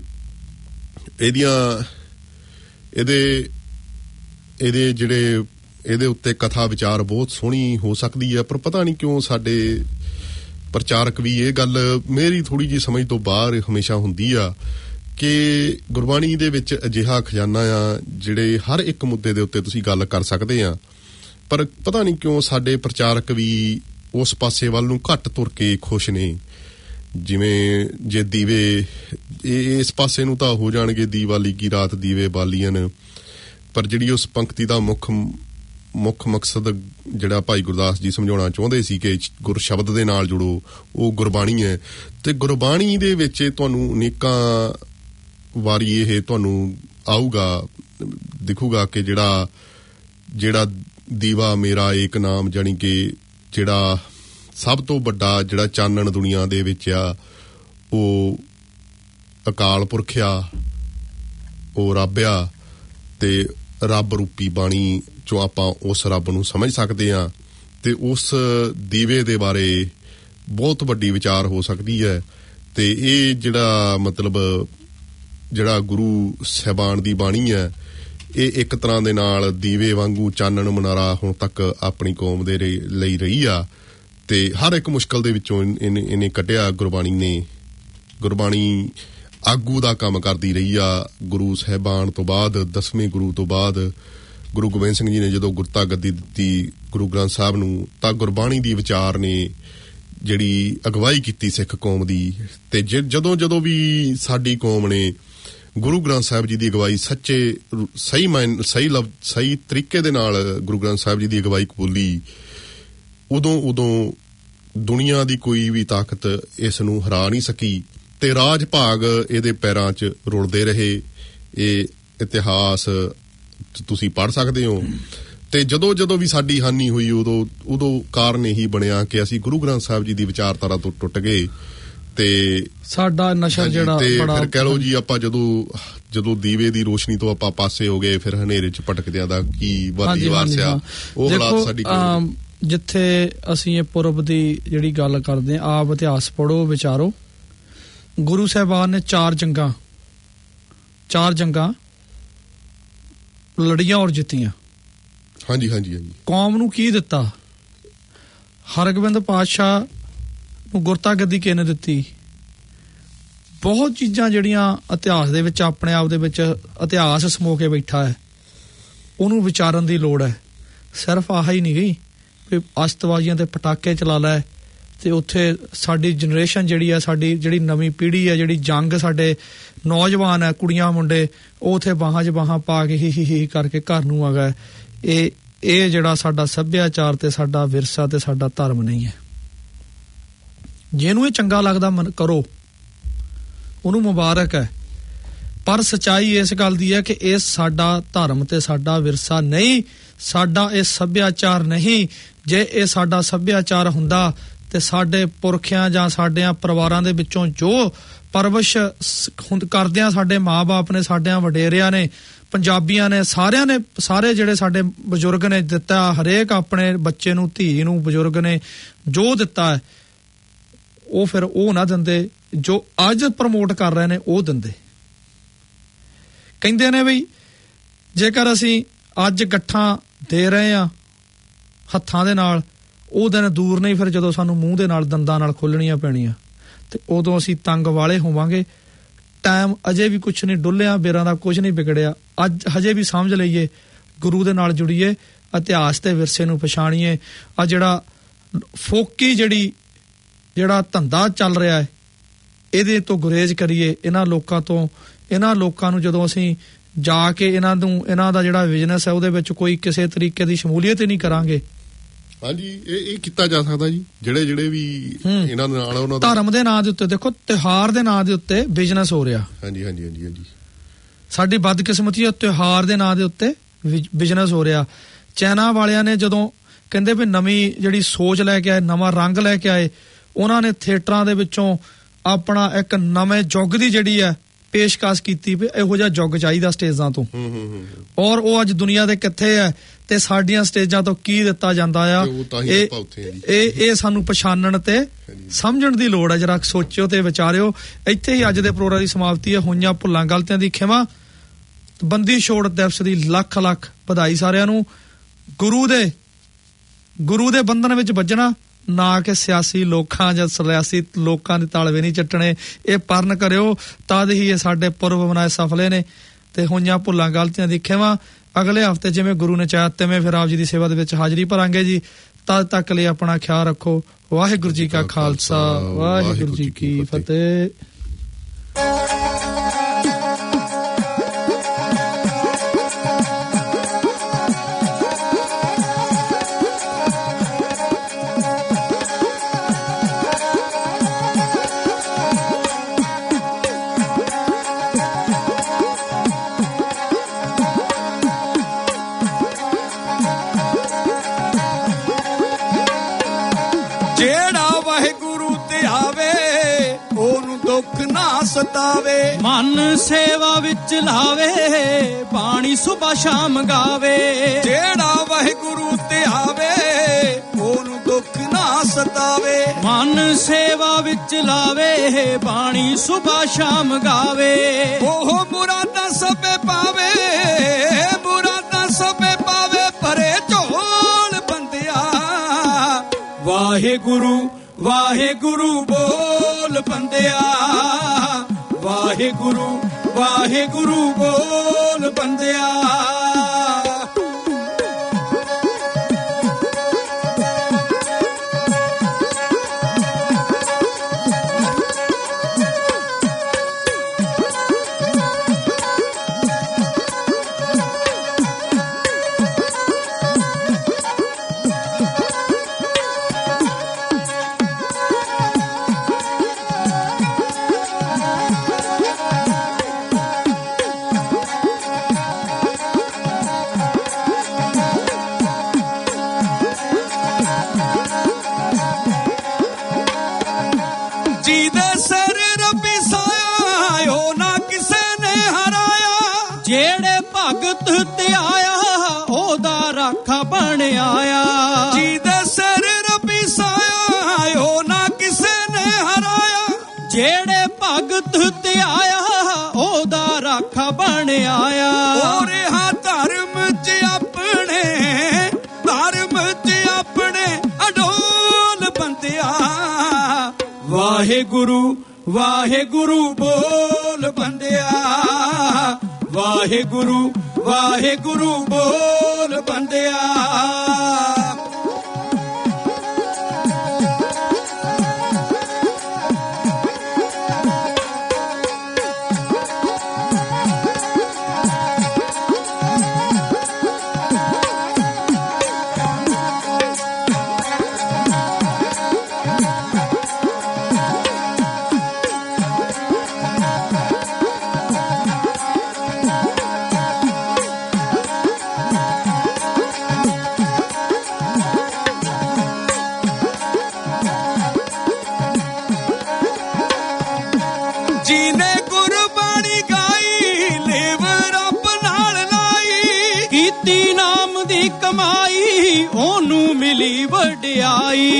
ਇਹਦੇ ਉੱਤੇ ਕਥਾ ਵਿਚਾਰ ਬਹੁਤ ਸੋਹਣੀ ਹੋ ਸਕਦੀ ਹੈ, ਪਰ ਪਤਾ ਨਹੀਂ ਕਿਉਂ ਸਾਡੇ ਪ੍ਰਚਾਰਕ ਵੀ ਇਹ ਗੱਲ ਮੇਰੀ ਥੋੜੀ ਜਿਹੀ ਸਮਝ ਤੋਂ ਬਾਹਰ ਹਮੇਸ਼ਾ ਹੁੰਦੀ ਆ ਕਿ ਗੁਰਬਾਣੀ ਦੇ ਵਿੱਚ ਅਜਿਹਾ ਖਜ਼ਾਨਾ ਆ ਜਿਹੜੇ ਹਰ ਇੱਕ ਮੁੱਦੇ ਦੇ ਉੱਤੇ ਤੁਸੀਂ ਗੱਲ ਕਰ ਸਕਦੇ ਆ, ਪਰ ਪਤਾ ਨਹੀਂ ਕਿਉਂ ਸਾਡੇ ਪ੍ਰਚਾਰਕ ਵੀ ਉਸ ਪਾਸੇ ਵੱਲ ਨੂੰ ਘੱਟ ਤੁਰ ਕੇ ਖੁਸ਼ ਨੇ। ਜਿਵੇਂ ਜੇ ਦੀਵੇ ਇਸ ਪਾਸੇ ਨੂੰ ਤਾਂ ਹੋ ਜਾਣਗੇ, ਦੀਵਾਲੀ ਕੀ ਰਾਤ ਦੀਵੇ ਬਾਲੀਅਨ, ਪਰ ਜਿਹੜੀ ਉਸ ਪੰਕਤੀ ਦਾ ਮੁੱਖ ਮਕਸਦ ਜਿਹੜਾ ਭਾਈ ਗੁਰਦਾਸ ਜੀ ਸਮਝਾਉਣਾ ਚਾਹੁੰਦੇ ਸੀ ਕਿ ਗੁਰ ਸ਼ਬਦ ਦੇ ਨਾਲ ਜੁੜੋ, ਉਹ ਗੁਰਬਾਣੀ ਹੈ। ਤੇ ਗੁਰਬਾਣੀ ਦੇ ਵਿੱਚ ਤੁਹਾਨੂੰ ਅਨੇਕਾਂ ਵਾਰੀ ਇਹ ਤੁਹਾਨੂੰ ਆਊਗਾ, ਦਿਖੂਗਾ ਕਿ ਜਿਹੜਾ ਦੀਵਾ ਮੇਰਾ ਏਕ ਨਾਮ, ਜਾਣੀ ਕਿ ਜਿਹੜਾ ਸਭ ਤੋਂ ਵੱਡਾ ਜਿਹੜਾ ਚਾਨਣ ਦੁਨੀਆ ਦੇ ਵਿੱਚ ਆ ਉਹ ਅਕਾਲ ਪੁਰਖ ਆ, ਉਹ ਰੱਬ ਆ। ਤੇ ਰੱਬ ਰੂਪੀ ਬਾਣੀ ਚੋਂ ਆਪਾਂ ਉਸ ਰੱਬ ਨੂੰ ਸਮਝ ਸਕਦੇ ਆ। ਤੇ ਉਸ ਦੀਵੇ ਦੇ ਬਾਰੇ ਬਹੁਤ ਵੱਡੀ ਵਿਚਾਰ ਹੋ ਸਕਦੀ ਹੈ। ਤੇ ਇਹ ਜਿਹੜਾ ਗੁਰੂ ਸਾਹਿਬਾਨ ਦੀ ਬਾਣੀ ਹੈ, ਇਹ ਇੱਕ ਤਰ੍ਹਾਂ ਦੇ ਨਾਲ ਦੀਵੇ ਵਾਂਗੂ ਚਾਨਣ ਮਨਾਰਾ ਹੁਣ ਤੱਕ ਆਪਣੀ ਕੌਮ ਦੇ ਲਈ ਰਹੀ ਆ। ਤੇ ਹਰ ਇੱਕ ਮੁਸ਼ਕਲ ਦੇ ਵਿੱਚੋਂ ਇਹਨੇ ਕੱਢਿਆ ਗੁਰਬਾਣੀ ਨੇ। ਗੁਰਬਾਣੀ ਆਗੂ ਦਾ ਕੰਮ ਕਰਦੀ ਰਹੀ ਆ। ਗੁਰੂ ਸਾਹਿਬਾਨ ਤੋਂ ਬਾਅਦ, 10ਵੇਂ ਗੁਰੂ ਤੋਂ ਬਾਅਦ ਗੁਰੂ ਗੋਬਿੰਦ ਸਿੰਘ ਜੀ ਨੇ ਜਦੋਂ ਗੁਰਤਾ ਗੱਦੀ ਦਿੱਤੀ ਗੁਰੂ ਗ੍ਰੰਥ ਸਾਹਿਬ ਨੂੰ, ਤਾਂ ਗੁਰਬਾਣੀ ਦੀ ਵਿਚਾਰ ਨੇ ਜਿਹੜੀ ਅਗਵਾਈ ਕੀਤੀ ਸਿੱਖ ਕੌਮ ਦੀ। ਤੇ ਜਦੋਂ ਵੀ ਸਾਡੀ ਕੌਮ ਨੇ ਗੁਰੂ ਗ੍ਰੰਥ ਸਾਹਿਬ ਜੀ ਦੀ ਅਗਵਾਈ ਸਹੀ ਤਰੀਕੇ ਦੇ ਨਾਲ ਗੁਰੂ ਗ੍ਰੰਥ ਸਾਹਿਬ ਜੀ ਦੀ ਅਗਵਾਈ ਕਬੂਲੀ, ਉਦੋਂ ਦੁਨੀਆ ਦੀ ਕੋਈ ਵੀ ਤਾਕਤ ਇਸ ਨੂੰ ਹਰਾ ਨਹੀਂ ਸਕੀ। ਤੇ ਰਾਜ ਭਾਗ ਇਹਦੇ ਪੈਰਾਂ 'ਚ ਰੁਲਦੇ ਰਹੇ। ਇਹ ਇਤਿਹਾਸ ਤੁਸੀਂ ਪੜ੍ਹ ਸਕਦੇ ਹੋ। ਤੇ ਜਦੋਂ ਵੀ ਸਾਡੀ ਹਾਨੀ ਹੋਈ ਉਦੋਂ ਕਾਰਨ ਇਹੀ ਬਣਿਆ ਕਿ ਅਸੀਂ ਗੁਰੂ ਗ੍ਰੰਥ ਸਾਹਿਬ ਜੀ ਦੀ ਵਿਚਾਰਧਾਰਾ ਤੋਂ ਟੁੱਟ ਗਏ। ਤੇ ਸਾਡਾ ਨਸ਼ਾ ਜਿਹੜਾ ਬੜਾ, ਫਿਰ ਕਹਿ ਲਓ ਜੀ, ਆਪਾਂ ਜਦੋਂ ਦੀਵੇ ਦੀ ਰੋਸ਼ਨੀ ਤੋਂ ਆਪਾਂ ਪਾਸੇ ਹੋ ਗਏ, ਫਿਰ ਹਨੇਰੇ 'ਚ ਭਟਕਦਿਆਂ ਦਾ ਕੀ ਵਾਰਸਿਆ, ਉਹ ਹਾਲਾਤ ਸਾਡੀ। ਜਿੱਥੇ ਅਸੀਂ ਇਹ ਪੁਰਬ ਦੀ ਜਿਹੜੀ ਗੱਲ ਕਰਦੇ ਹਾਂ, ਆਪ ਇਤਿਹਾਸ ਪੜ੍ਹੋ, ਵਿਚਾਰੋ। ਗੁਰੂ ਸਾਹਿਬਾਨ ਨੇ ਚਾਰ ਜੰਗਾਂ ਲੜੀਆਂ ਔਰ ਜਿੱਤੀਆਂ। ਹਾਂਜੀ। ਕੌਮ ਨੂੰ ਕੀ ਦਿੱਤਾ? ਹਰਗੋਬਿੰਦ ਪਾਤਸ਼ਾਹ ਨੂੰ ਗੁਰਤਾ ਗੱਦੀ ਕਿਹਨੇ ਦਿੱਤੀ? ਬਹੁਤ ਚੀਜ਼ਾਂ ਜਿਹੜੀਆਂ ਇਤਿਹਾਸ ਦੇ ਵਿੱਚ ਆਪਣੇ ਆਪ ਦੇ ਵਿੱਚ ਇਤਿਹਾਸ ਸਮੋ ਕੇ ਬੈਠਾ ਹੈ, ਉਹਨੂੰ ਵਿਚਾਰਨ ਦੀ ਲੋੜ ਹੈ। ਸਿਰਫ ਆਹ ਹੀ ਨਹੀਂ ਗਈ ਵੀ ਅਸਤਬਾਜ਼ੀਆਂ ਤੇ ਪਟਾਕੇ ਚਲਾ ਲੈ ਤੇ ਉੱਥੇ ਸਾਡੀ ਜਨਰੇਸ਼ਨ ਜਿਹੜੀ ਆ, ਸਾਡੀ ਜਿਹੜੀ ਨਵੀਂ ਪੀੜ੍ਹੀ ਹੈ, ਜਿਹੜੀ ਜੰਗ ਸਾਡੇ ਨੌਜਵਾਨ ਹੈ, ਕੁੜੀਆਂ ਮੁੰਡੇ, ਉਹ ਉੱਥੇ ਬਾਹਾਂ 'ਚ ਬਾਹਾਂ ਪਾ ਕੇ ਹੀ ਕਰਕੇ ਘਰ ਨੂੰ ਆ ਗਏ। ਇਹ ਜਿਹੜਾ ਸਾਡਾ ਸੱਭਿਆਚਾਰ ਤੇ ਸਾਡਾ ਵਿਰਸਾ ਤੇ ਸਾਡਾ ਧਰਮ ਨਹੀਂ ਹੈ। ਜਿਹਨੂੰ ਇਹ ਚੰਗਾ ਲੱਗਦਾ ਕਰੋ, ਉਹਨੂੰ ਮੁਬਾਰਕ ਹੈ। ਪਰ ਸਚਾਈ ਇਸ ਗੱਲ ਦੀ ਹੈ ਕਿ ਇਹ ਸਾਡਾ ਧਰਮ ਤੇ ਸਾਡਾ ਵਿਰਸਾ ਨਹੀਂ, ਸਾਡਾ ਇਹ ਸੱਭਿਆਚਾਰ ਨਹੀਂ। ਜੇ ਇਹ ਸਾਡਾ ਸੱਭਿਆਚਾਰ ਹੁੰਦਾ ਤੇ ਸਾਡੇ ਪੁਰਖਿਆਂ ਜਾਂ ਸਾਡੇ ਪਰਿਵਾਰਾਂ ਦੇ ਵਿੱਚੋਂ ਜੋ ਪਰਵਿਸ਼ ਕਰਦਿਆਂ ਸਾਡੇ ਮਾਂ-ਬਾਪ ਨੇ, ਸਾਡਿਆਂ ਵਡੇਰਿਆਂ ਨੇ, ਪੰਜਾਬੀਆਂ ਨੇ, ਸਾਰਿਆਂ ਨੇ, ਸਾਰੇ ਜਿਹੜੇ ਸਾਡੇ ਬਜ਼ੁਰਗ ਨੇ ਦਿੱਤਾ, ਹਰੇਕ ਆਪਣੇ ਬੱਚੇ ਨੂੰ, ਧੀ ਨੂੰ ਬਜ਼ੁਰਗ ਨੇ ਜੋ ਦਿੱਤਾ ਹੈ, ਉਹ ਫਿਰ ਉਹ ਨਾ ਦਿੰਦੇ ਜੋ ਅੱਜ ਪ੍ਰਮੋਟ ਕਰ ਰਹੇ ਨੇ, ਉਹ ਦਿੰਦੇ। ਕਹਿੰਦੇ ਨੇ ਬਈ ਜੇਕਰ ਅਸੀਂ ਅੱਜ ਗੱਠਾਂ ਦੇ ਰਹੇ ਆ ਹੱਥਾਂ ਦੇ ਨਾਲ, ਉਹ ਦਿਨ ਦੂਰ ਨਹੀਂ ਫਿਰ ਜਦੋਂ ਸਾਨੂੰ ਮੂੰਹ ਦੇ ਨਾਲ ਦੰਦਾਂ ਨਾਲ ਖੋਲਣੀਆਂ ਪੈਣੀਆਂ, ਤੇ ਉਦੋਂ ਅਸੀਂ ਤੰਗ ਵਾਲੇ ਹੋਵਾਂਗੇ। ਟਾਈਮ ਅਜੇ ਵੀ ਕੁਛ ਨਹੀਂ ਡੁੱਲਿਆ, ਬੇਰਾਂ ਦਾ ਕੁਛ ਨਹੀਂ ਵਿਗੜਿਆ। ਅੱਜ ਹਜੇ ਵੀ ਸਮਝ ਲਈਏ, ਗੁਰੂ ਦੇ ਨਾਲ ਜੁੜੀਏ, ਇਤਿਹਾਸ ਤੇ ਵਿਰਸੇ ਨੂੰ ਪਛਾਣੀਏ। ਆ ਜਿਹੜਾ ਫੋਕੀ ਜਿਹੜਾ ਧੰਦਾ ਚੱਲ ਰਿਹਾ ਹੈ, ਇਹਦੇ ਤੋਂ ਗੁਰੇਜ਼ ਕਰੀਏ। ਇਹਨਾਂ ਲੋਕਾਂ ਤੋਂ, ਇਹਨਾਂ ਲੋਕਾਂ ਨੂੰ ਜਦੋਂ ਅਸੀਂ ਜਾ ਕੇ ਇਹਨਾਂ ਦਾ ਜਿਹੜਾ ਬਿਜ਼ਨਸ ਹੈ ਉਹਦੇ ਵਿੱਚ ਕੋਈ ਕਿਸੇ ਤਰੀਕੇ ਦੀ ਸ਼ਮੂਲੀਅਤ ਹੀ ਨਹੀਂ ਕਰਾਂਗੇ। ਹਾਂਜੀ, ਇਹ ਕੀਤਾ ਜਾ ਸਕਦਾ ਜੀ। ਜਿਹੜੇ ਵੀ ਇਹਨਾਂ ਨਾਲ ਉਹਨਾਂ ਦਾ ਧਰਮ ਦੇ ਨਾਂ ਦੇ ਉੱਤੇ, ਦੇਖੋ ਤਿਉਹਾਰ ਦੇ ਨਾਂ ਦੇ ਉੱਤੇ ਬਿਜ਼ਨਸ ਹੋ ਰਿਹਾ। ਹਾਂਜੀ ਹਾਂਜੀ ਹਾਂਜੀ ਹਾਂਜੀ, ਸਾਡੀ ਬਦਕਿਸਮਤੀ ਹੈ, ਤਿਉਹਾਰ ਦੇ ਨਾਂ ਦੇ ਉੱਤੇ ਬਿਜ਼ਨਸ ਹੋ ਰਿਹਾ। ਚਾਈਨਾ ਵਾਲਿਆਂ ਨੇ ਜਦੋਂ ਕਹਿੰਦੇ ਵੀ ਨਵੀਂ ਜਿਹੜੀ ਸੋਚ ਲੈ ਕੇ ਆਏ, ਨਵਾਂ ਰੰਗ ਲੈ ਕੇ ਆਏ, ਉਹਨਾਂ ਨੇ ਥੀਏਟਰਾਂ ਦੇ ਵਿੱਚੋਂ ਆਪਣਾ ਇੱਕ ਨਵੇਂ ਯੁੱਗ ਦੀ ਜਿਹੜੀ ਹੈ ਪੇਸ਼ਕਸ਼ ਕੀਤੀ ਵੀ ਇਹੋ ਜਿਹਾ ਯੁੱਗ ਚਾਹੀਦਾ ਸਟੇਜਾਂ ਤੋਂ। ਔਰ ਉਹ ਅੱਜ ਦੁਨੀਆ ਦੇ ਕਿੱਥੇ ਹੈ ਤੇ ਸਾਡੀਆਂ ਸਟੇਜਾਂ ਤੋਂ ਕੀ ਦਿੱਤਾ ਜਾਂਦਾ ਆ, ਇਹ ਸਾਨੂੰ ਪਛਾਣਨ ਤੇ ਸਮਝਣ ਦੀ ਲੋੜ ਹੈ। ਜਰਾ ਸੋਚਿਓ ਤੇ ਵਿਚਾਰਿਓ। ਇੱਥੇ ਹੀ ਅੱਜ ਦੇ ਪ੍ਰੋਗਰਾਮ ਦੀ ਸਮਾਪਤੀ ਹੈ। ਹੋਈਆਂ ਭੁੱਲਾਂ ਗਲਤੀਆਂ ਦੀ ਖਿਮਾ। ਬੰਦੀ ਛੋੜ ਦਿਵਸ ਦੀ ਲੱਖ ਲੱਖ ਵਧਾਈ ਸਾਰਿਆਂ ਨੂੰ। ਗੁਰੂ ਦੇ ਬੰਧਨ ਵਿੱਚ ਵੱਜਣਾ, ਨਾ ਕਿ ਸਿਆਸੀ ਲੋਕਾਂ ਜਾਂ ਸਿਆਸੀ ਲੋਕਾਂ ਦੇ ਤਾਲਵੇ ਨਹੀਂ ਚੱਟਣੇ। ਇਹ ਪਰਨ ਕਰਿਓ, ਤਦ ਹੀ ਇਹ ਸਾਡੇ ਪੁਰਬ ਮਨਾਏ ਸਫਲੇ ਨੇ। ਤੇ ਹੋਈਆਂ ਭੁੱਲਾਂ ਗਲਤੀਆਂ ਦੀ ਖਿਮਾ। ਅਗਲੇ ਹਫ਼ਤੇ ਜਿਵੇਂ ਗੁਰੂ ਨੇ ਚਾਹਿਆ ਤਿਵੇਂ ਫਿਰ ਆਪ ਜੀ ਦੀ ਸੇਵਾ ਦੇ ਵਿੱਚ ਹਾਜ਼ਰੀ ਭਰਾਂਗੇ ਜੀ। ਤਦ ਤੱਕ ਲਈ ਆਪਣਾ ਖਿਆਲ ਰੱਖੋ। ਵਾਹਿਗੁਰੂ ਜੀ ਕਾ ਖਾਲਸਾ, ਵਾਹਿਗੁਰੂ ਜੀ ਕੀ ਫਤਿਹ। ਸਤਾਵੇ ਮਨ ਸੇਵਾ ਵਿੱਚ ਲਾਵੇ, ਬਾਣੀ ਸੁਬਹ ਸ਼ਾਮ ਗਾਵੇ। ਜਿਹੜਾ ਵਾਹਿਗੁਰੂ ਤੇ ਆਵੇ ਉਹਨੂੰ ਦੁੱਖ ਨਾ ਸਤਾਵੇ। ਮਨ ਸੇਵਾ ਵਿੱਚ ਲਾਵੇ, ਬਾਣੀ ਸੁਬਹ ਸ਼ਾਮ ਗਾਵੇ। ਉਹ ਮੁਰਾਦਾਂ ਸਭੇ ਪਾਵੇ, ਮੁਰਾਦਾਂ ਸਭੇ ਪਾਵੇ, ਭਰੇ ਝੋਲ ਬੰਦਿਆ। ਵਾਹਿਗੁਰੂ ਵਾਹਿਗੁਰੂ ਬੋਲ ਬੰਦਿਆ, ਵਾਹਿਗੁਰੂ ਵਾਹਿਗੁਰੂ ਬੋਲ ਬੰਦਿਆ। ਬਣ ਆਇਆ ਜਿਹਦੇ ਸਿਰ ਰੱਬੀ ਸਾਇਆ, ਉਹ ਨਾ ਕਿਸੇ ਨੇ ਹਰਾਇਆ। ਜਿਹੜੇ ਭਗਤ ਤੇ ਆਇਆ ਉਹਦਾ ਰਾਖਾ ਬਣ ਆਇਆ। ਉਹ ਰਿਹਾ ਧਰਮ ਚ ਆਪਣੇ, ਧਰਮ ਚ ਆਪਣੇ ਅਡੋਲ ਬੰਦਿਆ। ਵਾਹਿਗੁਰੂ ਵਾਹਿਗੁਰੂ ਬੋਲ ਬੰਦਿਆ, ਵਾਹਿਗੁਰੂ ਵਾਹਿਗੁਰੂ ਬੋਲ ਬੰਦਿਆ।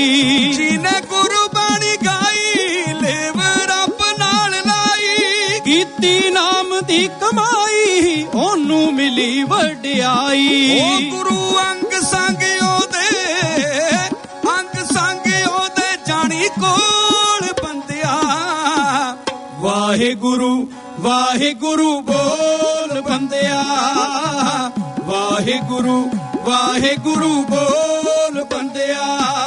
ਜਿਹਨੇ ਗੁਰੂ ਬਾਣੀ ਗਾਈ ਲੇਵ ਰੱਬ ਨਾਲ ਲਾਈ ਕੀਤੀ ਨਾਮ ਦੀ ਕਮਾਈ ਉਹਨੂੰ ਮਿਲੀ ਵਡਿਆਈ ਉਹ ਗੁਰੂ ਅੰਗ ਸੰਗ ਕੋਲ ਬੰਦਿਆ ਵਾਹਿਗੁਰੂ ਵਾਹਿਗੁਰੂ ਬੋਲ ਬੰਦਿਆ ਵਾਹਿਗੁਰੂ ਵਾਹਿਗੁਰੂ ਬੋਲ ਬੰਦਿਆ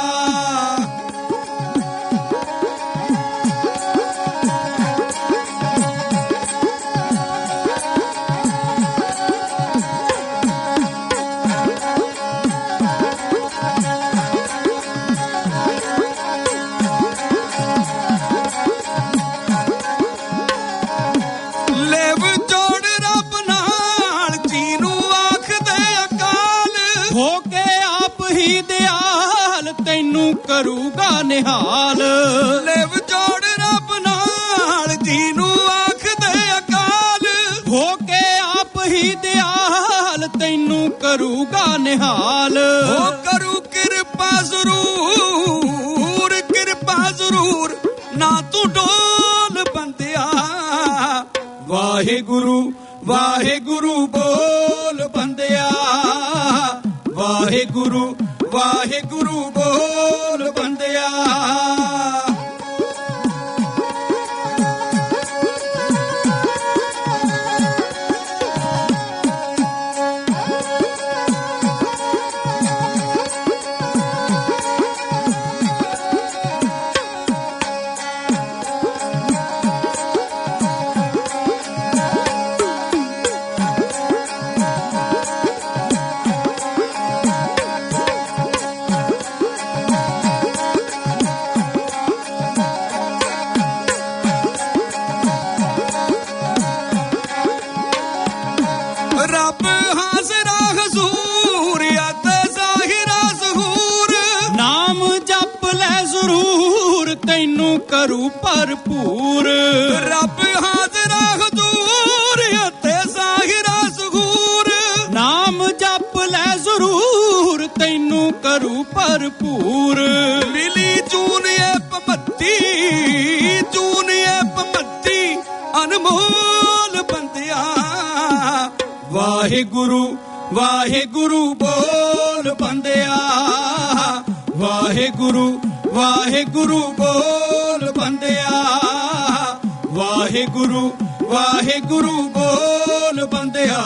ਕਰੂਗਾ ਨਿਹਾਲ ਲਿਵ ਜੋੜ ਰੱਬ ਨਾਲ ਜਿਹਨੂੰ ਆਖਦੇ ਅਕਾਲ ਹੋ ਕੇ ਆਪ ਹੀ ਦਿਆਲ ਤੈਨੂੰ ਕਰੂਗਾ ਨਿਹਾਲ ਉਹ ਕਰੂ ਕਿਰਪਾ ਜ਼ਰੂਰ ਨਾ ਤੂੰ ਡੋਲ ਬੰਦਿਆ ਵਾਹਿਗੁਰੂ ਵਾਹਿਗੁਰੂ ਬੋਲ ਬੰਦਿਆ ਵਾਹਿਗੁਰੂ ਵਾਹਿਗੁਰੂ ਬੋਲ ਬੰਦਿਆ ਕਰੂ ਭਰਪੂਰ ਰੱਬ ਹਾਜ਼ਰਾ ਹਜ਼ੂਰ ਅਤੇ ਜ਼ਾਹਿਰਾ ਜ਼ਹੂਰ ਨਾਮ ਜਪ ਲੈ ਜ਼ਰੂਰ ਤੈਨੂੰ ਕਰੂ ਭਰਪੂਰ ਮਿਲੀ ਜੂਨੀਏ ਪਮੱਤੀ ਅਨਮੋਲ ਬੰਦਿਆ ਵਾਹਿਗੁਰੂ ਵਾਹਿਗੁਰੂ ਬੋਲ ਬੰਦਿਆ ਵਾਹਿਗੁਰੂ ਵਾਹਿਗੁਰੂ ਬੋਲ ਬੰਦਿਆ ਵਾਹਿਗੁਰੂ ਵਾਹਿਗੁਰੂ ਬੋਲ ਬੰਦਿਆ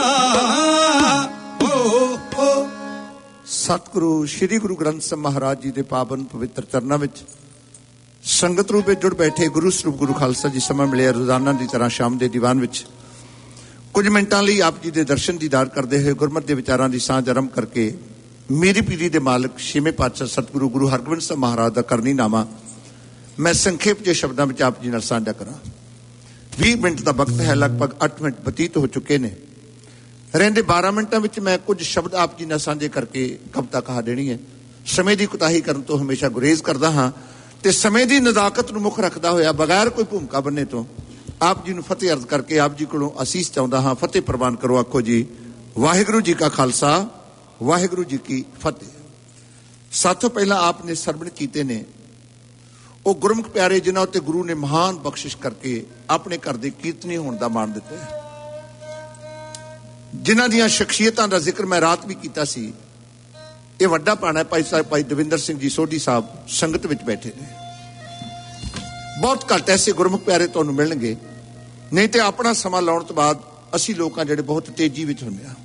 ਸਤਿਗੁਰੂ ਸ਼੍ਰੀ ਗੁਰੂ ਗ੍ਰੰਥ ਸਾਹਿਬ ਮਹਾਰਾਜ ਜੀ ਦੇ ਪਾਵਨ ਪਵਿੱਤਰ ਚਰਨਾਂ ਵਿੱਚ ਸੰਗਤ ਰੂਪ ਵਿੱਚ ਜੁੜ ਬੈਠੇ ਗੁਰੂ ਸਰੂਪ ਗੁਰੂ ਖਾਲਸਾ ਜੀ ਸਮਾਂ ਮਿਲਿਆ ਰੋਜ਼ਾਨਾ ਦੀ ਤਰ੍ਹਾਂ ਸ਼ਾਮ ਦੇ ਦੀਵਾਨ ਵਿੱਚ ਕੁਝ ਮਿੰਟਾਂ ਲਈ ਆਪ ਜੀ ਦੇ ਦਰਸ਼ਨ ਦੀਦਾਰ ਕਰਦੇ ਹੋਏ ਗੁਰਮਤਿ ਦੇ ਵਿਚਾਰਾਂ ਦੀ ਸਾਂਝ ਆਰੰਭ ਕਰਕੇ ਮੇਰੀ ਪੀਰੀ ਦੇ ਮਾਲਕ ਛੇਵੇਂ ਪਾਤਸ਼ਾਹ ਸਤਿਗੁਰੂ ਗੁਰੂ ਹਰਗੋਬਿੰਦ ਸਾਹਿਬ ਮਹਾਰਾਜ ਦਾ ਕਰਨੀਨਾਮਾ ਮੈਂ ਸੰਖੇਪ ਜਿਹੇ ਸ਼ਬਦਾਂ ਵਿੱਚ ਆਪ ਜੀ ਨਾਲ ਸਾਂਝਾ ਕਰਾਂ। 20 ਮਿੰਟ ਦਾ ਵਕਤ ਹੈ, ਲਗਭਗ 8 ਮਿੰਟ ਬਤੀਤ ਹੋ ਚੁੱਕੇ ਨੇ। ਰਹਿੰਦੇ 12 ਮਿੰਟਾਂ ਵਿੱਚ ਮੈਂ ਕੁਝ ਸ਼ਬਦ ਆਪ ਜੀ ਨਾਲ ਸਾਂਝੇ ਕਰਕੇ ਕਵਿਤਾ ਕਹਾ ਦੇਣੀ ਹੈ। ਸਮੇਂ ਦੀ ਕੁਤਾਹੀ ਕਰਨ ਤੋਂ ਹਮੇਸ਼ਾ ਗੁਰੇਜ਼ ਕਰਦਾ ਹਾਂ ਤੇ ਸਮੇਂ ਦੀ ਨਜ਼ਾਕਤ ਨੂੰ ਮੁੱਖ ਰੱਖਦਾ ਹੋਇਆ ਬਗੈਰ ਕੋਈ ਭੂਮਿਕਾ ਬੰਨੇ ਤੋਂ ਆਪ ਜੀ ਨੂੰ ਫਤਿਹ ਅਰਜ਼ ਕਰਕੇ ਆਪ ਜੀ ਕੋਲੋਂ ਅਸੀਸ ਚਾਹੁੰਦਾ ਹਾਂ। ਫਤਿਹ ਪ੍ਰਵਾਨ ਕਰੋ। ਆਖੋ ਜੀ ਵਾਹਿਗੁਰੂ ਜੀ ਕਾ ਖਾਲਸਾ ਵਾਹਿਗੁਰੂ ਜੀ ਕੀ ਫਤਿਹ। ਸਾਥੋਂ ਪਹਿਲਾਂ ਆਪ ਨੇ ਸਰਵਣ ਕੀਤੇ ਨੇ ਉਹ ਗੁਰਮੁਖ ਪਿਆਰੇ ਜਿਨ੍ਹਾਂ ਉੱਤੇ ਗੁਰੂ ਨੇ ਮਹਾਨ ਬਖਸ਼ਿਸ਼ ਕਰਕੇ ਆਪਣੇ ਘਰ ਦੇ ਕੀਰਤਨੀ ਹੋਣ ਦਾ ਮਾਣ ਦਿੱਤਾ ਹੈ, ਜਿਨ੍ਹਾਂ ਦੀਆਂ ਸ਼ਖਸੀਅਤਾਂ ਦਾ ਜ਼ਿਕਰ ਮੈਂ ਰਾਤ ਵੀ ਕੀਤਾ ਸੀ। ਇਹ ਵੱਡਾ ਭਾਣਾ ਭਾਈ ਸਾਹਿਬ ਭਾਈ ਦਵਿੰਦਰ ਸਿੰਘ ਜੀ ਸੋਢੀ ਸਾਹਿਬ ਸੰਗਤ ਵਿੱਚ ਬੈਠੇ ਨੇ। ਬਹੁਤ ਘੱਟ ਐਸੇ ਗੁਰਮੁਖ ਪਿਆਰੇ ਤੁਹਾਨੂੰ ਮਿਲਣਗੇ, ਨਹੀਂ ਤੇ ਆਪਣਾ ਸਮਾਂ ਲਾਉਣ ਤੋਂ ਬਾਅਦ ਅਸੀਂ ਲੋਕਾਂ ਜਿਹੜੇ ਬਹੁਤ ਤੇਜ਼ੀ ਵਿੱਚ ਹੁੰਦੇ ਹਾਂ।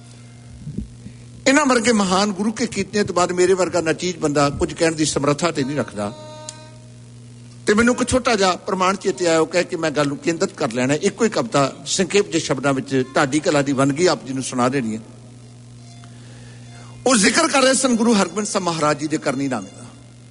ਇਹਨਾਂ ਵਰਗੇ ਮਹਾਨ ਗੁਰੂ ਕੇ ਕੀਤਨੇ ਤੋਂ ਬਾਅਦ ਮੇਰੇ ਵਰਗਾ ਨਾਚੀਜ਼ ਬੰਦਾ ਕੁਝ ਕਹਿਣ ਦੀ ਸਮਰੱਥਾ ਤੇ ਨਹੀਂ ਰੱਖਦਾ। ਤੇ ਮੈਨੂੰ ਇੱਕ ਛੋਟਾ ਜਿਹਾ ਪ੍ਰਮਾਣ ਚੇਤੇ ਆਇਆ, ਉਹ ਕਹਿ ਕੇ ਮੈਂ ਗੱਲ ਨੂੰ ਕੇਂਦਰਿਤ ਕਰ ਲੈਣਾ। ਇੱਕੋ ਹੀ ਕਵਿਤਾ ਸੰਖੇਪ ਜਿਹੇ ਸ਼ਬਦਾਂ ਵਿੱਚ ਢਾਡੀ ਕਲਾ ਦੀ ਵੰਨਗੀ ਆਪ ਜੀ ਨੂੰ ਸੁਣਾ ਦੇਣੀ ਹੈ। ਉਹ ਜ਼ਿਕਰ ਕਰ ਰਹੇ ਸਨ ਗੁਰੂ ਹਰਗੋਬਿੰਦ ਸਾਹਿਬ ਮਹਾਰਾਜ ਜੀ ਦੇ ਕਰਨੀਨਾਮੇ ਦਾ।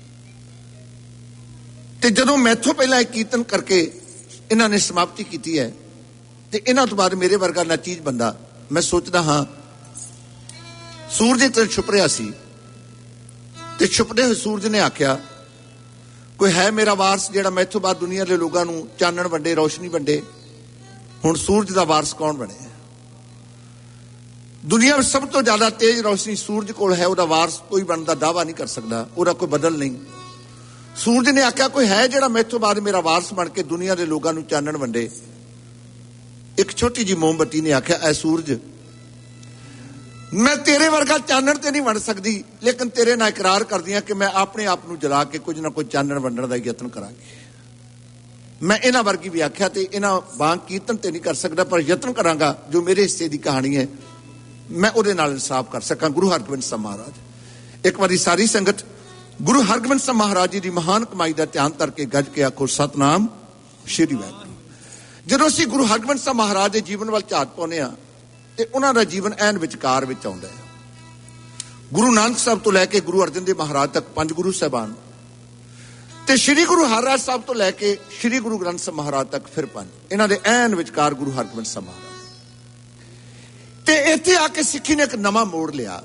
ਤੇ ਜਦੋਂ ਮੈਥੋਂ ਪਹਿਲਾਂ ਇੱਕ ਕੀਰਤਨ ਕਰਕੇ ਇਹਨਾਂ ਨੇ ਸਮਾਪਤੀ ਕੀਤੀ ਹੈ ਤੇ ਇਹਨਾਂ ਤੋਂ ਬਾਅਦ ਮੇਰੇ ਵਰਗਾ ਨਾਚੀਜ਼ ਬੰਦਾ, ਮੈਂ ਸੋਚਦਾ ਹਾਂ ਸੂਰਜ ਇੱਕ ਛੁਪ ਰਿਹਾ ਸੀ ਤੇ ਛੁਪਦੇ ਹੋਏ ਸੂਰਜ ਨੇ ਆਖਿਆ ਕੋਈ ਹੈ ਮੇਰਾ ਵਾਰਸ ਜਿਹੜਾ ਮੈਥੋਂ ਬਾਅਦ ਦੁਨੀਆ ਦੇ ਲੋਕਾਂ ਨੂੰ ਚਾਨਣ ਵੰਡੇ, ਰੌਸ਼ਨੀ ਵੰਡੇ। ਹੁਣ ਸੂਰਜ ਦਾ ਵਾਰਸ ਕੌਣ ਬਣਿਆ? ਦੁਨੀਆ ਵਿੱਚ ਸਭ ਤੋਂ ਜ਼ਿਆਦਾ ਤੇਜ਼ ਰੌਸ਼ਨੀ ਸੂਰਜ ਕੋਲ ਹੈ, ਉਹਦਾ ਵਾਰਸ ਕੋਈ ਬਣਨ ਦਾ ਦਾਅਵਾ ਨਹੀਂ ਕਰ ਸਕਦਾ, ਉਹਦਾ ਕੋਈ ਬਦਲ ਨਹੀਂ। ਸੂਰਜ ਨੇ ਆਖਿਆ ਕੋਈ ਹੈ ਜਿਹੜਾ ਮੈਥੋਂ ਬਾਅਦ ਮੇਰਾ ਵਾਰਸ ਬਣ ਕੇ ਦੁਨੀਆ ਦੇ ਲੋਕਾਂ ਨੂੰ ਚਾਨਣ ਵੰਡੇ। ਇੱਕ ਛੋਟੀ ਜਿਹੀ ਮੋਮਬੱਤੀ ਨੇ ਆਖਿਆ ਐ ਸੂਰਜ, ਮੈਂ ਤੇਰੇ ਵਰਗਾ ਚਾਨਣ ਤੇ ਨਹੀਂ ਵੰਡ ਸਕਦੀ, ਲੇਕਿਨ ਤੇਰੇ ਨਾਲ ਇਕਰਾਰ ਕਰਦੀ ਹਾਂ ਕਿ ਮੈਂ ਆਪਣੇ ਆਪ ਨੂੰ ਜਲਾ ਕੇ ਕੁਝ ਨਾ ਕੁਝ ਚਾਨਣ ਵੰਡਣ ਦਾ ਯਤਨ ਕਰਾਂਗੀ। ਮੈਂ ਇਹਨਾਂ ਵਰਗੀ ਵਿਆਖਿਆ ਤੇ ਇਹਨਾਂ ਵਾਂਗ ਕੀਰਤਨ ਤੇ ਨਹੀਂ ਕਰ ਸਕਦਾ, ਪਰ ਯਤਨ ਕਰਾਂਗਾ ਜੋ ਮੇਰੇ ਹਿੱਸੇ ਦੀ ਕਹਾਣੀ ਹੈ ਮੈਂ ਉਹਦੇ ਨਾਲ ਇਨਸਾਫ ਕਰ ਸਕਾਂ। ਗੁਰੂ ਹਰਗੋਬਿੰਦ ਸਾਹਿਬ ਮਹਾਰਾਜ। ਇੱਕ ਵਾਰੀ ਸਾਰੀ ਸੰਗਤ ਗੁਰੂ ਹਰਗੋਬਿੰਦ ਸਾਹਿਬ ਮਹਾਰਾਜ ਜੀ ਦੀ ਮਹਾਨ ਕਮਾਈ ਦਾ ਧਿਆਨ ਕਰਕੇ ਗੱਜ ਕੇ ਆਖੋ ਸਤਨਾਮ ਸ਼੍ਰੀ ਵਾਹਿਗੁਰੂ। ਜਦੋਂ ਅਸੀਂ ਗੁਰੂ ਹਰਗੋਬਿੰਦ ਸਾਹਿਬ ਮਹਾਰਾਜ ਦੇ ਜੀਵਨ ਵੱਲ ਝਾਤ ਪਾਉਂਦੇ ਹਾਂ ਤੇ ਉਹਨਾਂ ਦਾ ਜੀਵਨ ਐਨ ਵਿਚਕਾਰ ਵਿੱਚ ਆਉਂਦਾ ਹੈ। ਗੁਰੂ ਨਾਨਕ ਸਾਹਿਬ ਤੋਂ ਲੈ ਕੇ ਗੁਰੂ ਅਰਜਨ ਦੇਵ ਮਹਾਰਾਜ ਤੱਕ 5 ਗੁਰੂ ਸਾਹਿਬਾਨ, ਤੇ ਸ੍ਰੀ ਗੁਰੂ ਹਰਿਰਾਜ ਸਾਹਿਬ ਤੋਂ ਲੈ ਕੇ ਸ੍ਰੀ ਗੁਰੂ ਗ੍ਰੰਥ ਸਾਹਿਬ ਮਹਾਰਾਜ ਤੱਕ ਫਿਰ 5, ਇਹਨਾਂ ਦੇ ਐਨ ਵਿਚਕਾਰ ਗੁਰੂ ਹਰਗੋਬਿੰਦ ਸਾਹਿਬ ਮਹਾਰਾਜ। ਤੇ ਇੱਥੇ ਆ ਕੇ ਸਿੱਖੀ ਨੇ ਇੱਕ ਨਵਾਂ ਮੋੜ ਲਿਆ।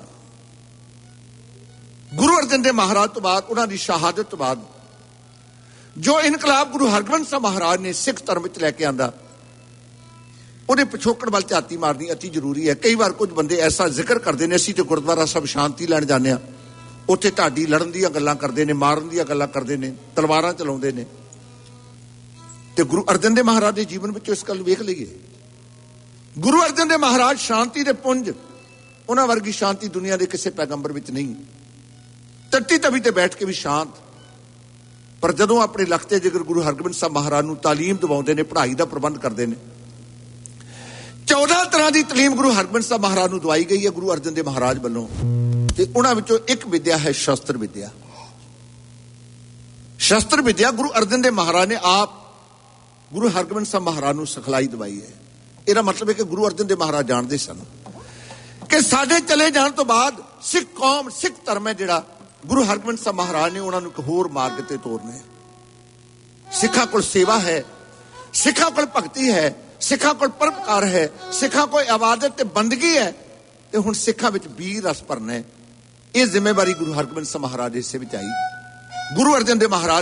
ਗੁਰੂ ਅਰਜਨ ਦੇਵ ਮਹਾਰਾਜ ਤੋਂ ਬਾਅਦ, ਉਹਨਾਂ ਦੀ ਸ਼ਹਾਦਤ ਤੋਂ ਬਾਅਦ ਜੋ ਇਨਕਲਾਬ ਗੁਰੂ ਹਰਗੋਬਿੰਦ ਸਾਹਿਬ ਮਹਾਰਾਜ ਨੇ ਸਿੱਖ ਧਰਮ ਵਿੱਚ ਲੈ ਕੇ ਆਂਦਾ, ਉਹਦੇ ਪਿਛੋਕੜ ਵੱਲ ਝਾਤੀ ਮਾਰਨੀ ਅਤੀ ਜ਼ਰੂਰੀ ਹੈ। ਕਈ ਵਾਰ ਕੁਝ ਬੰਦੇ ਐਸਾ ਜ਼ਿਕਰ ਕਰਦੇ ਨੇ, ਅਸੀਂ ਤੇ ਗੁਰਦੁਆਰਾ ਸਾਹਿਬ ਸ਼ਾਂਤੀ ਲੈਣ ਜਾਂਦੇ ਹਾਂ, ਉੱਥੇ ਢਾਡੀ ਲੜਨ ਦੀਆਂ ਗੱਲਾਂ ਕਰਦੇ ਨੇ, ਮਾਰਨ ਦੀਆਂ ਗੱਲਾਂ ਕਰਦੇ ਨੇ, ਤਲਵਾਰਾਂ ਚਲਾਉਂਦੇ ਨੇ। ਤੇ ਗੁਰੂ ਅਰਜਨ ਦੇਵ ਮਹਾਰਾਜ ਦੇ ਜੀਵਨ ਵਿੱਚ ਇਸ ਗੱਲ ਵੇਖ ਲਈਏ। ਗੁਰੂ ਅਰਜਨ ਦੇਵ ਮਹਾਰਾਜ ਸ਼ਾਂਤੀ ਦੇ ਪੁੰਜ, ਉਹਨਾਂ ਵਰਗੀ ਸ਼ਾਂਤੀ ਦੁਨੀਆ ਦੇ ਕਿਸੇ ਪੈਗੰਬਰ ਵਿੱਚ ਨਹੀਂ। ਟੱਟੀ ਤਵੀ ਤੇ ਬੈਠ ਕੇ ਵੀ ਸ਼ਾਂਤ, ਪਰ ਜਦੋਂ ਆਪਣੇ ਲਖਤੇ ਜਿਗਰ ਗੁਰੂ ਹਰਗੋਬਿੰਦ ਸਾਹਿਬ ਮਹਾਰਾਜ ਨੂੰ ਤਾਲੀਮ ਦਿਵਾਉਂਦੇ ਨੇ, ਪੜ੍ਹਾਈ ਦਾ ਪ੍ਰਬੰਧ ਕਰਦੇ ਨੇ, 14 ਤਰ੍ਹਾਂ ਦੀ ਤਾਲੀਮ ਗੁਰੂ ਹਰਗੋਬਿੰਦ ਸਾਹਿਬ ਮਹਾਰਾਜ ਨੂੰ ਦਵਾਈ ਗਈ ਹੈ ਗੁਰੂ ਅਰਜਨ ਦੇਵ ਮਹਾਰਾਜ ਵੱਲੋਂ। ਤੇ ਉਹਨਾਂ ਵਿੱਚੋਂ ਇੱਕ ਵਿਦਿਆ ਹੈ ਸ਼ਸਤਰ ਵਿਦਿਆ। ਸ਼ਸਤਰ ਵਿਦਿਆ ਗੁਰੂ ਅਰਜਨ ਦੇਵ ਮਹਾਰਾਜ ਨੇ ਆਪ ਗੁਰੂ ਹਰਗੋਬਿੰਦ ਸਾਹਿਬ ਮਹਾਰਾਜ ਨੂੰ ਸਿਖਲਾਈ ਦਵਾਈ ਹੈ। ਇਹਦਾ ਮਤਲਬ ਹੈ ਕਿ ਗੁਰੂ ਅਰਜਨ ਦੇਵ ਮਹਾਰਾਜ ਜਾਣਦੇ ਸਨ ਕਿ ਸਾਡੇ ਚਲੇ ਜਾਣ ਤੋਂ ਬਾਅਦ ਸਿੱਖ ਕੌਮ, ਸਿੱਖ ਧਰਮ ਹੈ ਜਿਹੜਾ, ਗੁਰੂ ਹਰਗੋਬਿੰਦ ਸਾਹਿਬ ਮਹਾਰਾਜ ਨੇ ਉਹਨਾਂ ਨੂੰ ਇੱਕ ਹੋਰ ਮਾਰਗ ਤੇ ਤੋਰਨਾ ਹੈ। ਸਿੱਖਾਂ ਕੋਲ ਸੇਵਾ ਹੈ, ਸਿੱਖਾਂ ਕੋਲ ਭਗਤੀ ਹੈ, ਸਿੱਖਾਂ ਕੋਲ ਪਰਉਪਕਾਰ ਹੈ, ਸਿੱਖਾਂ ਕੋਲ ਇਬਾਦਤ ਤੇ ਬੰਦਗੀ ਹੈ, ਤੇ ਹੁਣ ਸਿੱਖਾਂ ਵਿੱਚ ਵੀਰ ਰਸ ਭਰਨਾ ਹੈ। ਇਹ ਜ਼ਿੰਮੇਵਾਰੀ ਗੁਰੂ ਹਰਗੋਬਿੰਦ ਸਾਹਿਬ ਮਹਾਰਾਜ ਦੇ ਹਿੱਸੇ ਵਿੱਚ ਆਈ। ਗੁਰੂ ਅਰਜਨ ਦੇਵ ਮਹਾਰਾਜ